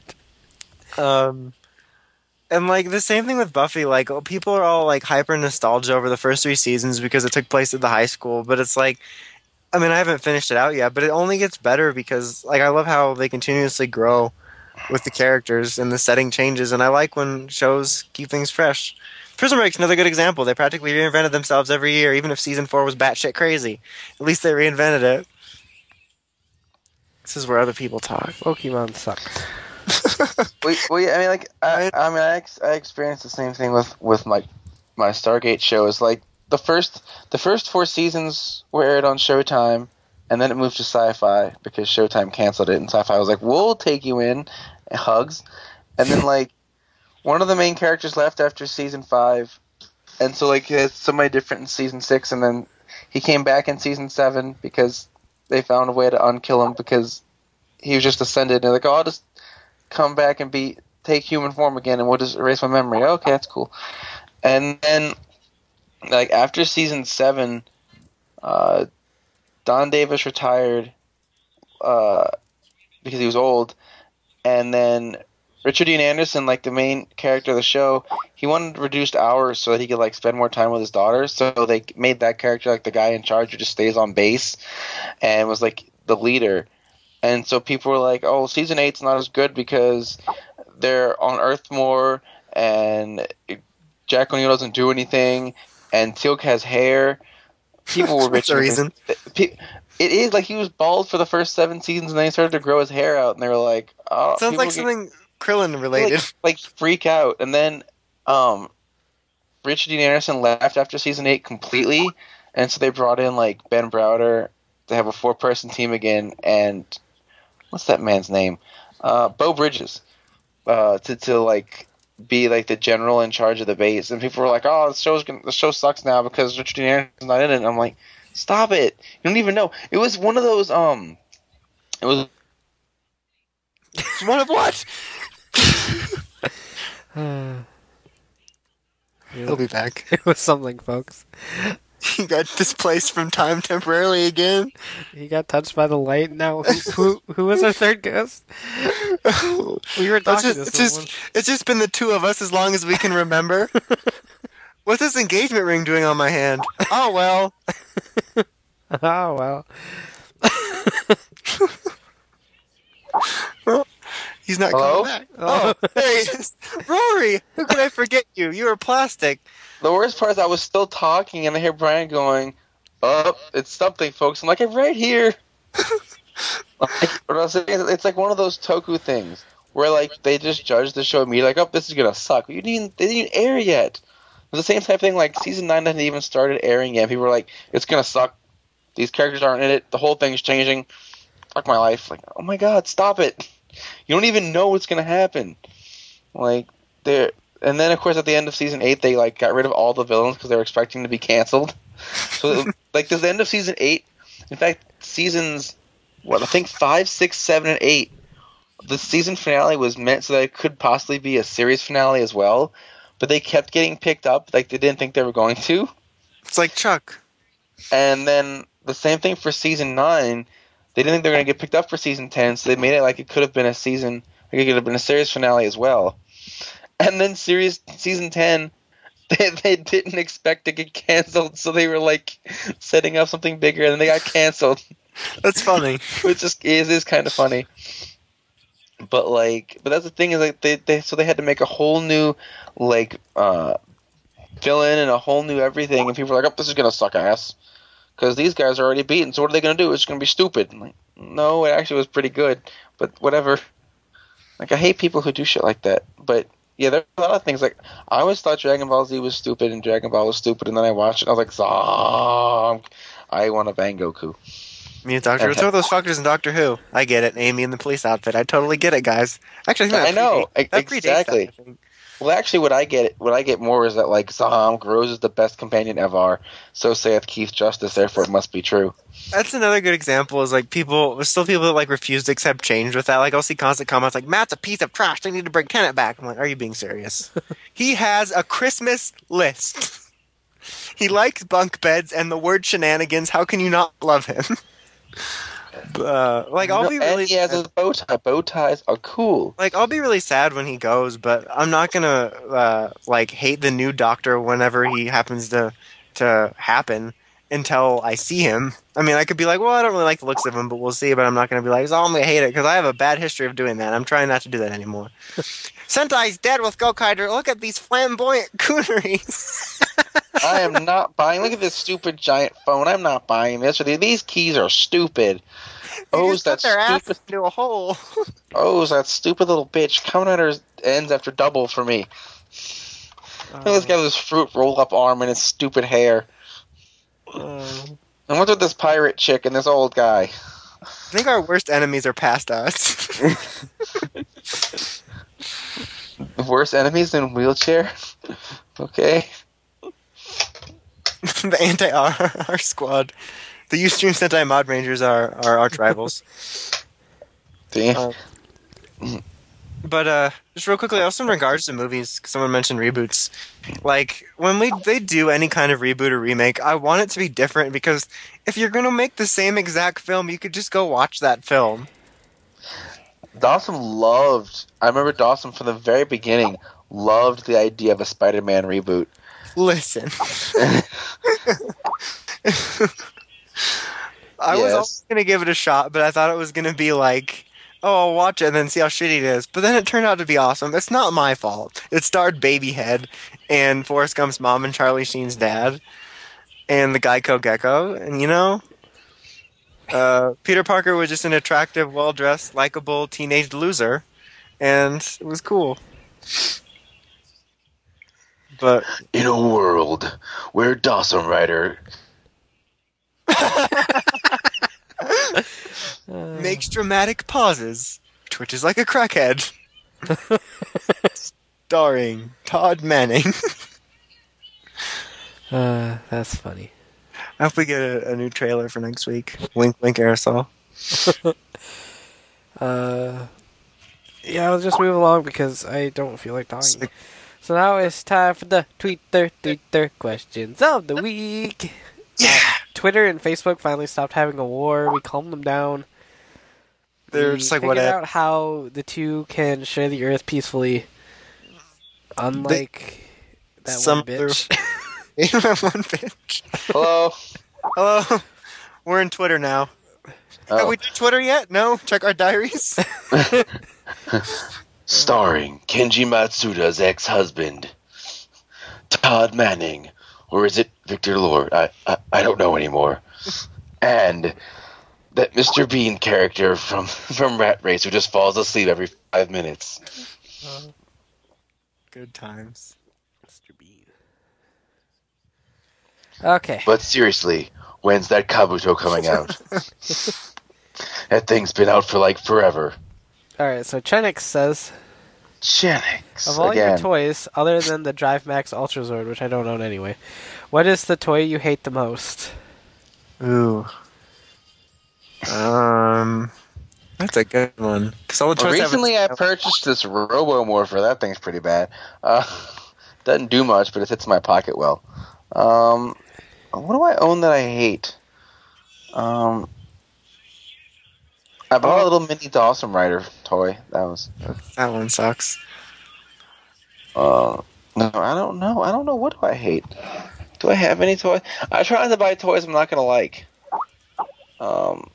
And like the same thing with Buffy. Like people are all like hyper nostalgia over the first 3 seasons because it took place at the high school. But it's like, I mean, I haven't finished it out yet, but it only gets better because like I love how they continuously grow with the characters and the setting changes, and I like when shows keep things fresh. Prison Break's another good example. They practically reinvented themselves every year, even if season 4 was batshit crazy. At least they reinvented it. This is where other people talk. Pokemon sucks. Well, yeah, I mean, like, I experienced the same thing with my Stargate shows. Like, the first 4 seasons were aired on Showtime, and then it moved to Sci-Fi because Showtime canceled it, and Sci-Fi was like, "We'll take you in," and hugs. And then, like, one of the main characters left after season 5, and so, like, it's somebody different in season 6, and then he came back in season 7 because they found a way to unkill him because he was just ascended, and they're like, "Oh, I'll just come back and take human form again, and we'll just erase my memory." Okay, that's cool. And then, like, after season 7, Don Davis retired because he was old, and then Richard Dean Anderson, like the main character of the show, he wanted reduced hours so that he could like spend more time with his daughter. So they made that character like the guy in charge who just stays on base and was like the leader. And so people were like, "Oh, season 8's not as good because they're on Earth more, and Jack O'Neill doesn't do anything, and Teal'c has hair." People were That's the bitching. reason. It is like he was bald for the first 7 seasons, and then he started to grow his hair out, and they were like, "Oh, Sounds like something Krillin related. like freak out." And then Richard Dean Anderson left after season 8 completely, and so they brought in like Ben Browder to have a 4-person team again, and what's that man's name? Bo Bridges to like be like the general in charge of the base. And people were like, "Oh, the show sucks now because Richard Dean Anderson's not in it." And I'm like, stop it! You don't even know. It was one of those it was One of what? He'll be back. It was something, folks. He got displaced from time temporarily again. He got touched by the light. Now, who was our third guest? We were talking to someone. It's just been the two of us as long as we can remember. What's this engagement ring doing on my hand? Oh, well. Oh, well. Well, he's not Hello? coming back. Oh, there he is. Rory, how could I forget you? You were plastic. the worst part is I was still talking, and I hear Brian going, "Oh, it's something, folks." I'm like, "I'm right here." Like, what I was saying, it's like one of those Toku things where like they just judge the show immediately, like, "Oh, this is gonna suck." They didn't even air yet. It's the same type of thing. Like season 9 hadn't even started airing yet. People were like, "It's gonna suck. These characters aren't in it. The whole thing's changing. Fuck my life." Like, oh my god, stop it! You don't even know what's gonna happen. Like there, and then of course at the end of season 8, they like got rid of all the villains because they were expecting to be canceled. So like this end of season 8, in fact, seasons I think 5, 6, 7, and 8. The season finale was meant so that it could possibly be a series finale as well, but they kept getting picked up. Like they didn't think they were going to. It's like Chuck. And then the same thing for season 9. They didn't think they were going to get picked up for season 10, so they made it like it could have been a season, like it could have been a series finale as well. And then season 10, they didn't expect to get canceled, so they were like setting up something bigger, and then they got canceled. That's funny. Which just is kind of funny. But that's the thing is like they had to make a whole new like villain and a whole new everything, and people were like, "Oh, this is gonna suck ass." Because these guys are already beaten, so what are they going to do? It's going to be stupid. I'm like, no, it actually was pretty good, but whatever. Like, I hate people who do shit like that. But, yeah, there are a lot of things. Like, I always thought Dragon Ball Z was stupid and Dragon Ball was stupid, and then I watched it, and I was like, Zonk, I want to bang Goku. Me and Doctor Who. Throw those fuckers in Doctor Who. I get it. Amy in the police outfit. I totally get it, guys. Actually, I know. That predates Exactly. that, I think. Well, actually, what I get more is that, like, Zonk, Rose is the best companion ever. So saith Keith Justice, therefore it must be true. That's another good example. Is like there's still people that like refuse to accept change with that. Like I'll see constant comments like Matt's a piece of trash. They need to bring Kenneth back. I'm like, are you being serious? He has a Christmas list. He likes bunk beds and the word shenanigans. How can you not love him? I'll be really. And he has a bow tie. Bow ties are cool. Like I'll be really sad when he goes, but I'm not gonna hate the new Doctor whenever he happens to happen until I see him. I mean, I could be like, well, I don't really like the looks of him, but we'll see. But I'm not gonna be like, I'm gonna hate it because I have a bad history of doing that. I'm trying not to do that anymore. Sentai's dead with Gokaider. Look at these flamboyant cooneries. I am not buying. Look at this stupid giant phone. I'm not buying this. These keys are stupid. Oh, just that put their ass stupid. into a hole. Oh, that stupid little bitch coming at her ends after double for me. Look at this guy with his fruit roll-up arm and his stupid hair. And what's with this pirate chick and this old guy? I think our worst enemies are past us. Worse enemies than wheelchair? Okay. The anti-R squad. The Ustream Sentai Mod Rangers are our arch rivals. Damn. But just real quickly, also in regards to movies, 'cause someone mentioned reboots. Like when they do any kind of reboot or remake, I want it to be different because if you're gonna make the same exact film, you could just go watch that film. Dawson loved... I remember Dawson from the very beginning loved the idea of a Spider-Man reboot. Listen, I was Yes. always gonna give it a shot, but I thought it was gonna be like, oh, I'll watch it and then see how shitty it is. But then it turned out to be awesome. It's not my fault. It starred Babyhead and Forrest Gump's mom and Charlie Sheen's dad and the Geico Gecko. And Peter Parker was just an attractive, well-dressed, likable teenage loser. And it was cool. But In a world where Dawson Rider... makes dramatic pauses, twitches like a crackhead. Starring Todd Manning. That's funny. I hope we get a new trailer for next week. Wink, wink, aerosol. Yeah, I'll just move along because I don't feel like talking. So now it's time for the Tweeter questions of the week. Yeah, Twitter and Facebook finally stopped having a war. We calmed them down. they're We just like figured whatever. out how the two can share the earth peacefully, unlike that Some one bitch. One bitch. Hello? Hello, we're in Twitter now. Have Oh. we done Twitter yet? No. Check our diaries. Starring Kenji Matsuda's ex-husband, Todd Manning, or is it Victor Lord? I don't know anymore. And that Mr. Bean character from Rat Race who just falls asleep every 5 minutes. Good times. Mr. Bean. Okay. But seriously, when's that Kabuto coming out? That thing's been out for like forever. Alright, so Chenix says, Jennings of all your again. toys, other than the Drive Max Ultra Zord, which I don't own anyway, what is the toy you hate the most? Ooh. That's a good one. 'Cause all the Well, choices have- recently I purchased this Robo Morpher. That thing's pretty bad. Doesn't do much, but it fits my pocket well. What do I own that I hate? I bought a little mini Dawson Rider toy. That one sucks. No, I don't know. I don't know. What do I hate? Do I have any toys? I try not to buy toys I'm not gonna like. What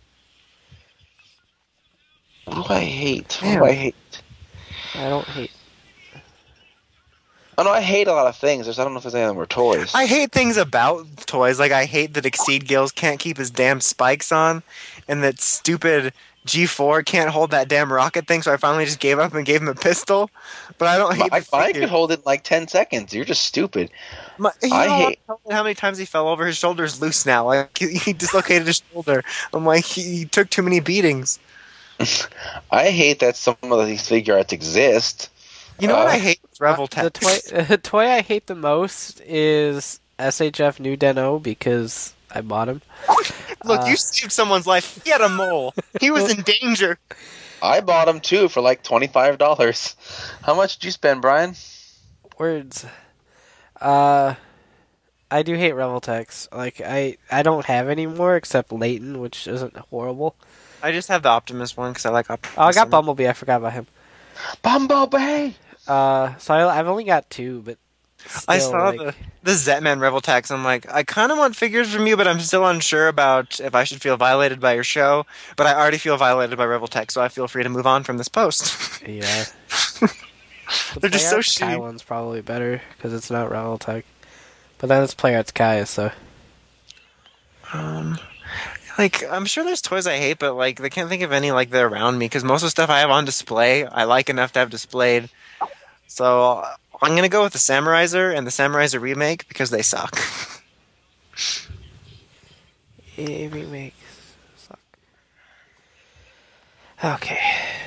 do I hate? What do I hate? I don't hate. Oh no, I hate a lot of things. I don't know if there's any of them were toys. I hate things about toys. Like, I hate that Exceed Gills can't keep his damn spikes on, and that stupid G4 can't hold that damn rocket thing, so I finally just gave up and gave him a pistol. But I don't hate the I figure. could hold it in like 10 seconds. You're just stupid. I I hate- hate how many times he fell over. His shoulder's loose now. Like, he dislocated his shoulder. I'm like, he took too many beatings. I hate that some of these figure arts exist. You know what I hate? Revel The Tech. toy I hate the most is SHF New Den-O because I bought him. Look, you saved someone's life. He had a mole. He was in danger. I bought them too for like $25. How much did you spend, Brian? Words. I do hate Revoltex. Like, I don't have any more except Leighton, which isn't horrible. I just have the Optimus one because I like Optimus. Oh, I got Bumblebee. I forgot about him. Bumblebee! So I've only got two, but I still, saw like, the Zetman Revel Tax. I'm like, I kind of want figures from you, but I'm still unsure about if I should feel violated by your show. But I already feel violated by Revel Tech, so I feel free to move on from this post. Yeah. They're just so Play Arts Kai shitty. one's probably better because it's not Revoltech. But then it's Play Arts Kai, so. I Like, I'm sure there's toys I hate, but like, I can't think of any like that around me because most of the stuff I have on display, I like enough to have displayed. So I'm gonna go with the Samuraiser and the Samuraiser remake because they suck. Remakes suck. Okay.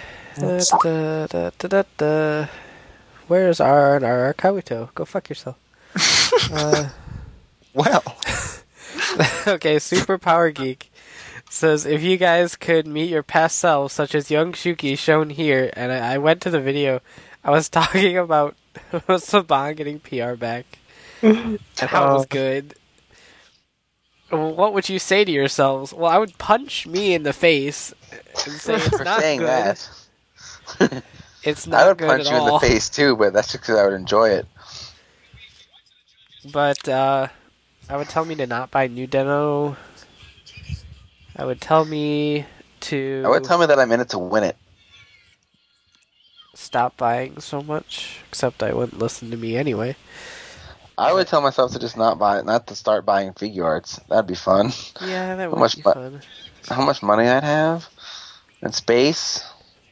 Da. Where's our Kabuto? Go fuck yourself. Well, Okay, Super Power Geek says, if you guys could meet your past selves, such as young Shuki shown here, and I went to the video, I was talking about Saban getting PR back, and how it was good. What would you say to yourselves? Well, I would punch me in the face and say it's For not saying good. that. It's I not would good punch at you in the all. face too, but that's just because I would enjoy it. But I would tell me to not buy new Deno. I would tell me to I would tell me that I'm in it to win it. stop buying so much, except I wouldn't listen to me anyway. I would tell myself to just not buy it, not to start buying figure arts. That'd be fun. Yeah, that How would much be bu- fun. How much money I'd have and space.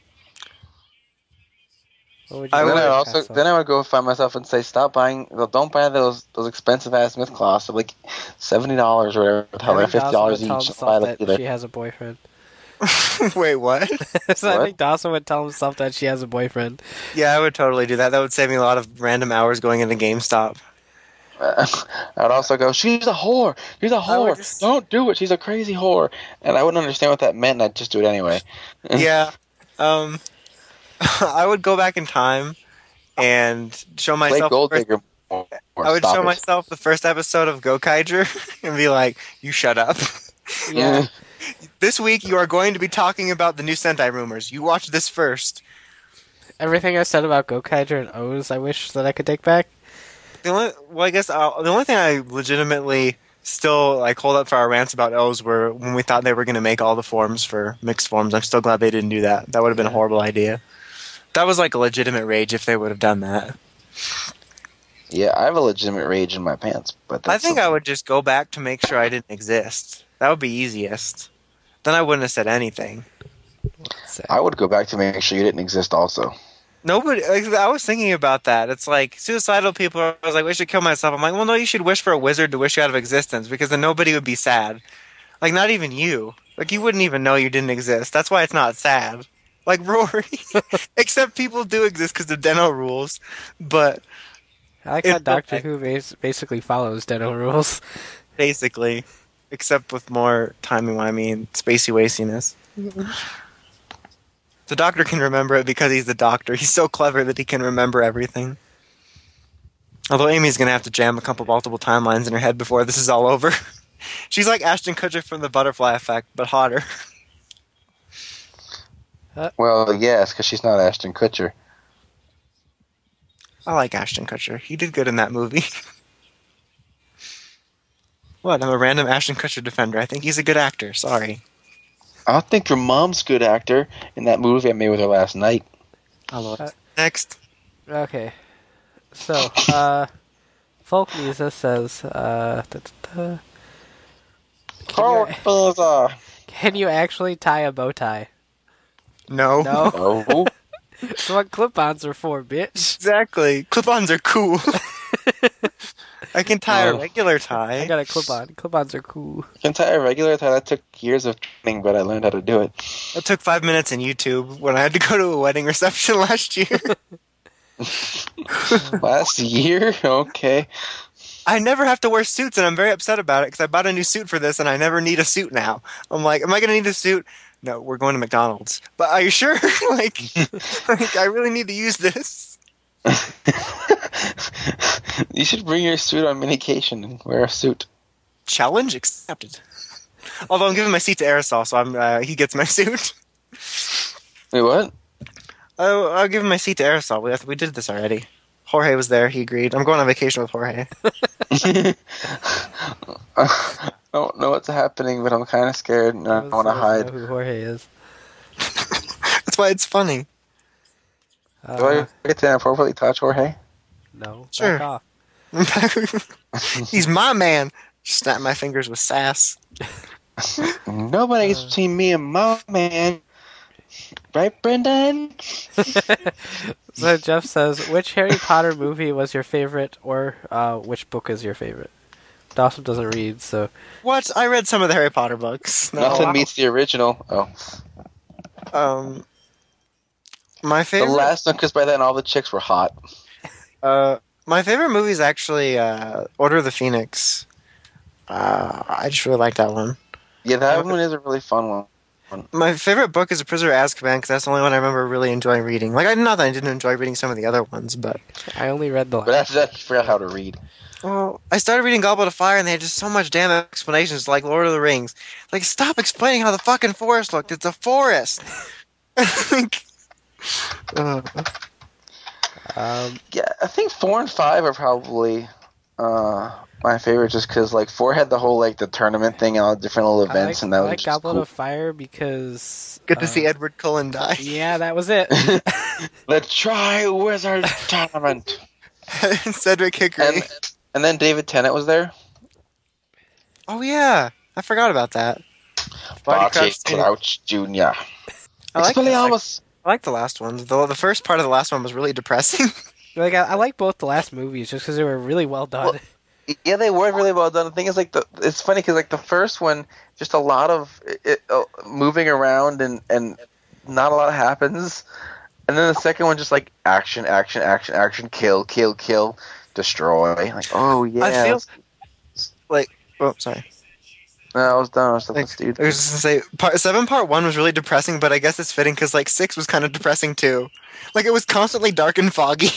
What would you I do Then would- I with also Paso? then I would go find myself and say, stop buying. Well, don't buy those expensive ass myth cloths. They're like $70 or whatever. I They're think Dawson would $50 tell each. himself Buy the that dealer. she has a boyfriend. wait, what? So I What? think Dawson would tell himself that she has a boyfriend. Yeah, I would totally do that. That would save me a lot of random hours going into GameStop. I'd also go, she's a whore. She's a I would whore. just- Don't do it. She's a crazy whore. And I wouldn't understand what that meant, and I'd just do it anyway. Yeah. I would go back in time and show Play myself. Gold first- Digger. More. I would Stop show it. myself the first episode of Gokaiger and be like, "You shut up." Yeah. This week you are going to be talking about the new Sentai rumors. You watch this first. Everything I said about Gokaiger and O's, I wish that I could take back. The only thing I legitimately still like hold up for our rants about O's were when we thought they were going to make all the forms for mixed forms. I'm still glad they didn't do that. That would have been a horrible idea. That was like a legitimate rage if they would have done that. Yeah, I have a legitimate rage in my pants, but I that's think I would just go back to make sure I didn't exist. That would be easiest. Then I wouldn't have said anything. I would go back to make sure you didn't exist also. Nobody. Like, I was thinking about that. It's like suicidal people. I was like, we should kill myself. I'm like, well, no, you should wish for a wizard to wish you out of existence because then nobody would be sad. Like, not even you. Like, you wouldn't even know you didn't exist. That's why it's not sad. Like Rory. Except people do exist because of Deno rules. But I like how It's Doctor okay. Who basically follows Deno rules. basically, except with more timey-wimey and spacey-waciness. The Doctor can remember it because he's the Doctor. He's so clever that he can remember everything. Although Amy's going to have to jam a couple multiple timelines in her head before this is all over. She's like Ashton Kutcher from The Butterfly Effect, but hotter. Well, yes, because she's not Ashton Kutcher. I like Ashton Kutcher. He did good in that movie. What? I'm a random Ashton Kutcher defender. I think he's a good actor. Sorry. I think your mom's a good actor in that movie I made with her last night. Next. Okay. So, Folk Misa says, can you actually tie a bow tie? No. No. Oh, That's what clip-ons are for, bitch. Exactly. Clip-ons are cool. I can tie a regular tie. I got a clip-on. Clip-ons are cool. can tie a regular tie. That took years of training, but I learned how to do it. It took 5 minutes in YouTube when I had to go to a wedding reception last year. Last year? Okay. I never have to wear suits, and I'm very upset about it because I bought a new suit for this, and I never need a suit now. I'm like, am I going to need a suit? No, we're going to McDonald's. But are you sure? like, I really need to use this. You should bring your suit on minication and wear a suit. Challenge accepted. Although I'm giving my seat to Aerosol, so he gets my suit. Wait, what? I'll give him my seat to Aerosol. We did this already. Jorge was there. He agreed. I'm going on vacation with Jorge. I don't know what's happening, but I'm kind of scared and I want to hide. Know who Jorge is. That's why it's funny. Do I get to inappropriately touch Jorge? No. Sure. Back off. He's my man. Snap my fingers with sass. Nobody gets between me and my man. Right, Brendan? So Jeff says, which Harry Potter movie was your favorite, or which book is your favorite? Dawson doesn't read, so... What? I read some of the Harry Potter books. No, Nothing beats the original. Oh. My The favorite. last one, because by then all the chicks were hot. My favorite movie is actually Order of the Phoenix. I just really like that one. Yeah, that one is a really fun one. My favorite book is A Prisoner of Azkaban because that's the only one I remember really enjoying reading. Like, not that I didn't enjoy reading some of the other ones, but... I only read the But after that, you forgot how to read. Well, I started reading Goblet of Fire and they had just so much damn explanations, like Lord of the Rings. Like, stop explaining how the fucking forest looked. It's a forest! Like, Yeah, I think 4 and 5 are probably my favorite, just because like 4 had the whole like the tournament thing and all the different little events, and that I was like just Goblet cool. of Fire because... good to see Edward Cullen die. Yeah, that was it. The Tri-Wizard Tournament. Cedric Hickory. And then David Tennant was there. Oh, yeah. I forgot about that. Barty Crouch Jr. I like Expelliarmus. I like the last one. The first part of the last one was really depressing. Like I like both the last movies just because they were really well done. Well, yeah, they were really well done. The thing is, like, it's funny because like the first one, just a lot of moving around and not a lot happens, and then the second one just like action, kill, destroy. Like, oh yeah. I feel like. Oh, sorry. No, I was done. I was Like, dude. I was just gonna say, part 1 was really depressing, but I guess it's fitting because like 6 was kind of depressing too. Like it was constantly dark and foggy.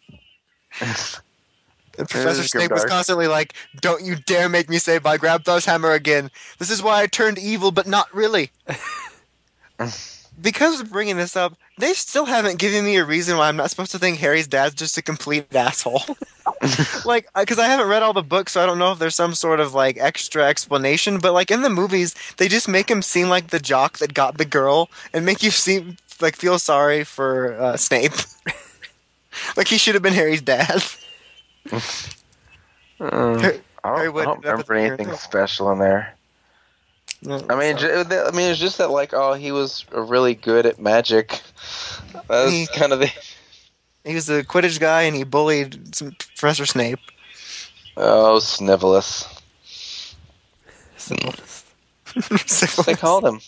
And Professor Snape was constantly like, "Don't you dare make me say by Grabthar's hammer again. This is why I turned evil, but not really." Because of bringing this up, they still haven't given me a reason why I'm not supposed to think Harry's dad's just a complete asshole. Like, because I haven't read all the books, so I don't know if there's some sort of like extra explanation. But like in the movies, they just make him seem like the jock that got the girl, and make you feel sorry for Snape. Like he should have been Harry's dad. I don't remember anything special in there. No, I mean, it's just that like, oh, he was really good at magic. That's kind of the. He was a Quidditch guy, and he bullied Professor Snape. Oh, Snivellus. Syphilis. They called him.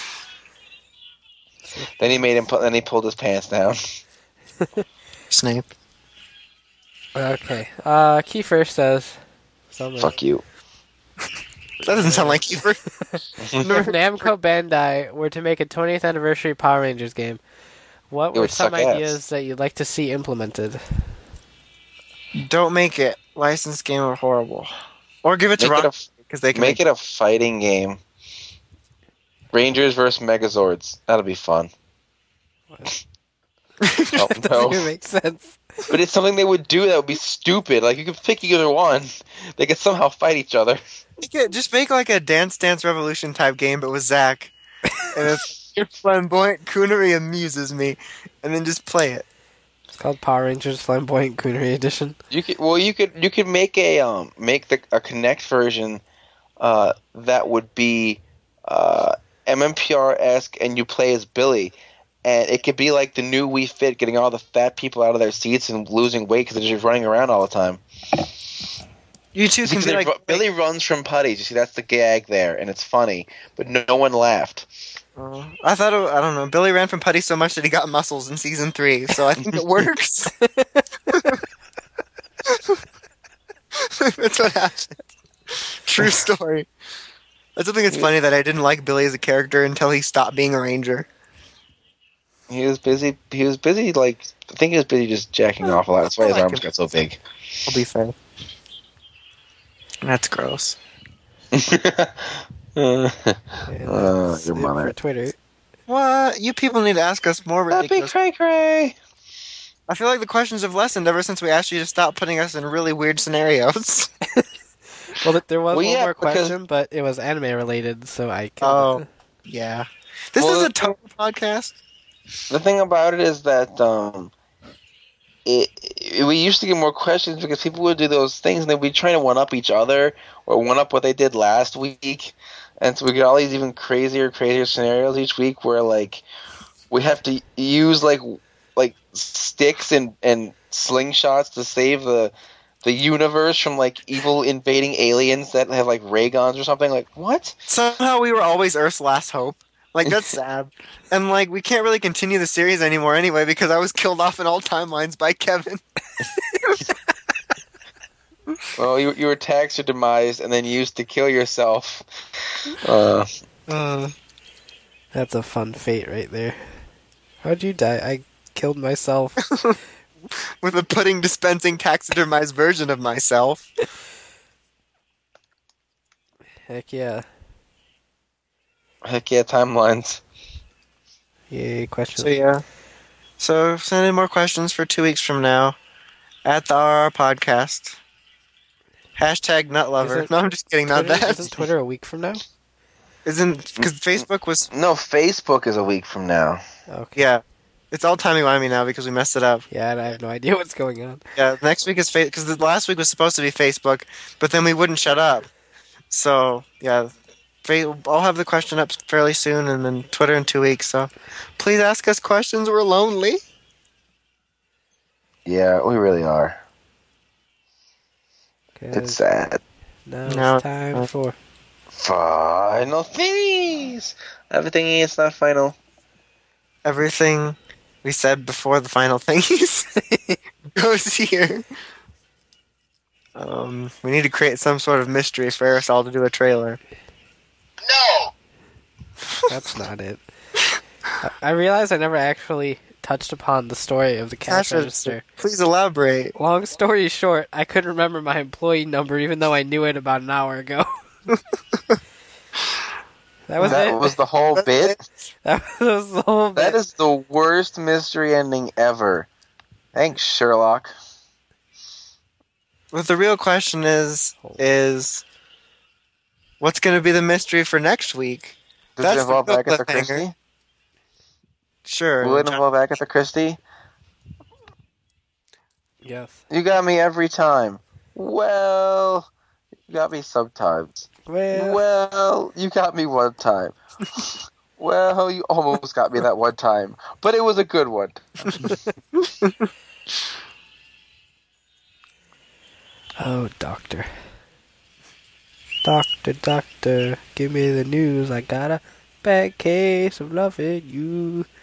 Then he made him. Then he pulled his pants down. Snape. Okay. Kiefer says something. Fuck you. That doesn't sound like Kiefer. If Namco Bandai were to make a 20th anniversary Power Rangers game, what were some ideas that you'd like to see implemented? Don't make it. Licensed game are horrible. Or give it to Rock because they can make it a fighting game. Rangers versus Megazords. That'll be fun. Oh, That doesn't no. even make sense. But it's something they would do that would be stupid. Like, you could pick either one. They could somehow fight each other. Just make like a Dance Dance Revolution type game, but with Zack. And it's flamboyant coonery amuses me. And then just play it. It's called Power Rangers Flamboyant Coonery Edition. You could make a Kinect version that would be MMPR-esque, and you play as Billy. And it could be like the new Wii Fit, getting all the fat people out of their seats and losing weight because they're just running around all the time. You two can be like Billy runs from putties. You see, that's the gag there, and it's funny, but no one laughed. I thought I don't know. Billy ran from putty so much that he got muscles in season 3, so I think it works. That's what happened. True story. I still think it's funny that I didn't like Billy as a character until he stopped being a ranger. He was busy. Like, I think he was busy just jacking off a lot. That's why his arms got so big. I'll be fair. That's gross. Your For mother. Twitter. What? You people need to ask us more ridiculous. That'd be cray-cray. I feel like the questions have lessened ever since we asked you to stop putting us in really weird scenarios. Well, there was one yeah, more question, but it was anime related, so I killed Oh, it. yeah. This Well, is a total podcast. The thing about it is that we used to get more questions because people would do those things and they'd be trying to one-up each other or one-up what they did last week. and so we get all these even crazier scenarios each week where like we have to use like sticks and slingshots to save the universe from like evil invading aliens that have like ray guns or something. Like what? Somehow we were always Earth's last hope. Like, that's sad. And, like, we can't really continue the series anymore anyway because I was killed off in all timelines by Kevin. Well, you were taxed or demised and then used to kill yourself. That's a fun fate right there. How'd you die? I killed myself. With a pudding dispensing taxidermized version of myself. Heck yeah. Heck yeah, timelines. Yay, questions. So, yeah. So, send in more questions for 2 weeks from now at the RR Podcast. Hashtag Nutlover. Isn't No, I'm just kidding. Not Twitter, that. Isn't Twitter a week from now? Isn't because Facebook was. No, Facebook is a week from now. Okay. Yeah. It's all timey-wimey now because we messed it up. Yeah, and I have no idea what's going on. Yeah, next week is because the last week was supposed to be Facebook, but then we wouldn't shut up. So, yeah. I'll have the question up fairly soon, and then Twitter in 2 weeks. So, please ask us questions. We're lonely. Yeah, we really are. It's sad. Now it's time for Final thingies. Everything is not final. Everything we said before the final thingies goes here. We need to create some sort of mystery for us all to do a trailer. No. That's not it. I realized I never actually touched upon the story of the cash register. Please elaborate. Long story short, I couldn't remember my employee number even though I knew it about an hour ago. That was the whole bit? That was the whole bit. That is the worst mystery ending ever. Thanks, Sherlock. What the real question is what's going to be the mystery for next week? Does it involve the real Agatha cliffhanger. Christie? Sure. Will it involve Agatha Christie? Yes. You got me every time. Well, you got me sometimes. Well, you got me one time. Well, you almost got me that one time. But it was a good one. Oh, doctor. Doctor, give me the news. I got a bad case of loving you.